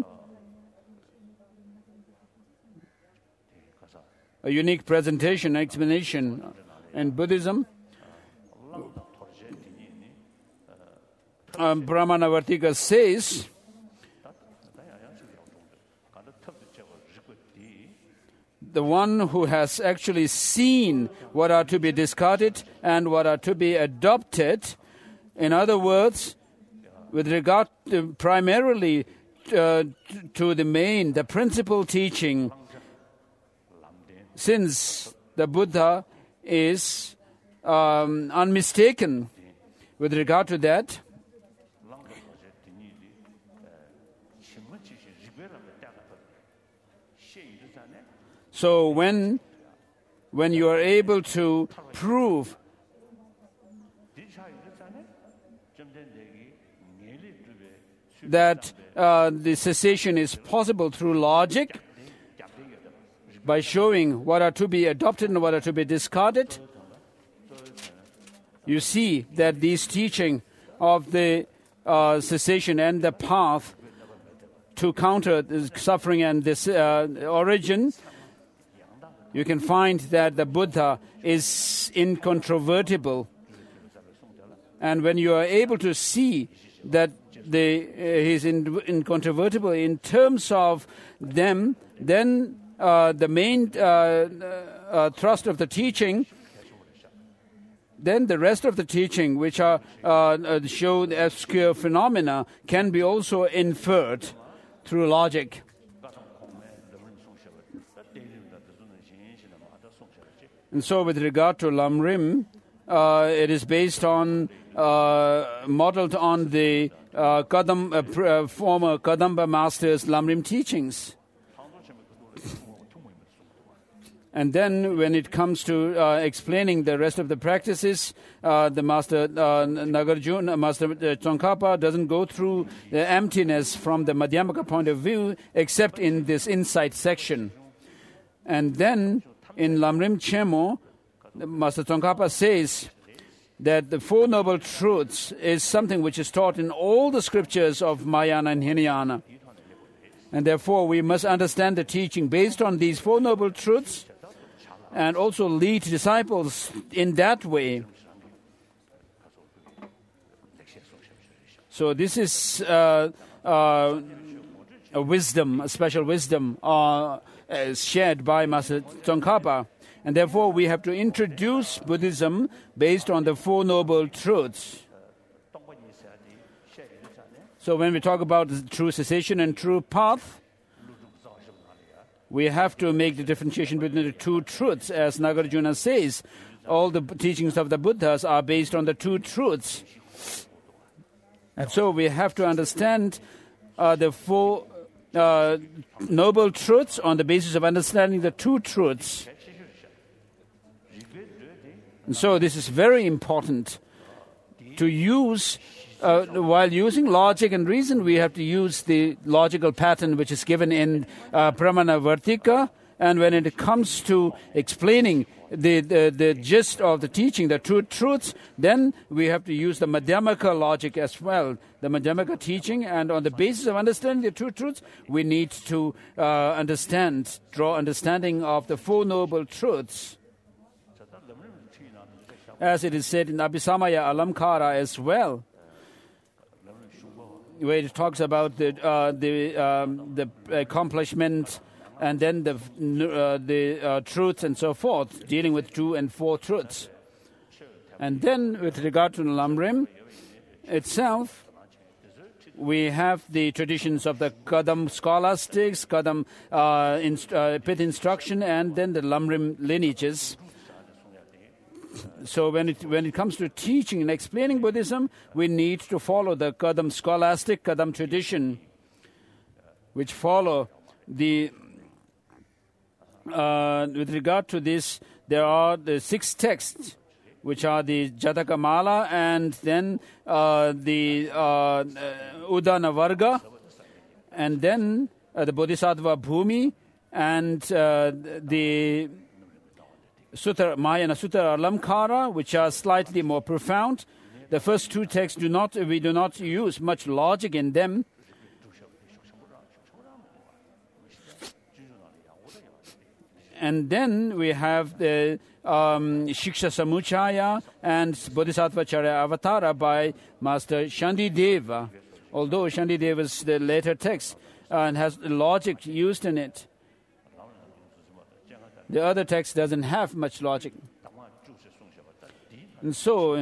a unique presentation, explanation in Buddhism, Brahmanavartika says the one who has actually seen what are to be discarded and what are to be adopted, in other words, with regard to primarily to the principal teaching, since the Buddha is unmistaken with regard to that, so when you are able to prove that the cessation is possible through logic, by showing what are to be adopted and what are to be discarded, you see that these teaching of the cessation and the path to counter the suffering and this origin, you can find that the Buddha is incontrovertible. And when you are able to see that he is incontrovertible in terms of them, then the main thrust of the teaching, then the rest of the teaching, which are show the obscure phenomena, can be also inferred through logic. And so with regard to Lamrim, it is based on, modeled on the former Kadamba Master's Lamrim teachings. And then when it comes to explaining the rest of the practices, the Master Nagarjuna, Master Tsongkhapa doesn't go through the emptiness from the Madhyamaka point of view except in this insight section. And then in Lamrim Chemo, Master Tsongkhapa says that the Four Noble Truths is something which is taught in all the scriptures of Mahayana and Hinayana. And therefore we must understand the teaching based on these Four Noble Truths and also lead disciples in that way. So this is a wisdom, a special wisdom shared by Master Tsongkhapa. And therefore we have to introduce Buddhism based on the Four Noble Truths. So when we talk about true cessation and true path, we have to make the differentiation between the two truths. As Nagarjuna says, all the teachings of the Buddhas are based on the two truths. And so we have to understand the Four Noble Truths on the basis of understanding the two truths. And so this is very important to use. While using logic and reason, we have to use the logical pattern which is given in Pramana Vartika. And when it comes to explaining the gist of the teaching, the two truths, then we have to use the Madhyamaka logic as well, the Madhyamaka teaching. And on the basis of understanding the two truths, we need to draw understanding of the Four Noble Truths. As it is said in Abhisamaya Alamkara as well, where it talks about the accomplishment and then the truths and so forth, dealing with 2 and 4 truths. And then with regard to Lamrim itself, we have the traditions of the Kadam scholastics, Kadam Pith instruction, and then the Lamrim lineages. So when it comes to teaching and explaining Buddhism, we need to follow the Kadam scholastic, Kadam tradition, which follow the... with regard to this, there are the 6 texts, which are the Jataka Mala, and then the Udana Varga, and then the Bodhisattva Bhumi, and the Mahayana Sutta Alamkara, which are slightly more profound. The first 2 texts we do not use much logic in them. And then we have the Shiksha Samuchaya and Bodhisattva Charya Avatara by Master Shandideva. Although Shandideva is the later text and has logic used in it, the other text doesn't have much logic. And so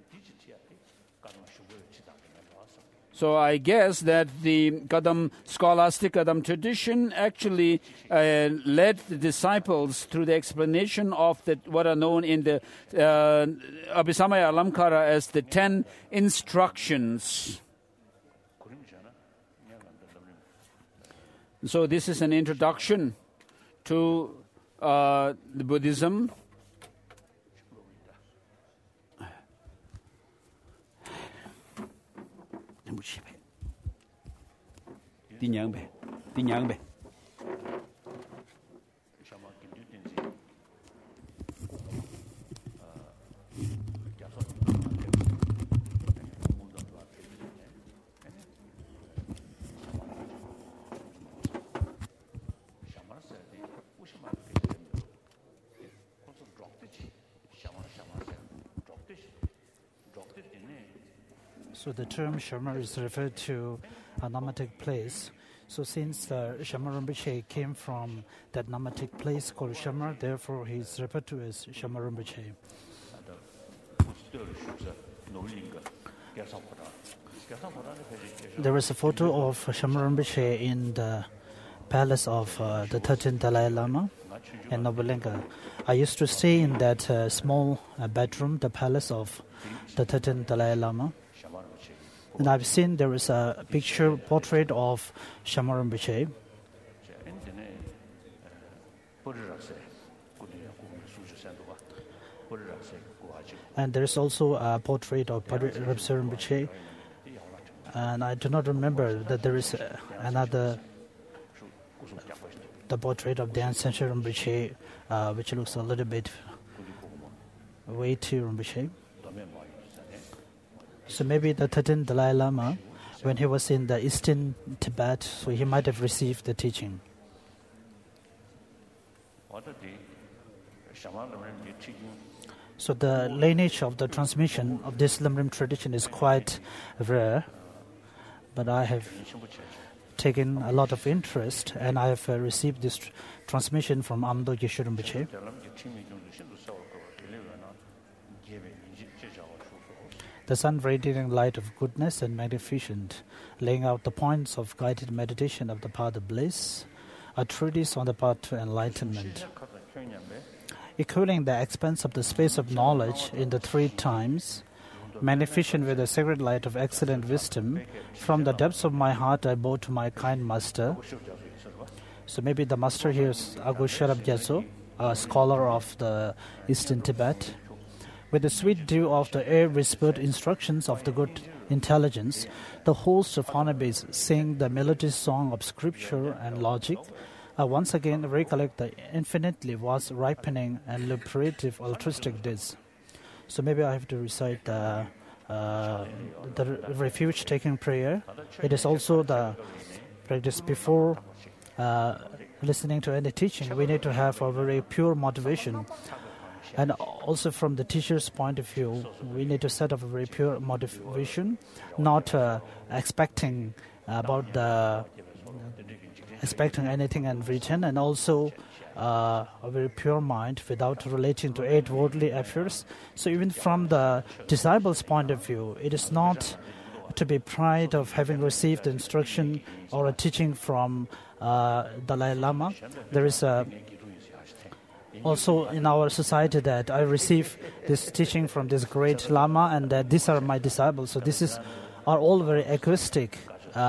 I guess that the Kadam scholastic Kadam tradition actually led the disciples through the explanation of what are known in the Abhisamaya Alamkara as the 10 instructions. So this is an introduction to the Buddhism. So the term Shamar is referred to a nomadic place. So since Shamar Rinpoche came from that nomadic place called Shamar, therefore he is referred to as Shamar Rinpoche. There is a photo of Shamar Rinpoche in the palace of the 13th Dalai Lama in Nobulenga. I used to stay in that small bedroom, the palace of the 13th Dalai Lama. And I've seen there is a portrait of Shamar Rinpoche. And there is also a portrait of Padre Rabsar Rinpoche. And I do not remember that there is another, the portrait of Dan Senshar Rinpoche, which looks a little bit way too Rinpoche. So maybe the 13th Dalai Lama, when he was in the eastern Tibet, so he might have received the teaching. So the lineage of the transmission of this Lamrim tradition is quite rare, but I have taken a lot of interest, and I have received this transmission from Amdo Geshe Rinpoche. The sun radiating light of goodness and magnificent, laying out the points of guided meditation of the path of bliss, a treatise on the path to enlightenment. Equaling the expanse of the space of knowledge in the three times, magnificent with the sacred light of excellent wisdom, from the depths of my heart I bow to my kind master. So maybe the master here is Agu Sherab Gyatso, a scholar of the Eastern Tibet. With the sweet dew of the air-whispered instructions of the good intelligence, the host of honeybees sing the melodious song of scripture and logic. I once again recollect the infinitely vast, ripening and liberative altruistic days. So maybe I have to recite the refuge-taking prayer. It is also the practice before listening to any teaching. We need to have a very pure motivation. And also from the teacher's point of view, we need to set up a very pure motivation, not expecting anything in return, and also a very pure mind without relating to eight worldly affairs. So even from the disciple's point of view, it is not to be proud of having received the instruction or a teaching from Dalai Lama. There is also in our society that I receive this teaching from this great Lama, and that these are my disciples. So are all very egoistic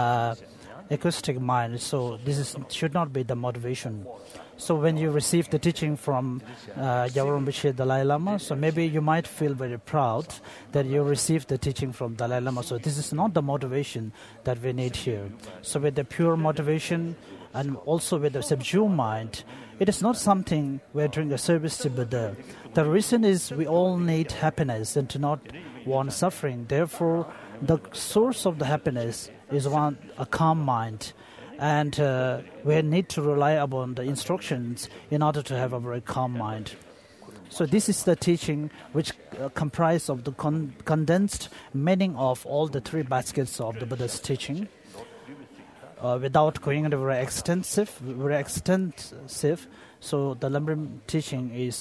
mind. So this should not be the motivation. So when you receive the teaching from Yawar Rinpoche Dalai Lama, so maybe you might feel very proud that you received the teaching from Dalai Lama. So this is not the motivation that we need here. So with the pure motivation and also with the subdued mind, it is not something we're doing a service to Buddha. The reason is we all need happiness and do not want suffering. Therefore, the source of the happiness is a calm mind. And we need to rely upon the instructions in order to have a very calm mind. So this is the teaching which comprises of the condensed meaning of all the three baskets of the Buddha's teaching. Without going into very extensive. So the Lamrim teaching is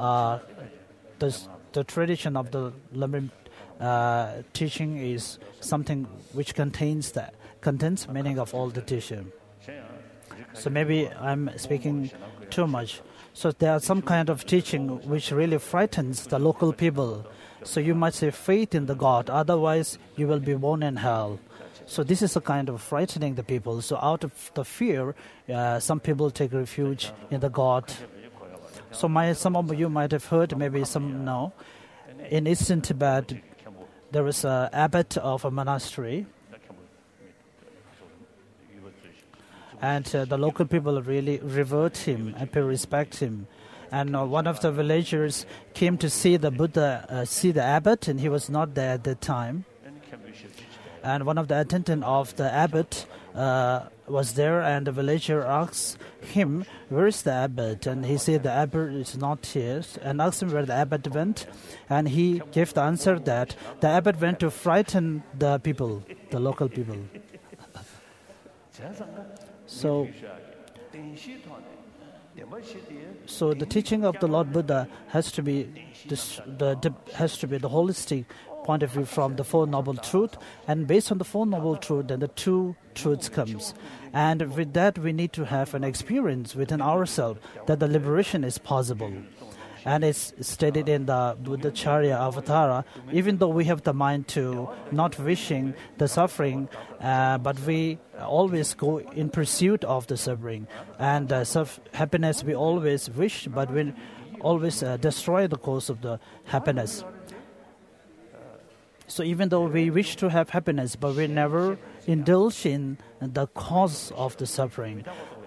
the tradition of the Lamrim teaching is something which contains the condensed meaning of all the teaching. So maybe I'm speaking too much. So there are some kind of teaching which really frightens the local people. So you might say faith in the God, otherwise you will be born in hell. So this is a kind of frightening the people. So out of the fear, some people take refuge in the God. So some of you might have heard, maybe some know. In Eastern Tibet, there is an abbot of a monastery. And the local people really revere him and pay respect him. And one of the villagers came to see the Buddha, see the abbot, and he was not there at that time. And one of the attendants of the abbot was there, and the villager asked him, "Where is the abbot?" And he said, "The abbot is not here." And asked him where the abbot went. And he gave the answer that the abbot went to frighten the people, the local people. So the teaching of the Lord Buddha has to be the holistic point of view from the Four Noble Truths, and based on the Four Noble Truths, then the two truths comes. And with that, we need to have an experience within ourselves that the liberation is possible. And it's stated in the Buddhacharya Avatara, even though we have the mind to not wishing the suffering, but we always go in pursuit of the suffering. And happiness we always wish, but we always destroy the cause of the happiness. So even though we wish to have happiness, but we never indulge in the cause of the suffering.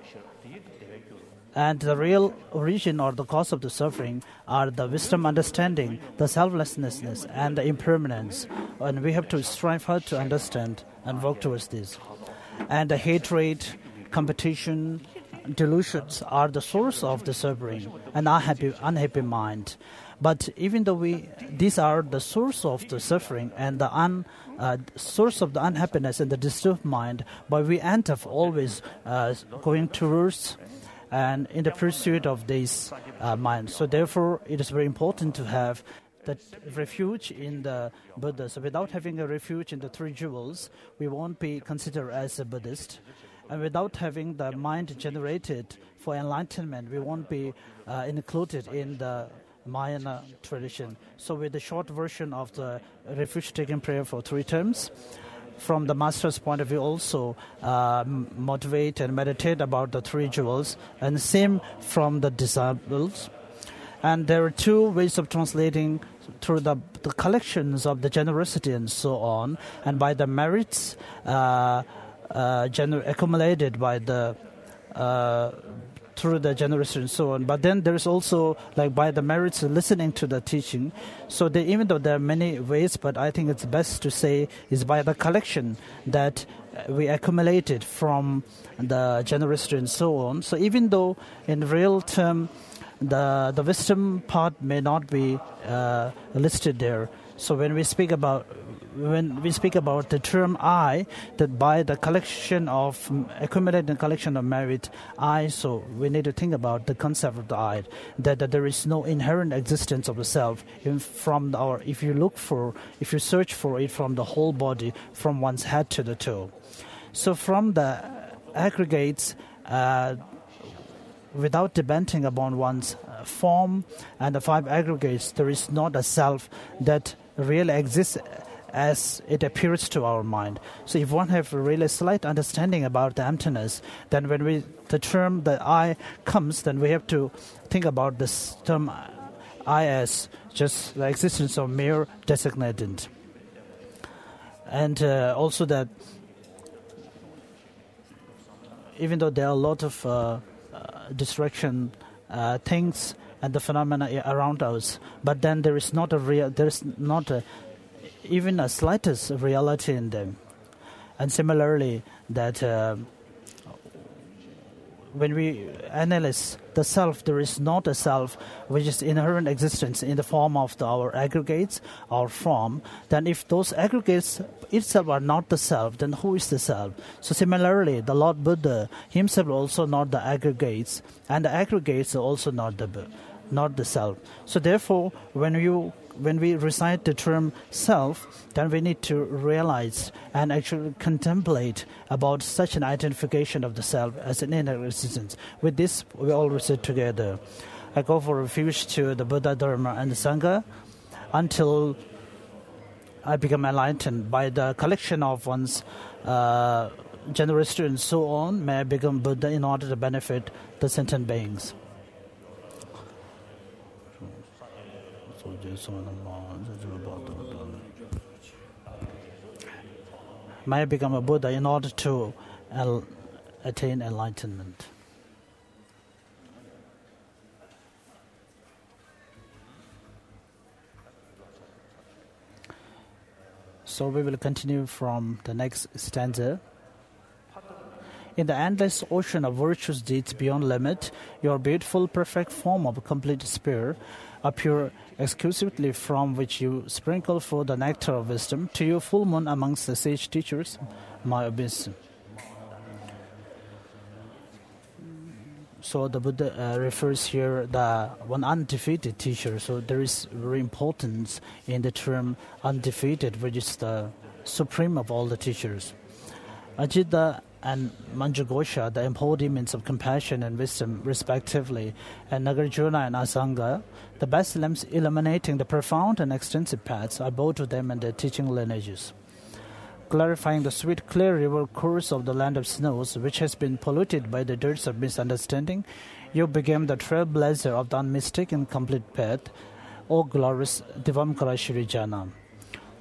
And the real origin or the cause of the suffering are the wisdom understanding, the selflessness, and the impermanence. And we have to strive hard to understand and work towards this. And the hatred, competition, delusions are the source of the suffering and unhappy mind. But even though these are the source of the suffering and the source of the unhappiness and the disturbed mind, but we end up always going towards and in the pursuit of this mind. So therefore, it is very important to have that refuge in the Buddha. So without having a refuge in the three jewels, we won't be considered as a Buddhist. And without having the mind generated for enlightenment, we won't be included in the Mahayana tradition. So with the short version of the refuge-taking prayer for 3 terms, from the master's point of view also motivate and meditate about the 3 jewels, and same from the disciples. And there are 2 ways of translating through the collections of the generosity and so on, and by the merits accumulated by the through the generosity and so on. But then there is also like by the merits of listening to the teaching. So even though there are many ways, but I think it's best to say is by the collection that we accumulated from the generosity and so on. So even though in real term the wisdom part may not be listed there. So when we speak about the term I, that by the collection of accumulated collection of merit, I, so we need to think about the concept of the I, that there is no inherent existence of the self. If you search for it from the whole body, from one's head to the toe. So from the aggregates, without depending upon one's form and the 5 aggregates, there is not a self that really exists as it appears to our mind. So if one have a really slight understanding about the emptiness, then when the term the I comes, then we have to think about this term I as just the existence of mere designated. And also that even though there are a lot of distraction things and the phenomena around us, but then there is not even a slightest reality in them. And similarly, that when we analyze the self, there is not a self which is inherent existence in the form of our aggregates or form. Then if those aggregates itself are not the self, then who is the self? So similarly, the Lord Buddha himself also not the aggregates, and the aggregates are also not the self. So therefore, when we recite the term self, then we need to realize and actually contemplate about such an identification of the self as an inner existence. With this, we all recite together. I go for refuge to the Buddha, Dharma, and the Sangha until I become enlightened by the collection of one's generosity and so on. May I become Buddha in order to benefit the sentient beings. May I become a Buddha in order to attain enlightenment. So we will continue from the next stanza. In the endless ocean of virtuous deeds beyond limit, your beautiful, perfect form of complete spirit appear exclusively from which you sprinkle forth the nectar of wisdom. To you, full moon amongst the sage teachers, my abyss. So the Buddha refers here the one undefeated teacher. So there is very importance in the term undefeated, which is the supreme of all the teachers. Ajita and Manjughosha, the embodiments of compassion and wisdom, respectively, and Nagarjuna and Asanga, the best lamps illuminating the profound and extensive paths, are both of them and their teaching lineages. Clarifying the sweet, clear river course of the land of snows, which has been polluted by the dirts of misunderstanding, you became the trailblazer of the unmistaken complete path, O glorious Divamkara Shri Jana.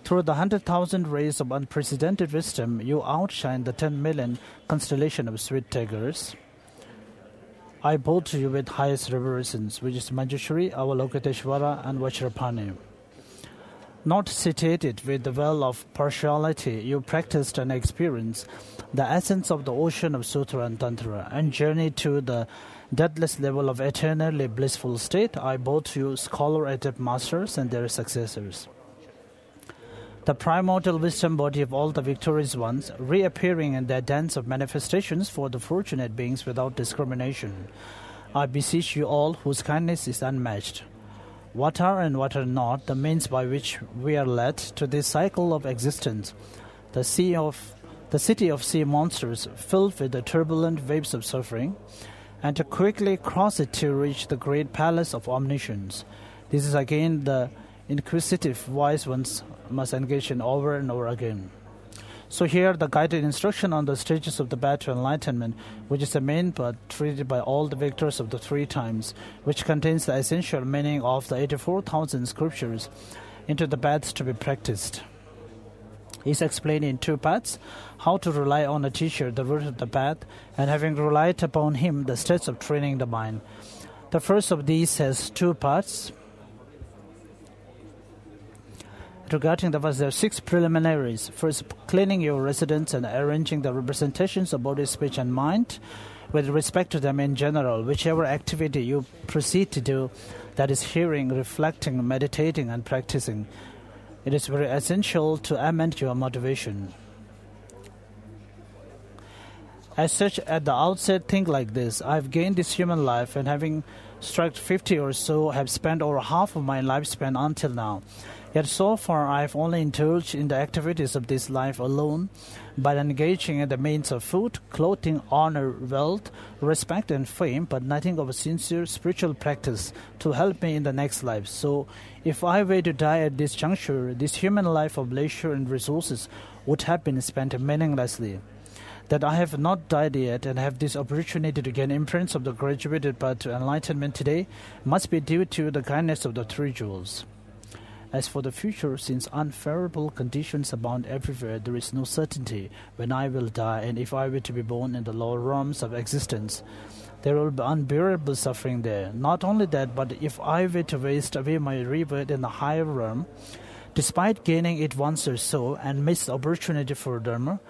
Through the 100,000 rays of unprecedented wisdom, you outshine the 10 million constellation of sweet tigers. I bow to you with highest reverence, which is Manjushri, Avalokiteshvara, and Vajrapani. Not satiated with the well of partiality, you practiced and experienced the essence of the ocean of Sutra and Tantra, and journeyed to the deathless level of eternally blissful state. I bow to you, scholar adept masters and their successors. The primordial wisdom body of all the victorious ones, reappearing in their dance of manifestations for the fortunate beings without discrimination. I beseech you all, whose kindness is unmatched. What are and what are not the means by which we are led to this cycle of existence, the city of sea monsters filled with the turbulent waves of suffering, and to quickly cross it to reach the great palace of omniscience. This is again the inquisitive wise ones must engage in over and over again. So here the guided instruction on the stages of the path to enlightenment, which is the main part treated by all the victors of the three times, which contains the essential meaning of the 84,000 scriptures into the paths to be practiced. Is explained in two parts: how to rely on a teacher, the root of the path, and having relied upon him, the steps of training the mind. The first of these has two parts. Regarding the first, there are 6 preliminaries. First, cleaning your residence and arranging the representations of body, speech, and mind with respect to them in general. Whichever activity you proceed to do, that is hearing, reflecting, meditating, and practicing, it is very essential to amend your motivation. As such, at the outset, think like this: I've gained this human life, and having struck 50 or so, have spent over half of my lifespan until now. Yet so far I have only indulged in the activities of this life alone, by engaging in the means of food, clothing, honor, wealth, respect, and fame, but nothing of a sincere spiritual practice to help me in the next life. So, if I were to die at this juncture, this human life of leisure and resources would have been spent meaninglessly. That I have not died yet and have this opportunity to gain imprints of the graduated path to enlightenment today must be due to the kindness of the three jewels. As for the future, since unfavorable conditions abound everywhere, there is no certainty when I will die, and if I were to be born in the lower realms of existence, there will be unbearable suffering there. Not only that, but if I were to waste away my rebirth in the higher realm, despite gaining it once or so, and miss the opportunity for Dharma.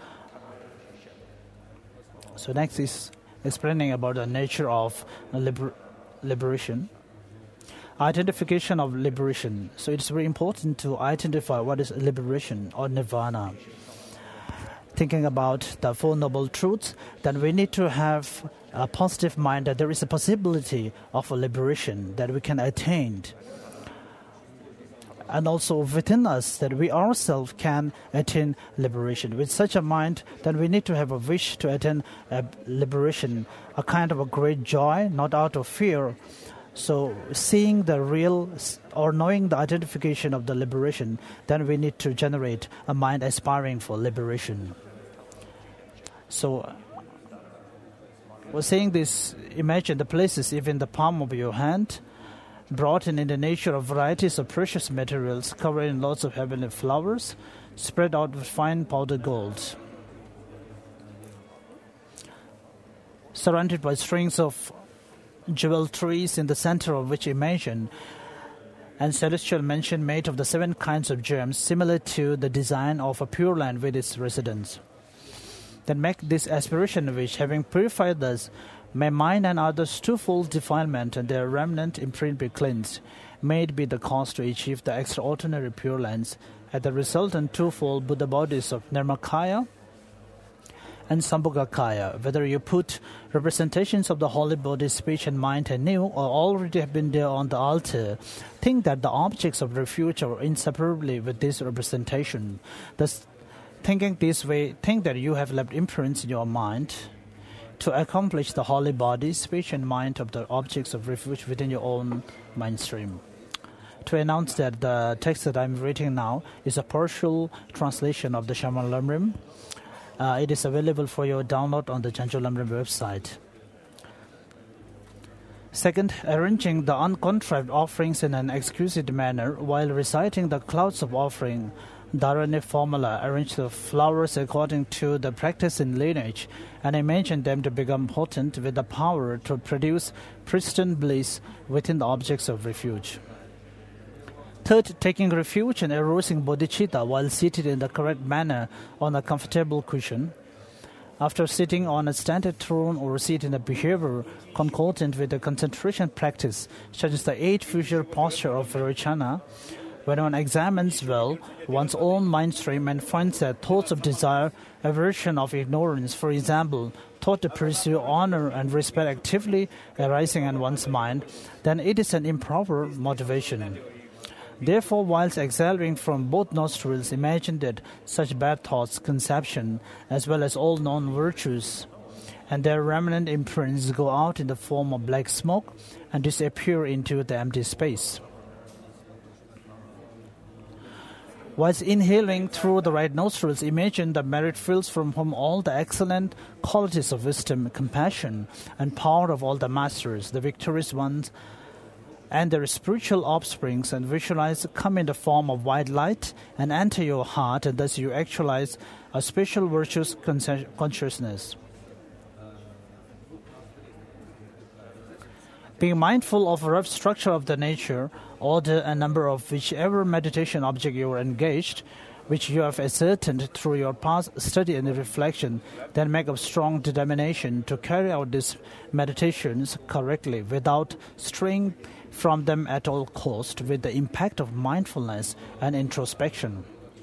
So next is explaining about the nature of liberation. Identification of liberation. So it's very important to identify what is liberation or nirvana. Thinking about the Four Noble Truths, then we need to have a positive mind that there is a possibility of a liberation that we can attain. And also within us that we ourselves can attain liberation. With such a mind, then we need to have a wish to attain a liberation, a kind of a great joy, not out of fear. So seeing the real or knowing the identification of the liberation, then we need to generate a mind aspiring for liberation. So we're saying this, imagine the places even the palm of your hand, brought in the nature of varieties of precious materials, covered in lots of heavenly flowers, spread out with fine powdered gold, surrounded by strings of jewel trees, in the center of which imagine and celestial mansion made of the 7 kinds of gems, similar to the design of a pure land with its residence. Then make this aspiration which, having purified us, may mine and others twofold defilement and their remnant imprint be cleansed, may it be the cause to achieve the extraordinary pure lands, at the resultant twofold Buddha bodies of Nirmakaya and Sambhogakaya. Whether you put representations of the holy body, speech, and mind anew, or already have been there on the altar, think that the objects of refuge are inseparably with this representation. Thus, thinking this way, think that you have left imprints in your mind to accomplish the holy body, speech, and mind of the objects of refuge within your own mind stream. To announce that the text that I'm reading now is a partial translation of the Shaman Lamrim. It is available for your download on the Chancho Lamrim website. Second, arranging the uncontrived offerings in an exquisite manner while reciting the clouds of offering Dharani formula arranged the flowers according to the practice in lineage and imagined them to become potent with the power to produce pristine bliss within the objects of refuge. Third, taking refuge in arousing bodhicitta while seated in the correct manner on a comfortable cushion. After sitting on a standard throne or seat in a behavior concordant with the concentration practice, such as the 8 future posture of Virochana, when one examines well one's own mind stream and finds that thoughts of desire, aversion of ignorance, for example, thought to pursue honor and respect actively arising in one's mind, then it is an improper motivation. Therefore, whilst exhaling from both nostrils, imagine that such bad thoughts, conception, as well as all non-virtues, and their remnant imprints go out in the form of black smoke and disappear into the empty space. Whilst inhaling through the right nostrils, imagine the merit fields from whom all the excellent qualities of wisdom, compassion, and power of all the masters, the victorious ones, and their spiritual offsprings, and visualize come in the form of white light and enter your heart, and thus you actualize a special virtuous consciousness. Being mindful of a rough structure of the nature, order and number of whichever meditation object you are engaged, which you have ascertained through your past study and reflection, then make a strong determination to carry out these meditations correctly without straying from them at all cost, with the impact of mindfulness and introspection.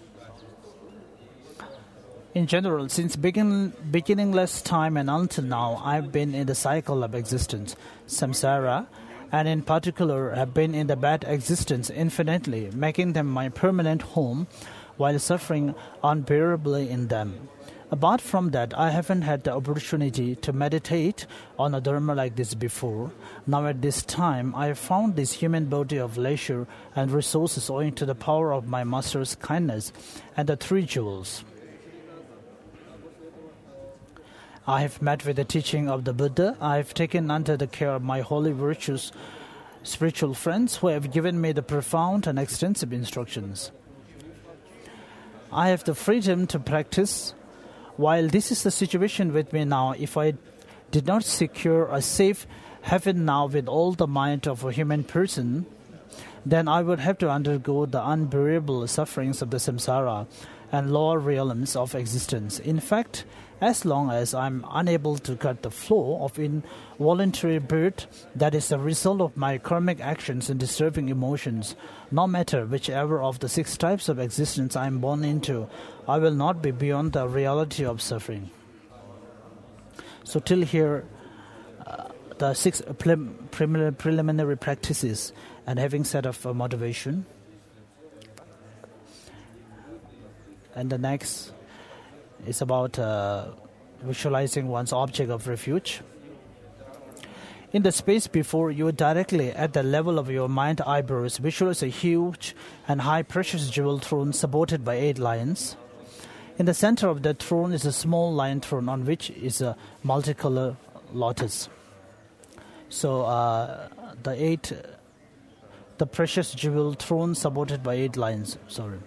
In general, since beginningless time and until now, I've been in the cycle of existence, samsara, and in particular have been in the bad existence infinitely, making them my permanent home while suffering unbearably in them. Apart from that, I haven't had the opportunity to meditate on a dharma like this before. Now at this time, I have found this human body of leisure and resources owing to the power of my master's kindness and the 3 jewels. I have met with the teaching of the Buddha. I have taken under the care of my holy virtuous spiritual friends who have given me the profound and extensive instructions. I have the freedom to practice. While this is the situation with me now, if I did not secure a safe heaven now with all the might of a human person, then I would have to undergo the unbearable sufferings of the samsara and lower realms of existence. In fact, as long as I'm unable to cut the flow of involuntary birth that is the result of my karmic actions and disturbing emotions, no matter whichever of the 6 types of existence I am born into, I will not be beyond the reality of suffering. So till here, the 6 preliminary practices and having set of motivation. And the next is about visualizing one's object of refuge. In the space before you, directly at the level of your mind eyebrows, visualize a huge and high precious jewel throne supported by 8 lions. In the center of the throne is a small lion throne on which is a multicolor lotus. So the precious jewel throne supported by 8 lions.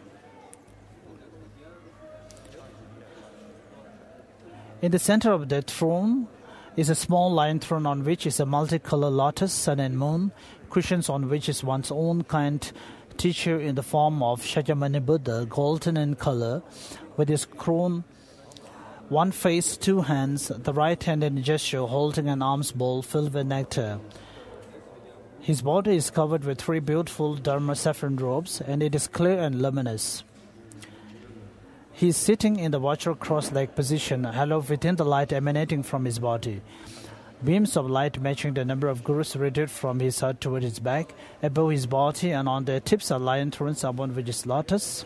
In the center of the throne is a small lion throne on which is a multicolor lotus, sun and moon, cushions on which is one's own kind teacher in the form of Shakyamuni Buddha, golden in color, with his crown, 1 face, 2 hands, the right hand in gesture holding an alms bowl filled with nectar. His body is covered with 3 beautiful Dharma saffron robes, and it is clear and luminous. He is sitting in the Vajra cross-leg position, hallowed within the light emanating from his body. Beams of light matching the number of gurus radiate from his heart toward his back, above his body, and on their tips are lion thrones upon which is lotus.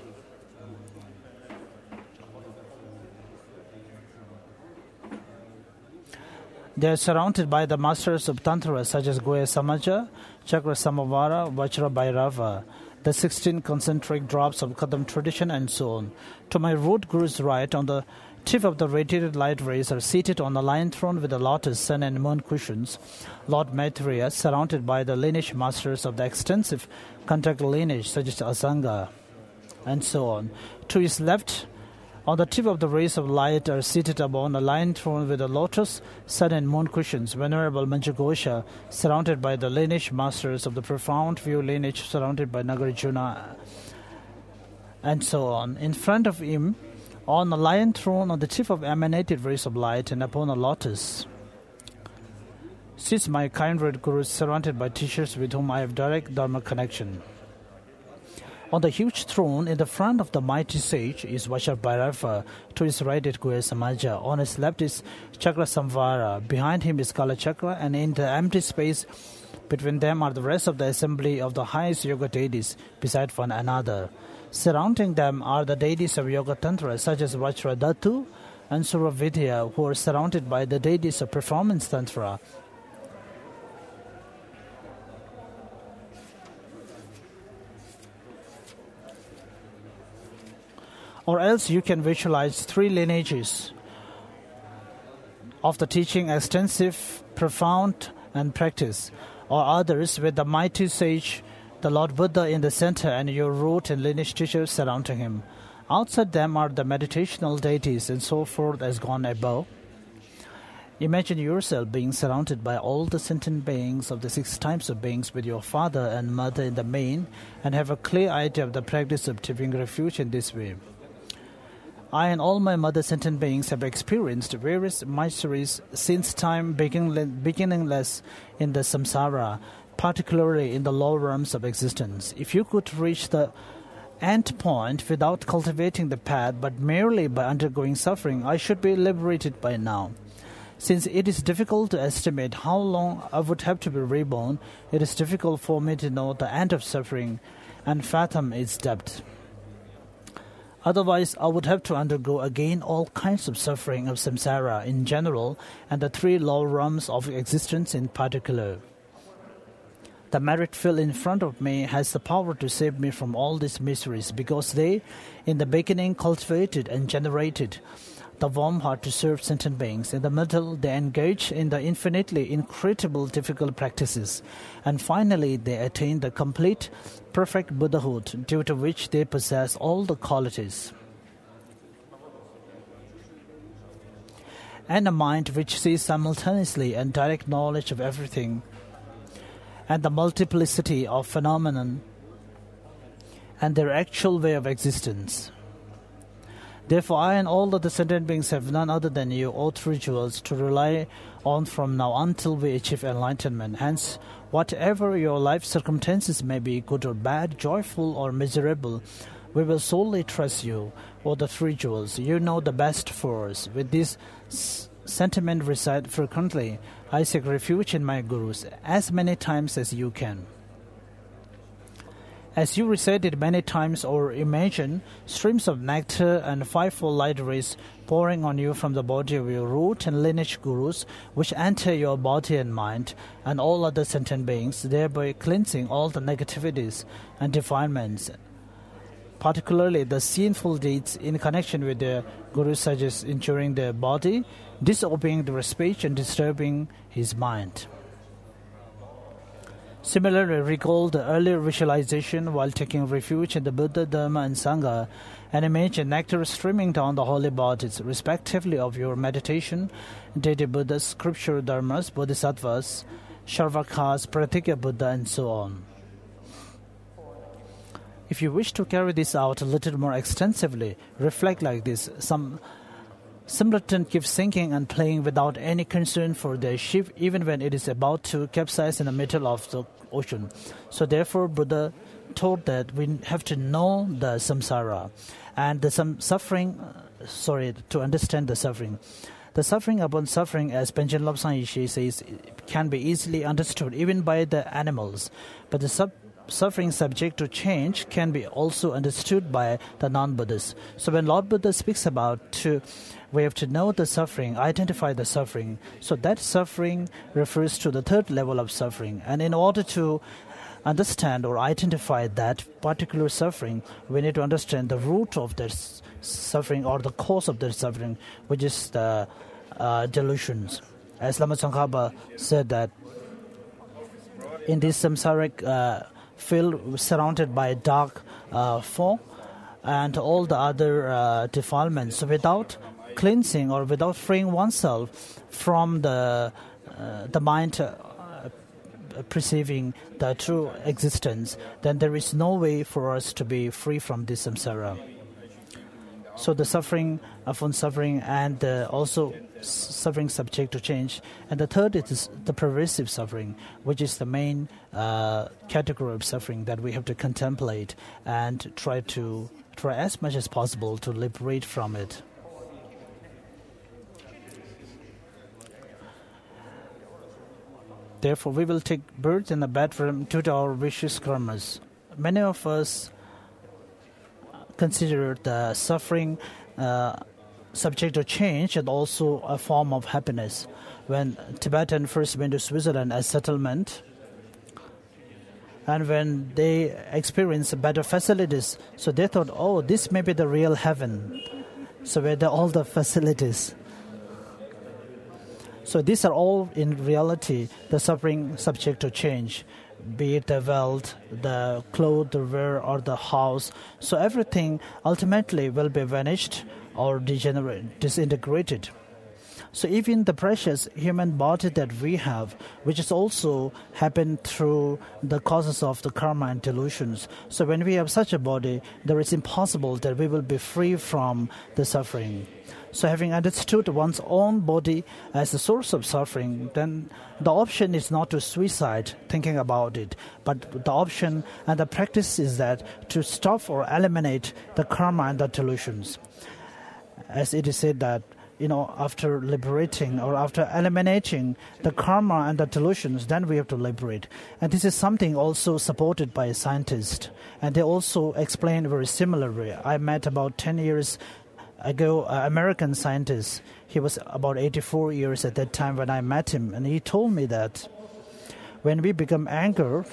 They are surrounded by the masters of Tantra such as Goya Samaja, Chakra Samavara, Vajra Bhairava, the 16 concentric drops of Kadam tradition, and so on. To my root guru's right, on the tip of the radiated light rays, are seated on a lion throne with the lotus, sun and moon cushions, Lord Maitreya, surrounded by the lineage masters of the extensive Kantak lineage such as Asanga. and so on. To his left, on the tip of the rays of light, are seated upon a lion throne with a lotus, sun and moon cushions, Venerable Manjughosha, surrounded by the lineage masters of the profound view lineage, surrounded by Nagarjuna, and so on. In front of him, on a lion throne, on the tip of emanated rays of light, and upon a lotus, sits my kindred gurus, surrounded by teachers with whom I have direct dharma connection. On the huge throne in the front of the mighty sage is Vajrabhairava. To his right is Guhya Samaja. On his left is Chakra Samvara. Behind him is Kala Chakra, and in the empty space between them are the rest of the assembly of the highest yoga deities beside one another. Surrounding them are the deities of Yoga Tantra, such as Vajradhatu and Suravidya, who are surrounded by the deities of Performance Tantra. Or else you can visualize three lineages of the teaching: extensive, profound, and practice. Or others with the mighty sage, the Lord Buddha in the center, and your root and lineage teachers surrounding him. Outside them are the meditational deities and so forth as gone above. Imagine yourself being surrounded by all the sentient beings of the 6 types of beings with your father and mother in the main, and have a clear idea of the practice of taking refuge in this way. I and all my mother sentient beings have experienced various miseries since time beginningless in the samsara, particularly in the lower realms of existence. If you could reach the end point without cultivating the path, but merely by undergoing suffering, I should be liberated by now. Since it is difficult to estimate how long I would have to be reborn, it is difficult for me to know the end of suffering and fathom its depth. Otherwise, I would have to undergo again all kinds of suffering of samsara in general and the 3 lower realms of existence in particular. The merit field in front of me has the power to save me from all these miseries, because they, in the beginning, cultivated and generated the warm heart to serve sentient beings. In the middle, they engage in the infinitely incredible difficult practices. And finally, they attain the complete, perfect Buddhahood, due to which they possess all the qualities. And a mind which sees simultaneously and direct knowledge of everything, and the multiplicity of phenomenon, and their actual way of existence. Therefore, I and all other sentient beings have none other than you, O 3 jewels, to rely on from now until we achieve enlightenment. Hence, whatever your life circumstances may be, good or bad, joyful or miserable, we will solely trust you, O the 3 jewels. You know the best for us. With this sentiment recite frequently, I seek refuge in my gurus as many times as you can. As you recite it many times or imagine streams of nectar and 5-fold light rays pouring on you from the body of your root and lineage gurus, which enter your body and mind and all other sentient beings, thereby cleansing all the negativities and defilements, particularly the sinful deeds in connection with the gurus, such as injuring their body, disobeying their speech, and disturbing his mind. Similarly, recall the earlier visualization while taking refuge in the Buddha, Dharma, and Sangha, and imagine nectar streaming down the holy bodies, respectively of your meditation, deity Buddhas, scripture dharmas, bodhisattvas, Sharvakas, Pratigya Buddha, and so on. If you wish to carry this out a little more extensively, reflect like this. Some simpleton keeps sinking and playing without any concern for their ship, even when it is about to capsize in the middle of the ocean. So therefore, Buddha taught that we have to know the samsara and the to understand the suffering. The suffering upon suffering, as Panchen Lobsang Yeshe says, can be easily understood even by the animals. But the suffering subject to change can be also understood by the non-Buddhists. So when Lord Buddha speaks about we have to know the suffering, identify the suffering. So that suffering refers to the 3rd level of suffering. And in order to understand or identify that particular suffering, we need to understand the root of that suffering or the cause of that suffering, which is the delusions. As Lama Tsongkhapa said that in this samsaric field surrounded by dark fog, and all the other defilements. So without cleansing or without freeing oneself from the mind perceiving the true existence, then there is no way for us to be free from this samsara. So the suffering upon suffering, and also suffering subject to change. And the third is the pervasive suffering, which is the main category of suffering that we have to contemplate and try as much as possible to liberate from it. Therefore, we will take birth in the bedroom due to our vicious karmas. Many of us consider the suffering subject to change and also a form of happiness. When Tibetan first went to Switzerland as settlement, and when they experienced better facilities, so they thought, oh, this may be the real heaven. So where all the facilities. So these are all in reality the suffering subject to change, be it the wealth, the clothes, the wear, or the house. So everything ultimately will be vanished or disintegrated. So even the precious human body that we have, which is also happened through the causes of the karma and delusions. So when we have such a body, there is impossible that we will be free from the suffering. So having understood one's own body as the source of suffering, then the option is not to suicide, thinking about it, but the option and the practice is that to stop or eliminate the karma and the delusions. As it is said that, after liberating or after eliminating the karma and the delusions, then we have to liberate. And this is something also supported by a scientist. And they also explain very similarly. I met about 10 years ago an American scientist. He was about 84 years at that time when I met him. And he told me that when we become angered,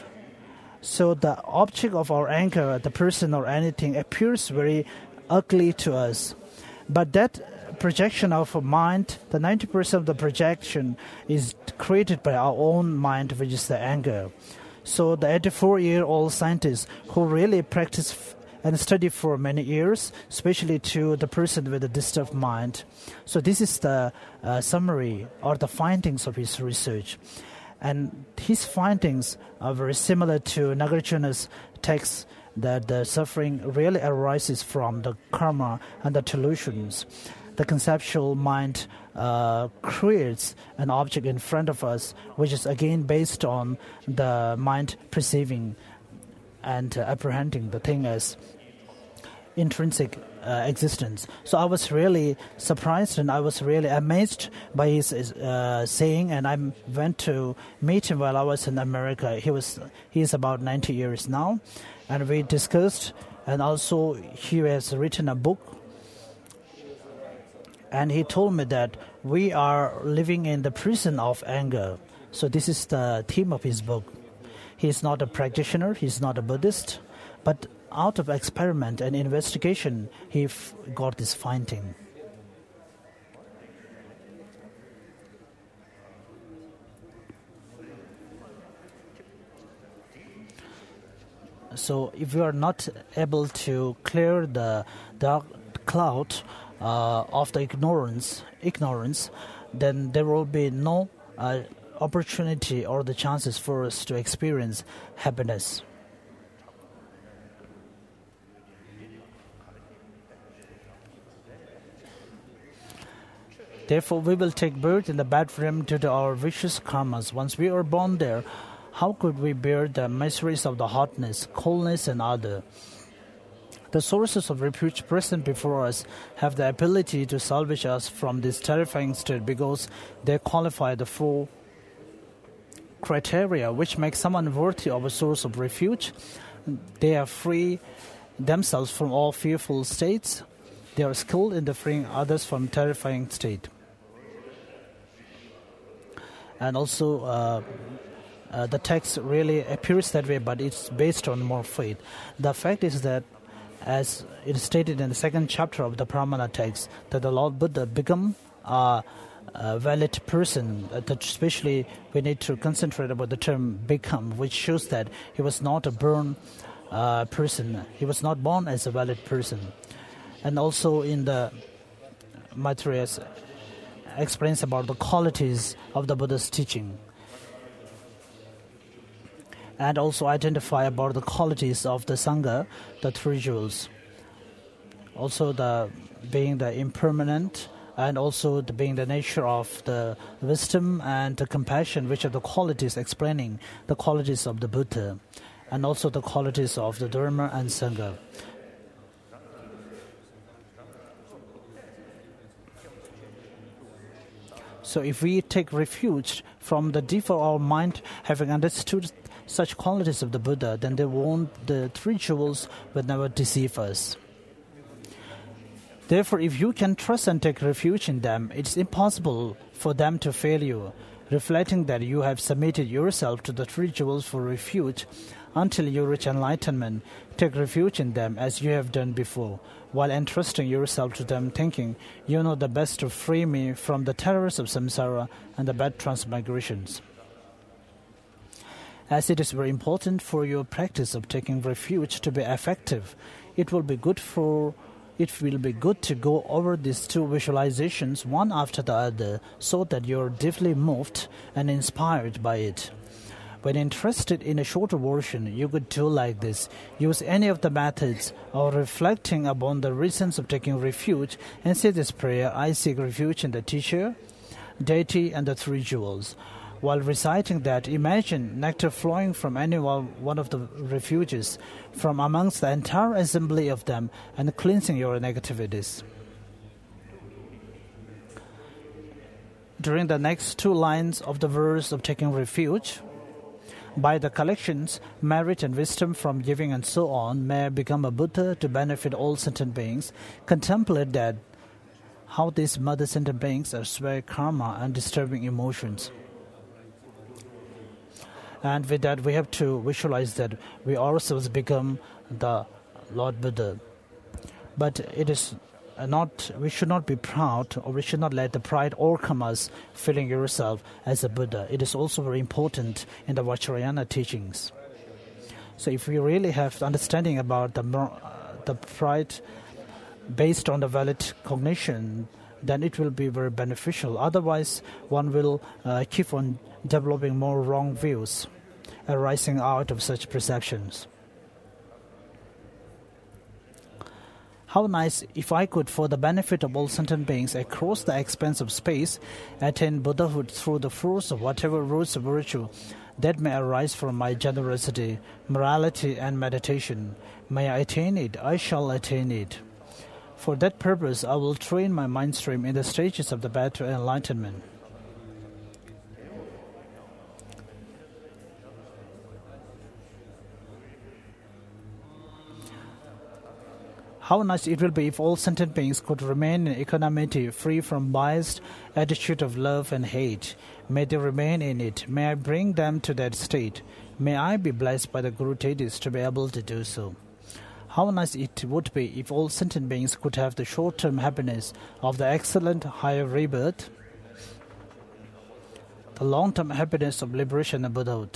so the object of our anger, the person or anything, appears very ugly to us. But that projection of a mind, the 90% of the projection is created by our own mind, which is the anger. So the 84-year-old scientist who really practiced and studied for many years, especially to the person with a disturbed mind. So this is the summary or the findings of his research. And his findings are very similar to Nagarjuna's text, that the suffering really arises from the karma and the delusions. The conceptual mind creates an object in front of us, which is again based on the mind perceiving and apprehending the thing as intrinsic existence. So I was really surprised and I was really amazed by his saying, and I went to meet him while I was in America. He is about 90 years now, and we discussed, and also he has written a book. And he told me that we are living in the prison of anger. So this is the theme of his book. He is not a practitioner, he is not a Buddhist, but out of experiment and investigation, he got this finding. So if we are not able to clear the dark cloud of the ignorance, then there will be no opportunity or the chances for us to experience happiness. Therefore, we will take birth in the bedroom due to our vicious karmas. Once we are born there, how could we bear the miseries of the hotness, coldness, and other? The sources of refuge present before us have the ability to salvage us from this terrifying state because they qualify the 4 criteria which make someone worthy of a source of refuge. They are free themselves from all fearful states. They are skilled in freeing others from terrifying state. And also, the text really appears that way, but it's based on more faith. The fact is that, as it is stated in the 2nd chapter of the Pramana text, that the Lord Buddha become a valid person. That especially we need to concentrate about the term become, which shows that he was not born person. He was not born as a valid person. And also in the Maitreya explains about the qualities of the Buddha's teaching. And also identify about the qualities of the Sangha, the three jewels. Also being the impermanent, and also being the nature of the wisdom and the compassion, which are the qualities explaining the qualities of the Buddha, and also the qualities of the Dharma and Sangha. So if we take refuge from the deep of our mind, having understood such qualities of the Buddha, then the three jewels will never deceive us. Therefore, if you can trust and take refuge in them, it's impossible for them to fail you, reflecting that you have submitted yourself to the three jewels for refuge until you reach enlightenment. Take refuge in them as you have done before, while entrusting yourself to them, thinking, you know the best to free me from the terrors of samsara and the bad transmigrations. As it is very important for your practice of taking refuge to be effective, it will be good to go over these two visualizations one after the other so that you are deeply moved and inspired by it. When interested in a shorter version, you could do like this. Use any of the methods of reflecting upon the reasons of taking refuge and say this prayer: I seek refuge in the teacher, deity, and the three jewels. While reciting that, imagine nectar flowing from any one of the refuges, from amongst the entire assembly of them, and cleansing your negativities. During the next two lines of the verse of taking refuge, by the collections, merit and wisdom from giving and so on, may I become a Buddha to benefit all sentient beings. Contemplate that, how these mother sentient beings are sway karma and disturbing emotions. And with that, we have to visualize that we ourselves become the Lord Buddha. But it is we should not be proud, or we should not let the pride overcome us, feeling yourself as a Buddha. It is also very important in the Vajrayana teachings. So if we really have understanding about the pride based on the valid cognition, then it will be very beneficial. Otherwise, one will keep on developing more wrong views arising out of such perceptions. How nice if I could, for the benefit of all sentient beings across the expanse of space, attain Buddhahood through the fruits of whatever roots of virtue that may arise from my generosity, morality, and meditation. May I attain it, I shall attain it. For that purpose, I will train my mind stream in the stages of the path to enlightenment. How nice it will be if all sentient beings could remain in equanimity, free from biased attitude of love and hate. May they remain in it. May I bring them to that state. May I be blessed by the Guru Tetis to be able to do so. How nice it would be if all sentient beings could have the short-term happiness of the excellent higher rebirth, the long-term happiness of liberation and Buddhahood.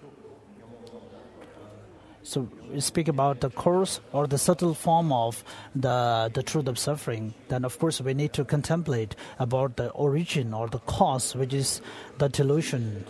So we speak about the coarse or the subtle form of the truth of suffering. Then of course we need to contemplate about the origin or the cause, which is the delusion.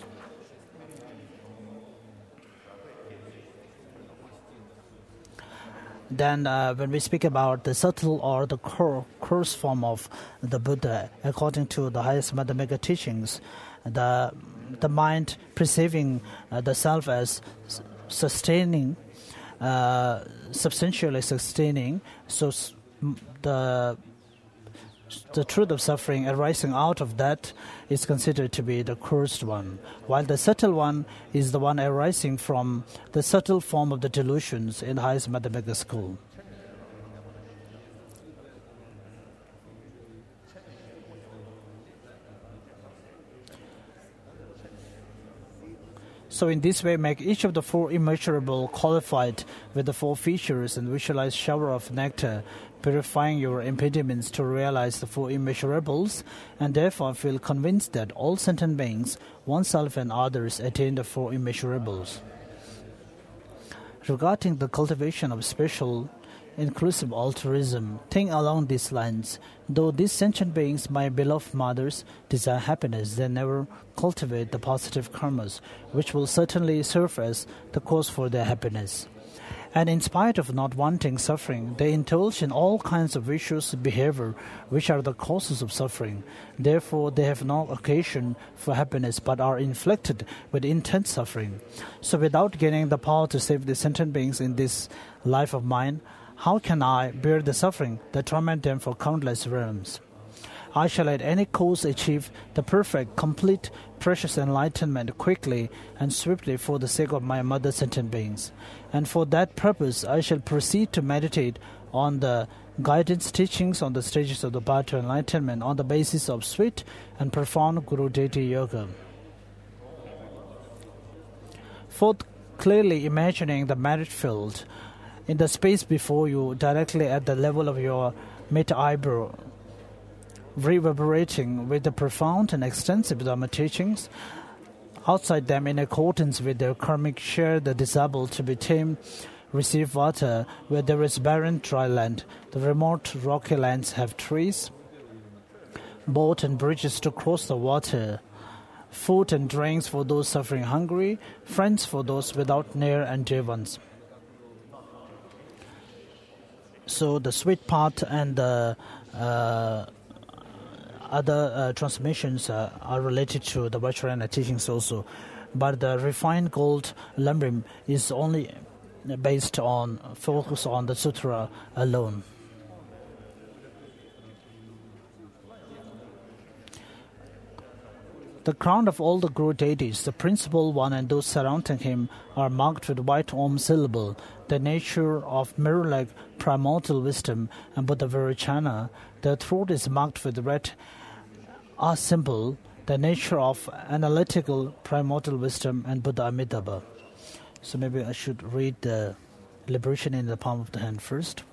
Then when we speak about the subtle or the coarse form of the Buddha, according to the highest Madhyamaka teachings, the mind perceiving the self as sustaining, substantially sustaining, so the truth of suffering arising out of that is considered to be the cursed one, while the subtle one is the one arising from the subtle form of the delusions in the highest Madhyamaka school. So in this way, make each of the four immeasurable qualified with the four features and visualize shower of nectar, purifying your impediments to realize the four immeasurables, and therefore feel convinced that all sentient beings, oneself and others, attain the four immeasurables. Regarding the cultivation of special inclusive altruism, think along these lines. Though these sentient beings, my beloved mothers, desire happiness, they never cultivate the positive karmas, which will certainly serve as the cause for their happiness. And in spite of not wanting suffering, they indulge in all kinds of vicious behavior, which are the causes of suffering. Therefore, they have no occasion for happiness, but are inflicted with intense suffering. So without gaining the power to save the sentient beings in this life of mine, how can I bear the suffering that torment them for countless realms? I shall at any cost achieve the perfect, complete, precious enlightenment quickly and swiftly for the sake of my mother sentient beings. And for that purpose, I shall proceed to meditate on the guidance teachings on the stages of the path to enlightenment on the basis of sweet and profound Guru Deity Yoga. Fourth, clearly imagining the merit field in the space before you, directly at the level of your mid-eyebrow, reverberating with the profound and extensive Dharma teachings. Outside them, in accordance with their karmic share, the disabled to be tamed receive water where there is barren dry land. The remote rocky lands have trees, boats and bridges to cross the water, food and drinks for those suffering hungry, friends for those without near and dear ones. So the sweet part and the other transmissions are related to the Vajrayana teachings also. But the refined gold Lamrim is only based on focus on the sutra alone. The crown of all the Guru deities, the principal one and those surrounding him, are marked with white Om syllable, the nature of mirror-like primordial wisdom, and Buddha Vairochana. The throat is marked with red A symbol, the nature of analytical primordial wisdom, and Buddha Amitabha. So maybe I should read the liberation in the palm of the hand first.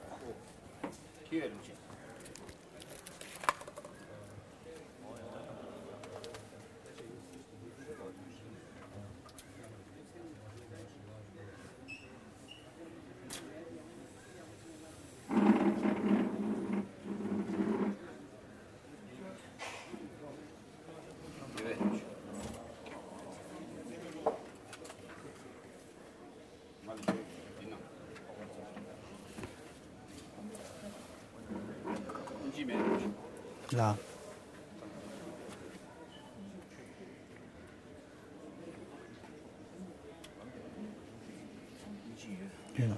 Yeah. Yeah.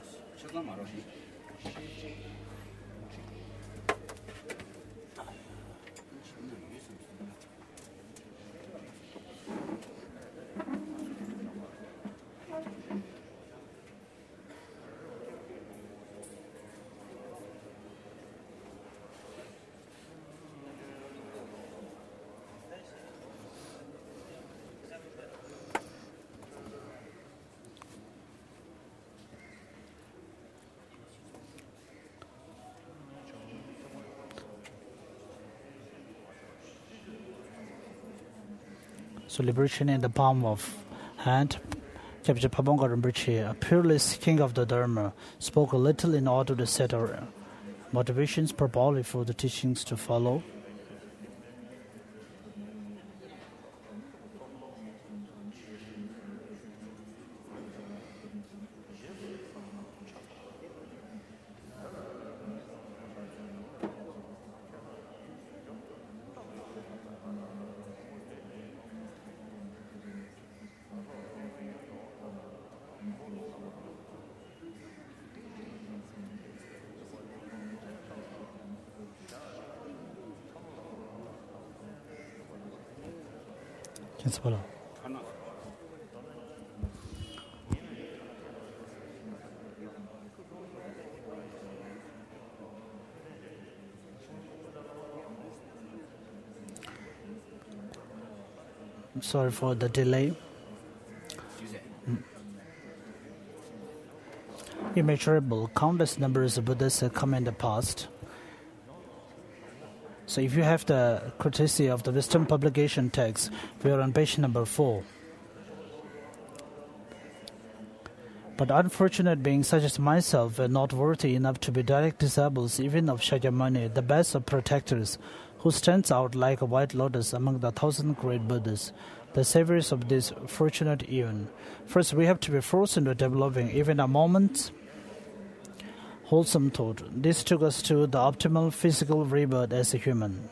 So liberation in the palm of hand. Kyabje Pabonga Rinpoche, a peerless king of the Dharma, spoke a little in order to set our motivations properly for the teachings to follow. I'm sorry for the delay. Immeasurable, countless numbers of Buddhas have come in the past. So if you have the courtesy of the wisdom publication text, we are on page number 4. But unfortunate beings such as myself were not worthy enough to be direct disciples even of Shakyamuni, the best of protectors, who stands out like a white lotus among the 1,000 great Buddhas, the saviors of this fortunate eon. First, we have to be forced into developing even a moment's wholesome thought. This took us to the optimal physical rebirth as a human.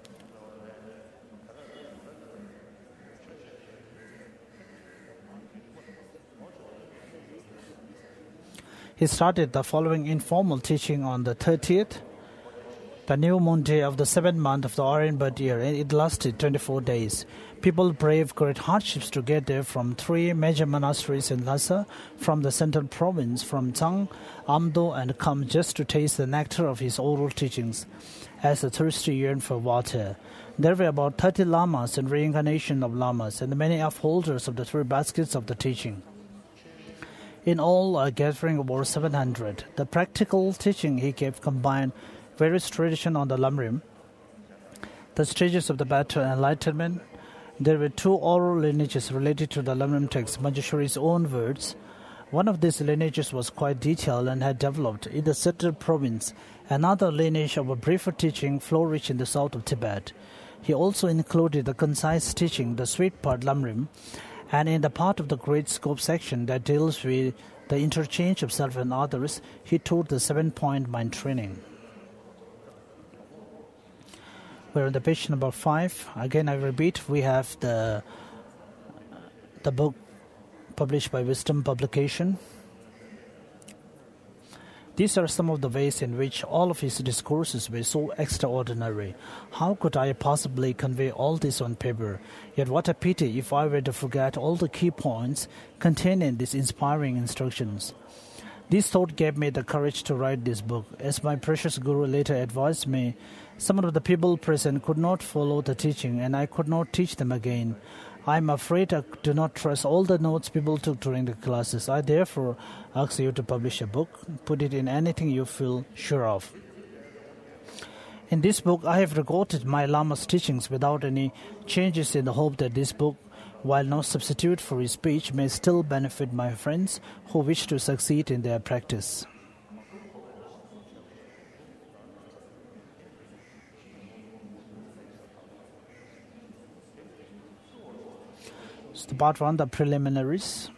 He started the following informal teaching on the 30th, the new moon day of the 7th month of the Orient birth year, and it lasted 24 days. People braved great hardships to get there from 3 major monasteries in Lhasa, from the central province, from Tsang, Amdo, and Kham, just to taste the nectar of his oral teachings, as the thirsty yearn for water. There were about 30 lamas and reincarnation of lamas, and many upholders of the 3 baskets of the teaching. In all, a gathering of over 700. The practical teaching he gave combined various traditions on the Lamrim, the stages of the path to enlightenment. There were 2 oral lineages related to the Lamrim text, Manjushri's own words. One of these lineages was quite detailed and had developed in the central province. Another lineage of a briefer teaching flourished in the south of Tibet. He also included the concise teaching, the sweet part Lamrim, and in the part of the great scope section that deals with the interchange of self and others, he taught the 7-point mind training. We're on the page number 5. Again, I repeat, we have the book published by Wisdom Publication. These are some of the ways in which all of his discourses were so extraordinary. How could I possibly convey all this on paper? Yet what a pity if I were to forget all the key points contained in these inspiring instructions. This thought gave me the courage to write this book. As my precious Guru later advised me, some of the people present could not follow the teaching, and I could not teach them again. I am afraid I do not trust all the notes people took during the classes. I therefore ask you to publish a book. Put it in anything you feel sure of. In this book, I have recorded my Lama's teachings without any changes in the hope that this book, while no substitute for his speech, may still benefit my friends who wish to succeed in their practice. So part 1, the preliminaries.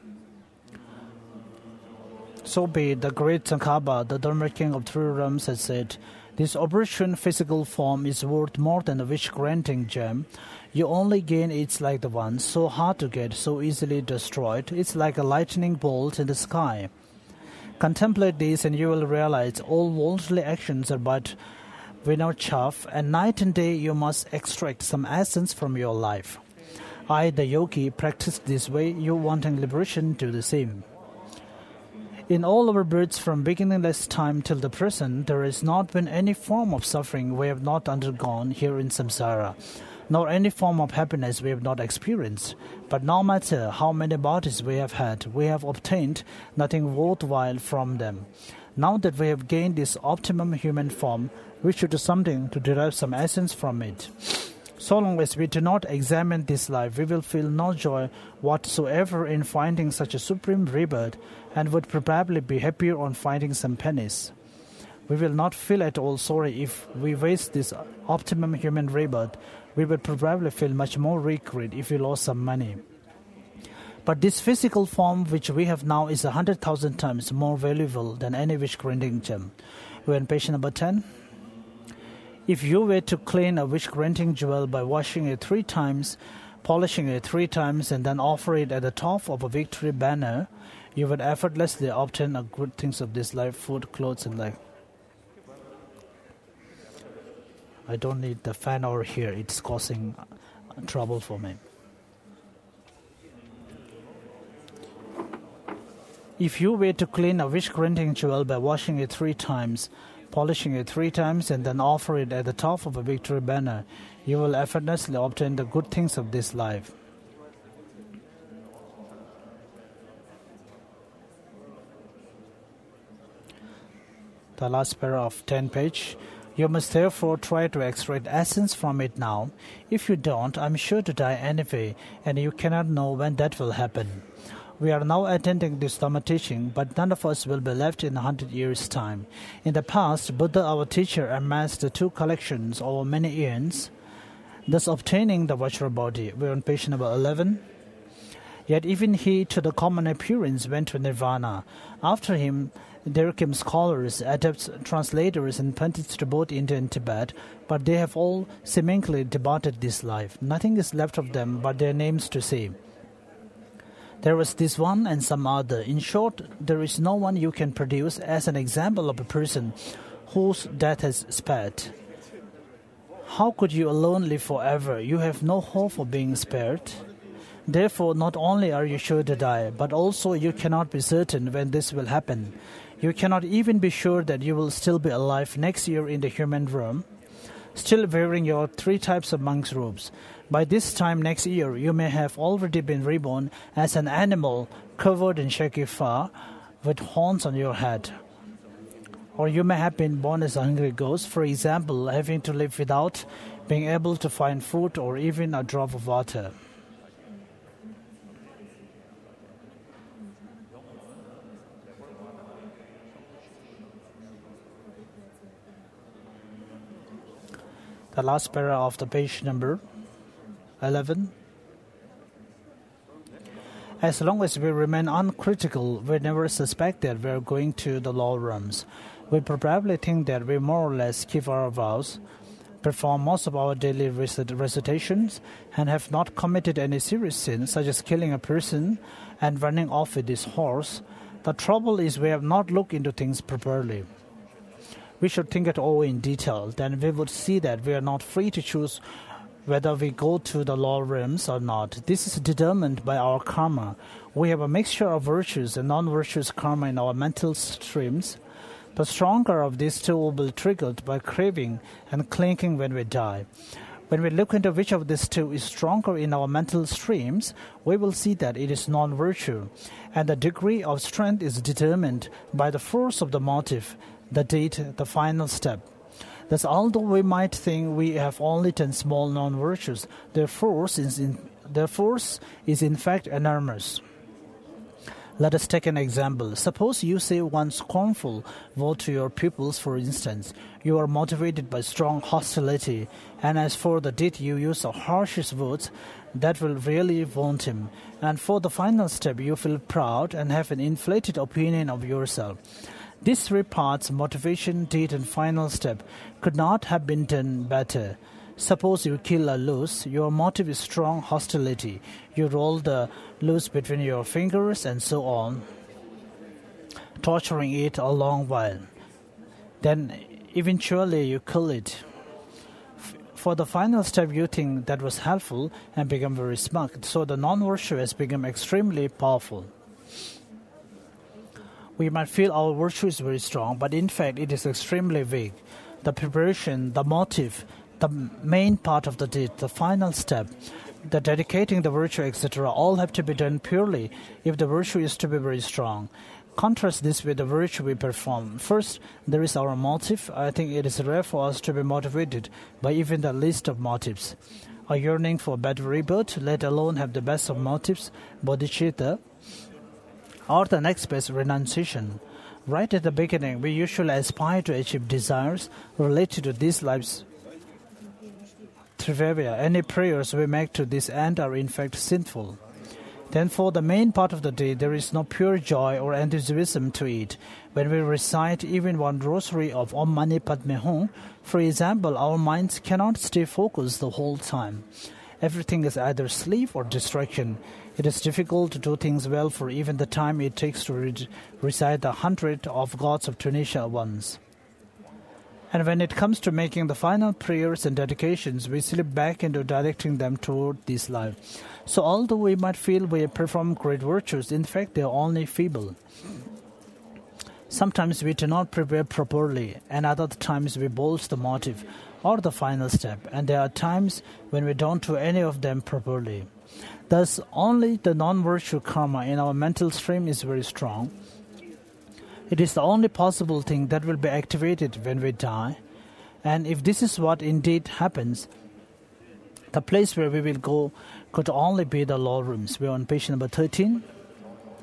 So be it, the great Tsongkhapa, the Dharma king of 3 realms, has said, this opportune physical form is worth more than a wish-granting gem. You only gain it's like the one, so hard to get, so easily destroyed. It's like a lightning bolt in the sky. Contemplate this and you will realize all worldly actions are but winnow chaff, and night and day you must extract some essence from your life. I, the yogi, practice this way. You wanting liberation, do the same. In all our births from beginningless time till the present, there has not been any form of suffering we have not undergone here in samsara, nor any form of happiness we have not experienced. But no matter how many bodies we have had, we have obtained nothing worthwhile from them. Now that we have gained this optimum human form, we should do something to derive some essence from it. So long as we do not examine this life, we will feel no joy whatsoever in finding such a supreme rebirth, and would probably be happier on finding some pennies. We will not feel at all sorry if we waste this optimum human rebirth. We would probably feel much more regret if we lost some money. But this physical form which we have now is 100,000 times more valuable than any wish-granting gem. We're on page number 10. If you were to clean a wish-granting jewel by washing it 3 times, polishing it 3 times, and then offer it at the top of a victory banner, you would effortlessly obtain the good things of this life, food, clothes, and life. I don't need the fan over here. It's causing trouble for me. If you were to clean a wish-granting jewel by washing it 3 times, polishing it 3 times, and then offer it at the top of a victory banner, you will effortlessly obtain the good things of this life. The last paragraph, 10 page. You must therefore try to extract essence from it now. If you don't, I'm sure to die anyway, and you cannot know when that will happen. We are now attending this Dhamma teaching, but none of us will be left in 100 years' time. In the past, Buddha, our teacher, amassed the 2 collections over many eons, thus obtaining the Vajra body. We're on page number 11. Yet even he, to the common appearance, went to Nirvana. After him, there came scholars, adepts, translators, and pundits to both India and Tibet, but they have all seemingly departed this life. Nothing is left of them but their names to say. There was this one and some other. In short, there is no one you can produce as an example of a person whose death has sped. How could you alone live forever? You have no hope of being spared. Therefore, not only are you sure to die, but also you cannot be certain when this will happen. You cannot even be sure that you will still be alive next year in the human realm, still wearing your 3 types of monk's robes. By this time next year, you may have already been reborn as an animal covered in shaggy fur with horns on your head. Or you may have been born as a hungry ghost, for example, having to live without being able to find food or even a drop of water. The last para of the page number 11. As long as we remain uncritical, we never suspect that we are going to the lower realms. We probably think that we more or less keep our vows, perform most of our daily recitations, and have not committed any serious sin, such as killing a person and running off with his horse. The trouble is we have not looked into things properly. We should think it over in detail. Then we would see that we are not free to choose whether we go to the lower realms or not. This is determined by our karma. We have a mixture of virtues and non-virtuous karma in our mental streams. The stronger of these 2 will be triggered by craving and clinging when we die. When we look into which of these 2 is stronger in our mental streams, we will see that it is non-virtue, and the degree of strength is determined by the force of the motive, the deed, the final step. Thus, although we might think we have only 10 small non-virtues, their force is in fact enormous. Let us take an example. Suppose you say one scornful word to your pupils, for instance. You are motivated by strong hostility, and as for the deed, you use the harshest words that will really wound him. And for the final step, you feel proud and have an inflated opinion of yourself. These 3 parts, motivation, deed, and final step, could not have been done better. Suppose you kill a loose, your motive is strong hostility. You roll the loose between your fingers and so on, torturing it a long while. Then eventually you kill it. For the final step, you think that was helpful and become very smug. So the non-virtue has become extremely powerful. We might feel our virtue is very strong, but in fact it is extremely weak. The preparation, the motive, the main part of the deed, the final step, the dedicating the virtue, etc., all have to be done purely if the virtue is to be very strong. Contrast this with the virtue we perform. First, there is our motive. I think it is rare for us to be motivated by even the least of motives. A yearning for better rebirth, let alone have the best of motives, bodhicitta, or the next best, renunciation. Right at the beginning, we usually aspire to achieve desires related to this life's trivia. Any prayers we make to this end are in fact sinful. Then for the main part of the day, there is no pure joy or enthusiasm to it. When we recite even one rosary of Om Mani Padme Hum, for example, our minds cannot stay focused the whole time. Everything is either sleep or distraction. It is difficult to do things well for even the time it takes to recite the 100 of gods of Tunisia at once. And when it comes to making the final prayers and dedications, we slip back into directing them toward this life. So although we might feel we perform great virtues, in fact they are only feeble. Sometimes we do not prepare properly, and at other times we bolster the motive or the final step, and there are times when we don't do any of them properly. Thus, only the non-virtue karma in our mental stream is very strong. It is the only possible thing that will be activated when we die. And if this is what indeed happens, the place where we will go could only be the lower rooms. We are on page number 13.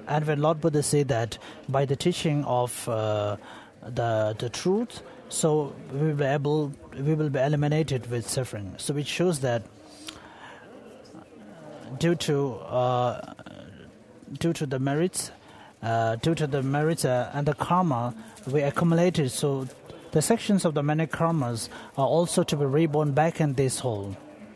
And when Lord Buddha said that by the teaching of the truth, so we will be eliminated with suffering. So it shows that due to the merits, and the karma we accumulated, so the sections of the many karmas are also to be reborn back in this whole.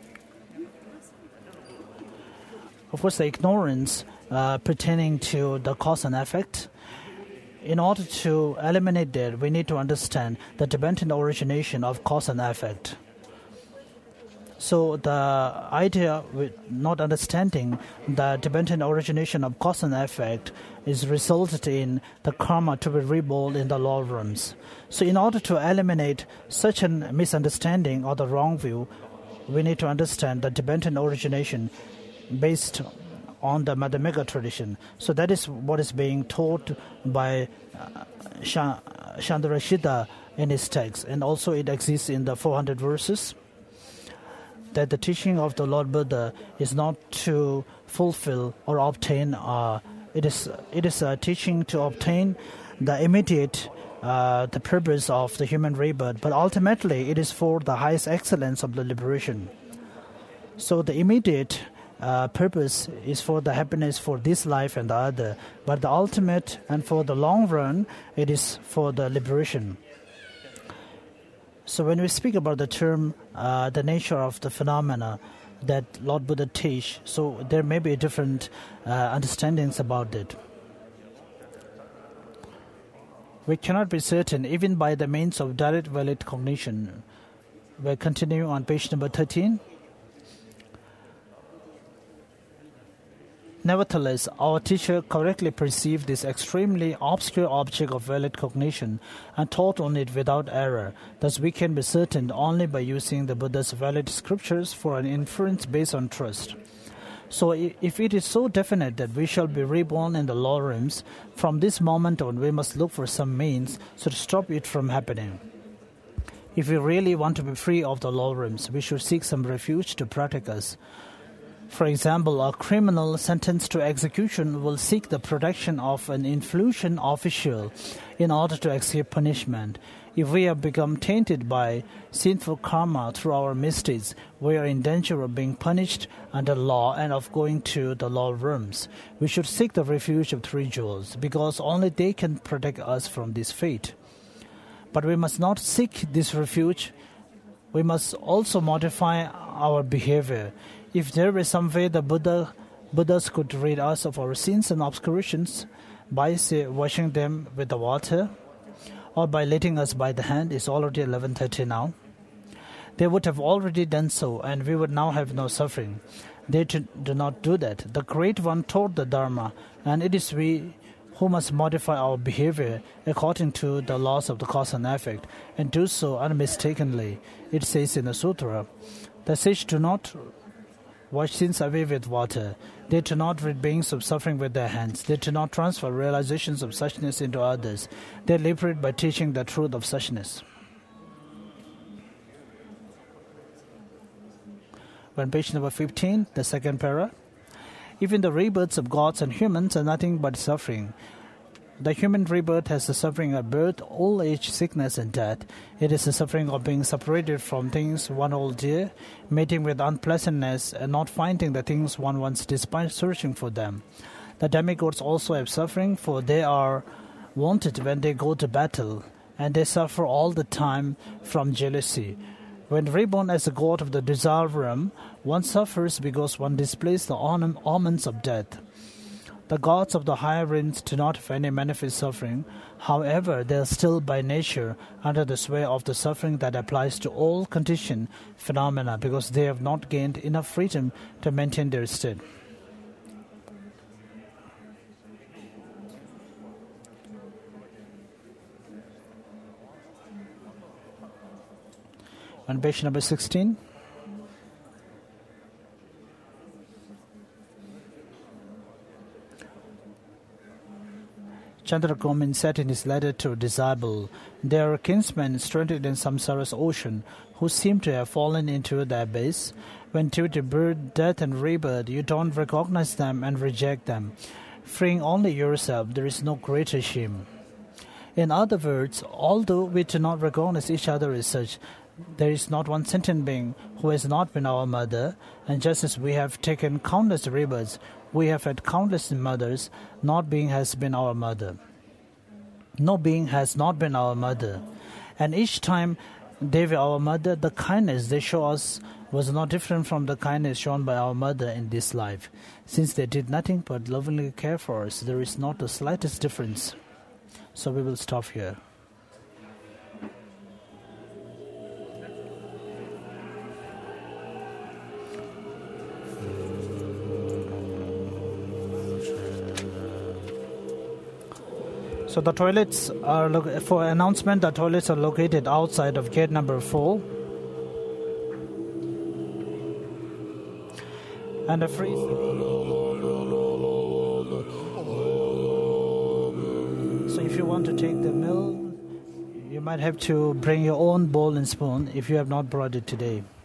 Of course, the ignorance pertaining to the cause and effect. In order to eliminate that, we need to understand the dependent origination of cause and effect. So the idea with not understanding the dependent origination of cause and effect is resulted in the karma to be reborn in the lower realms. So in order to eliminate such a misunderstanding or the wrong view, we need to understand the dependent origination based on the Madhyamika tradition. So that is what is being taught by Chandrashita in his text. And also it exists in the 400 verses, that the teaching of the Lord Buddha is not to fulfill or obtain, it is a teaching to obtain the immediate the purpose of the human rebirth, but ultimately it is for the highest excellence of the liberation. So the immediate purpose is for the happiness for this life and the other, but the ultimate and for the long run, it is for the liberation. So when we speak about the term, the nature of the phenomena that Lord Buddha teach, so there may be different understandings about it. We cannot be certain even by the means of direct valid cognition. We'll continue on page number 13. Nevertheless, our teacher correctly perceived this extremely obscure object of valid cognition and taught on it without error. Thus we can be certain only by using the Buddha's valid scriptures for an inference based on trust. So if it is so definite that we shall be reborn in the lower realms, from this moment on we must look for some means to stop it from happening. If we really want to be free of the lower realms, we should seek some refuge to protect us. For example, a criminal sentenced to execution will seek the protection of an influential official in order to escape punishment. If we have become tainted by sinful karma through our misdeeds, we are in danger of being punished under law and of going to the lower realms. We should seek the refuge of three jewels, because only they can protect us from this fate. But we must not seek this refuge. We must also modify our behavior. If there were some way the Buddhas could rid us of our sins and obscurations by, say, washing them with the water, or by letting us by the hand, it's already 11:30 now, they would have already done so, and we would now have no suffering. They do not do that. The Great One taught the Dharma, and it is we who must modify our behavior according to the laws of the cause and effect, and do so unmistakably. It says in the sutra, the sage do not wash sins away with water. They do not rid beings of suffering with their hands. They do not transfer realizations of suchness into others. They liberate by teaching the truth of suchness. On page number 15, the second para. Even the rebirths of gods and humans are nothing but suffering. The human rebirth has the suffering of birth, old age, sickness, and death. It is the suffering of being separated from things one holds dear, meeting with unpleasantness, and not finding the things one wants despite searching for them. The demigods also have suffering, for they are wanted when they go to battle, and they suffer all the time from jealousy. When reborn as a god of the desire realm, one suffers because one displays the omens of death. The gods of the higher realms do not have any manifest suffering. However, they are still by nature under the sway of the suffering that applies to all conditioned phenomena, because they have not gained enough freedom to maintain their state. On page number 16. Chandragomin said in his letter to Disciple, "There are kinsmen stranded in samsara's ocean who seem to have fallen into the abyss. When due to birth, death, and rebirth, you don't recognize them and reject them. freeing only yourself, there is no greater shame. In other words, although we do not recognize each other as such, there is not one sentient being who has not been our mother, and just as we have taken countless rebirths, we have had countless mothers, not being has been our mother. No being has not been our mother. And each time they were our mother, the kindness they show us was not different from the kindness shown by our mother in this life. Since they did nothing but lovingly care for us, there is not the slightest difference. So we will stop here. So the toilets are, for announcement, the toilets are located outside of gate number 4. And a free... So if you want to take the meal, you might have to bring your own bowl and spoon if you have not brought it today.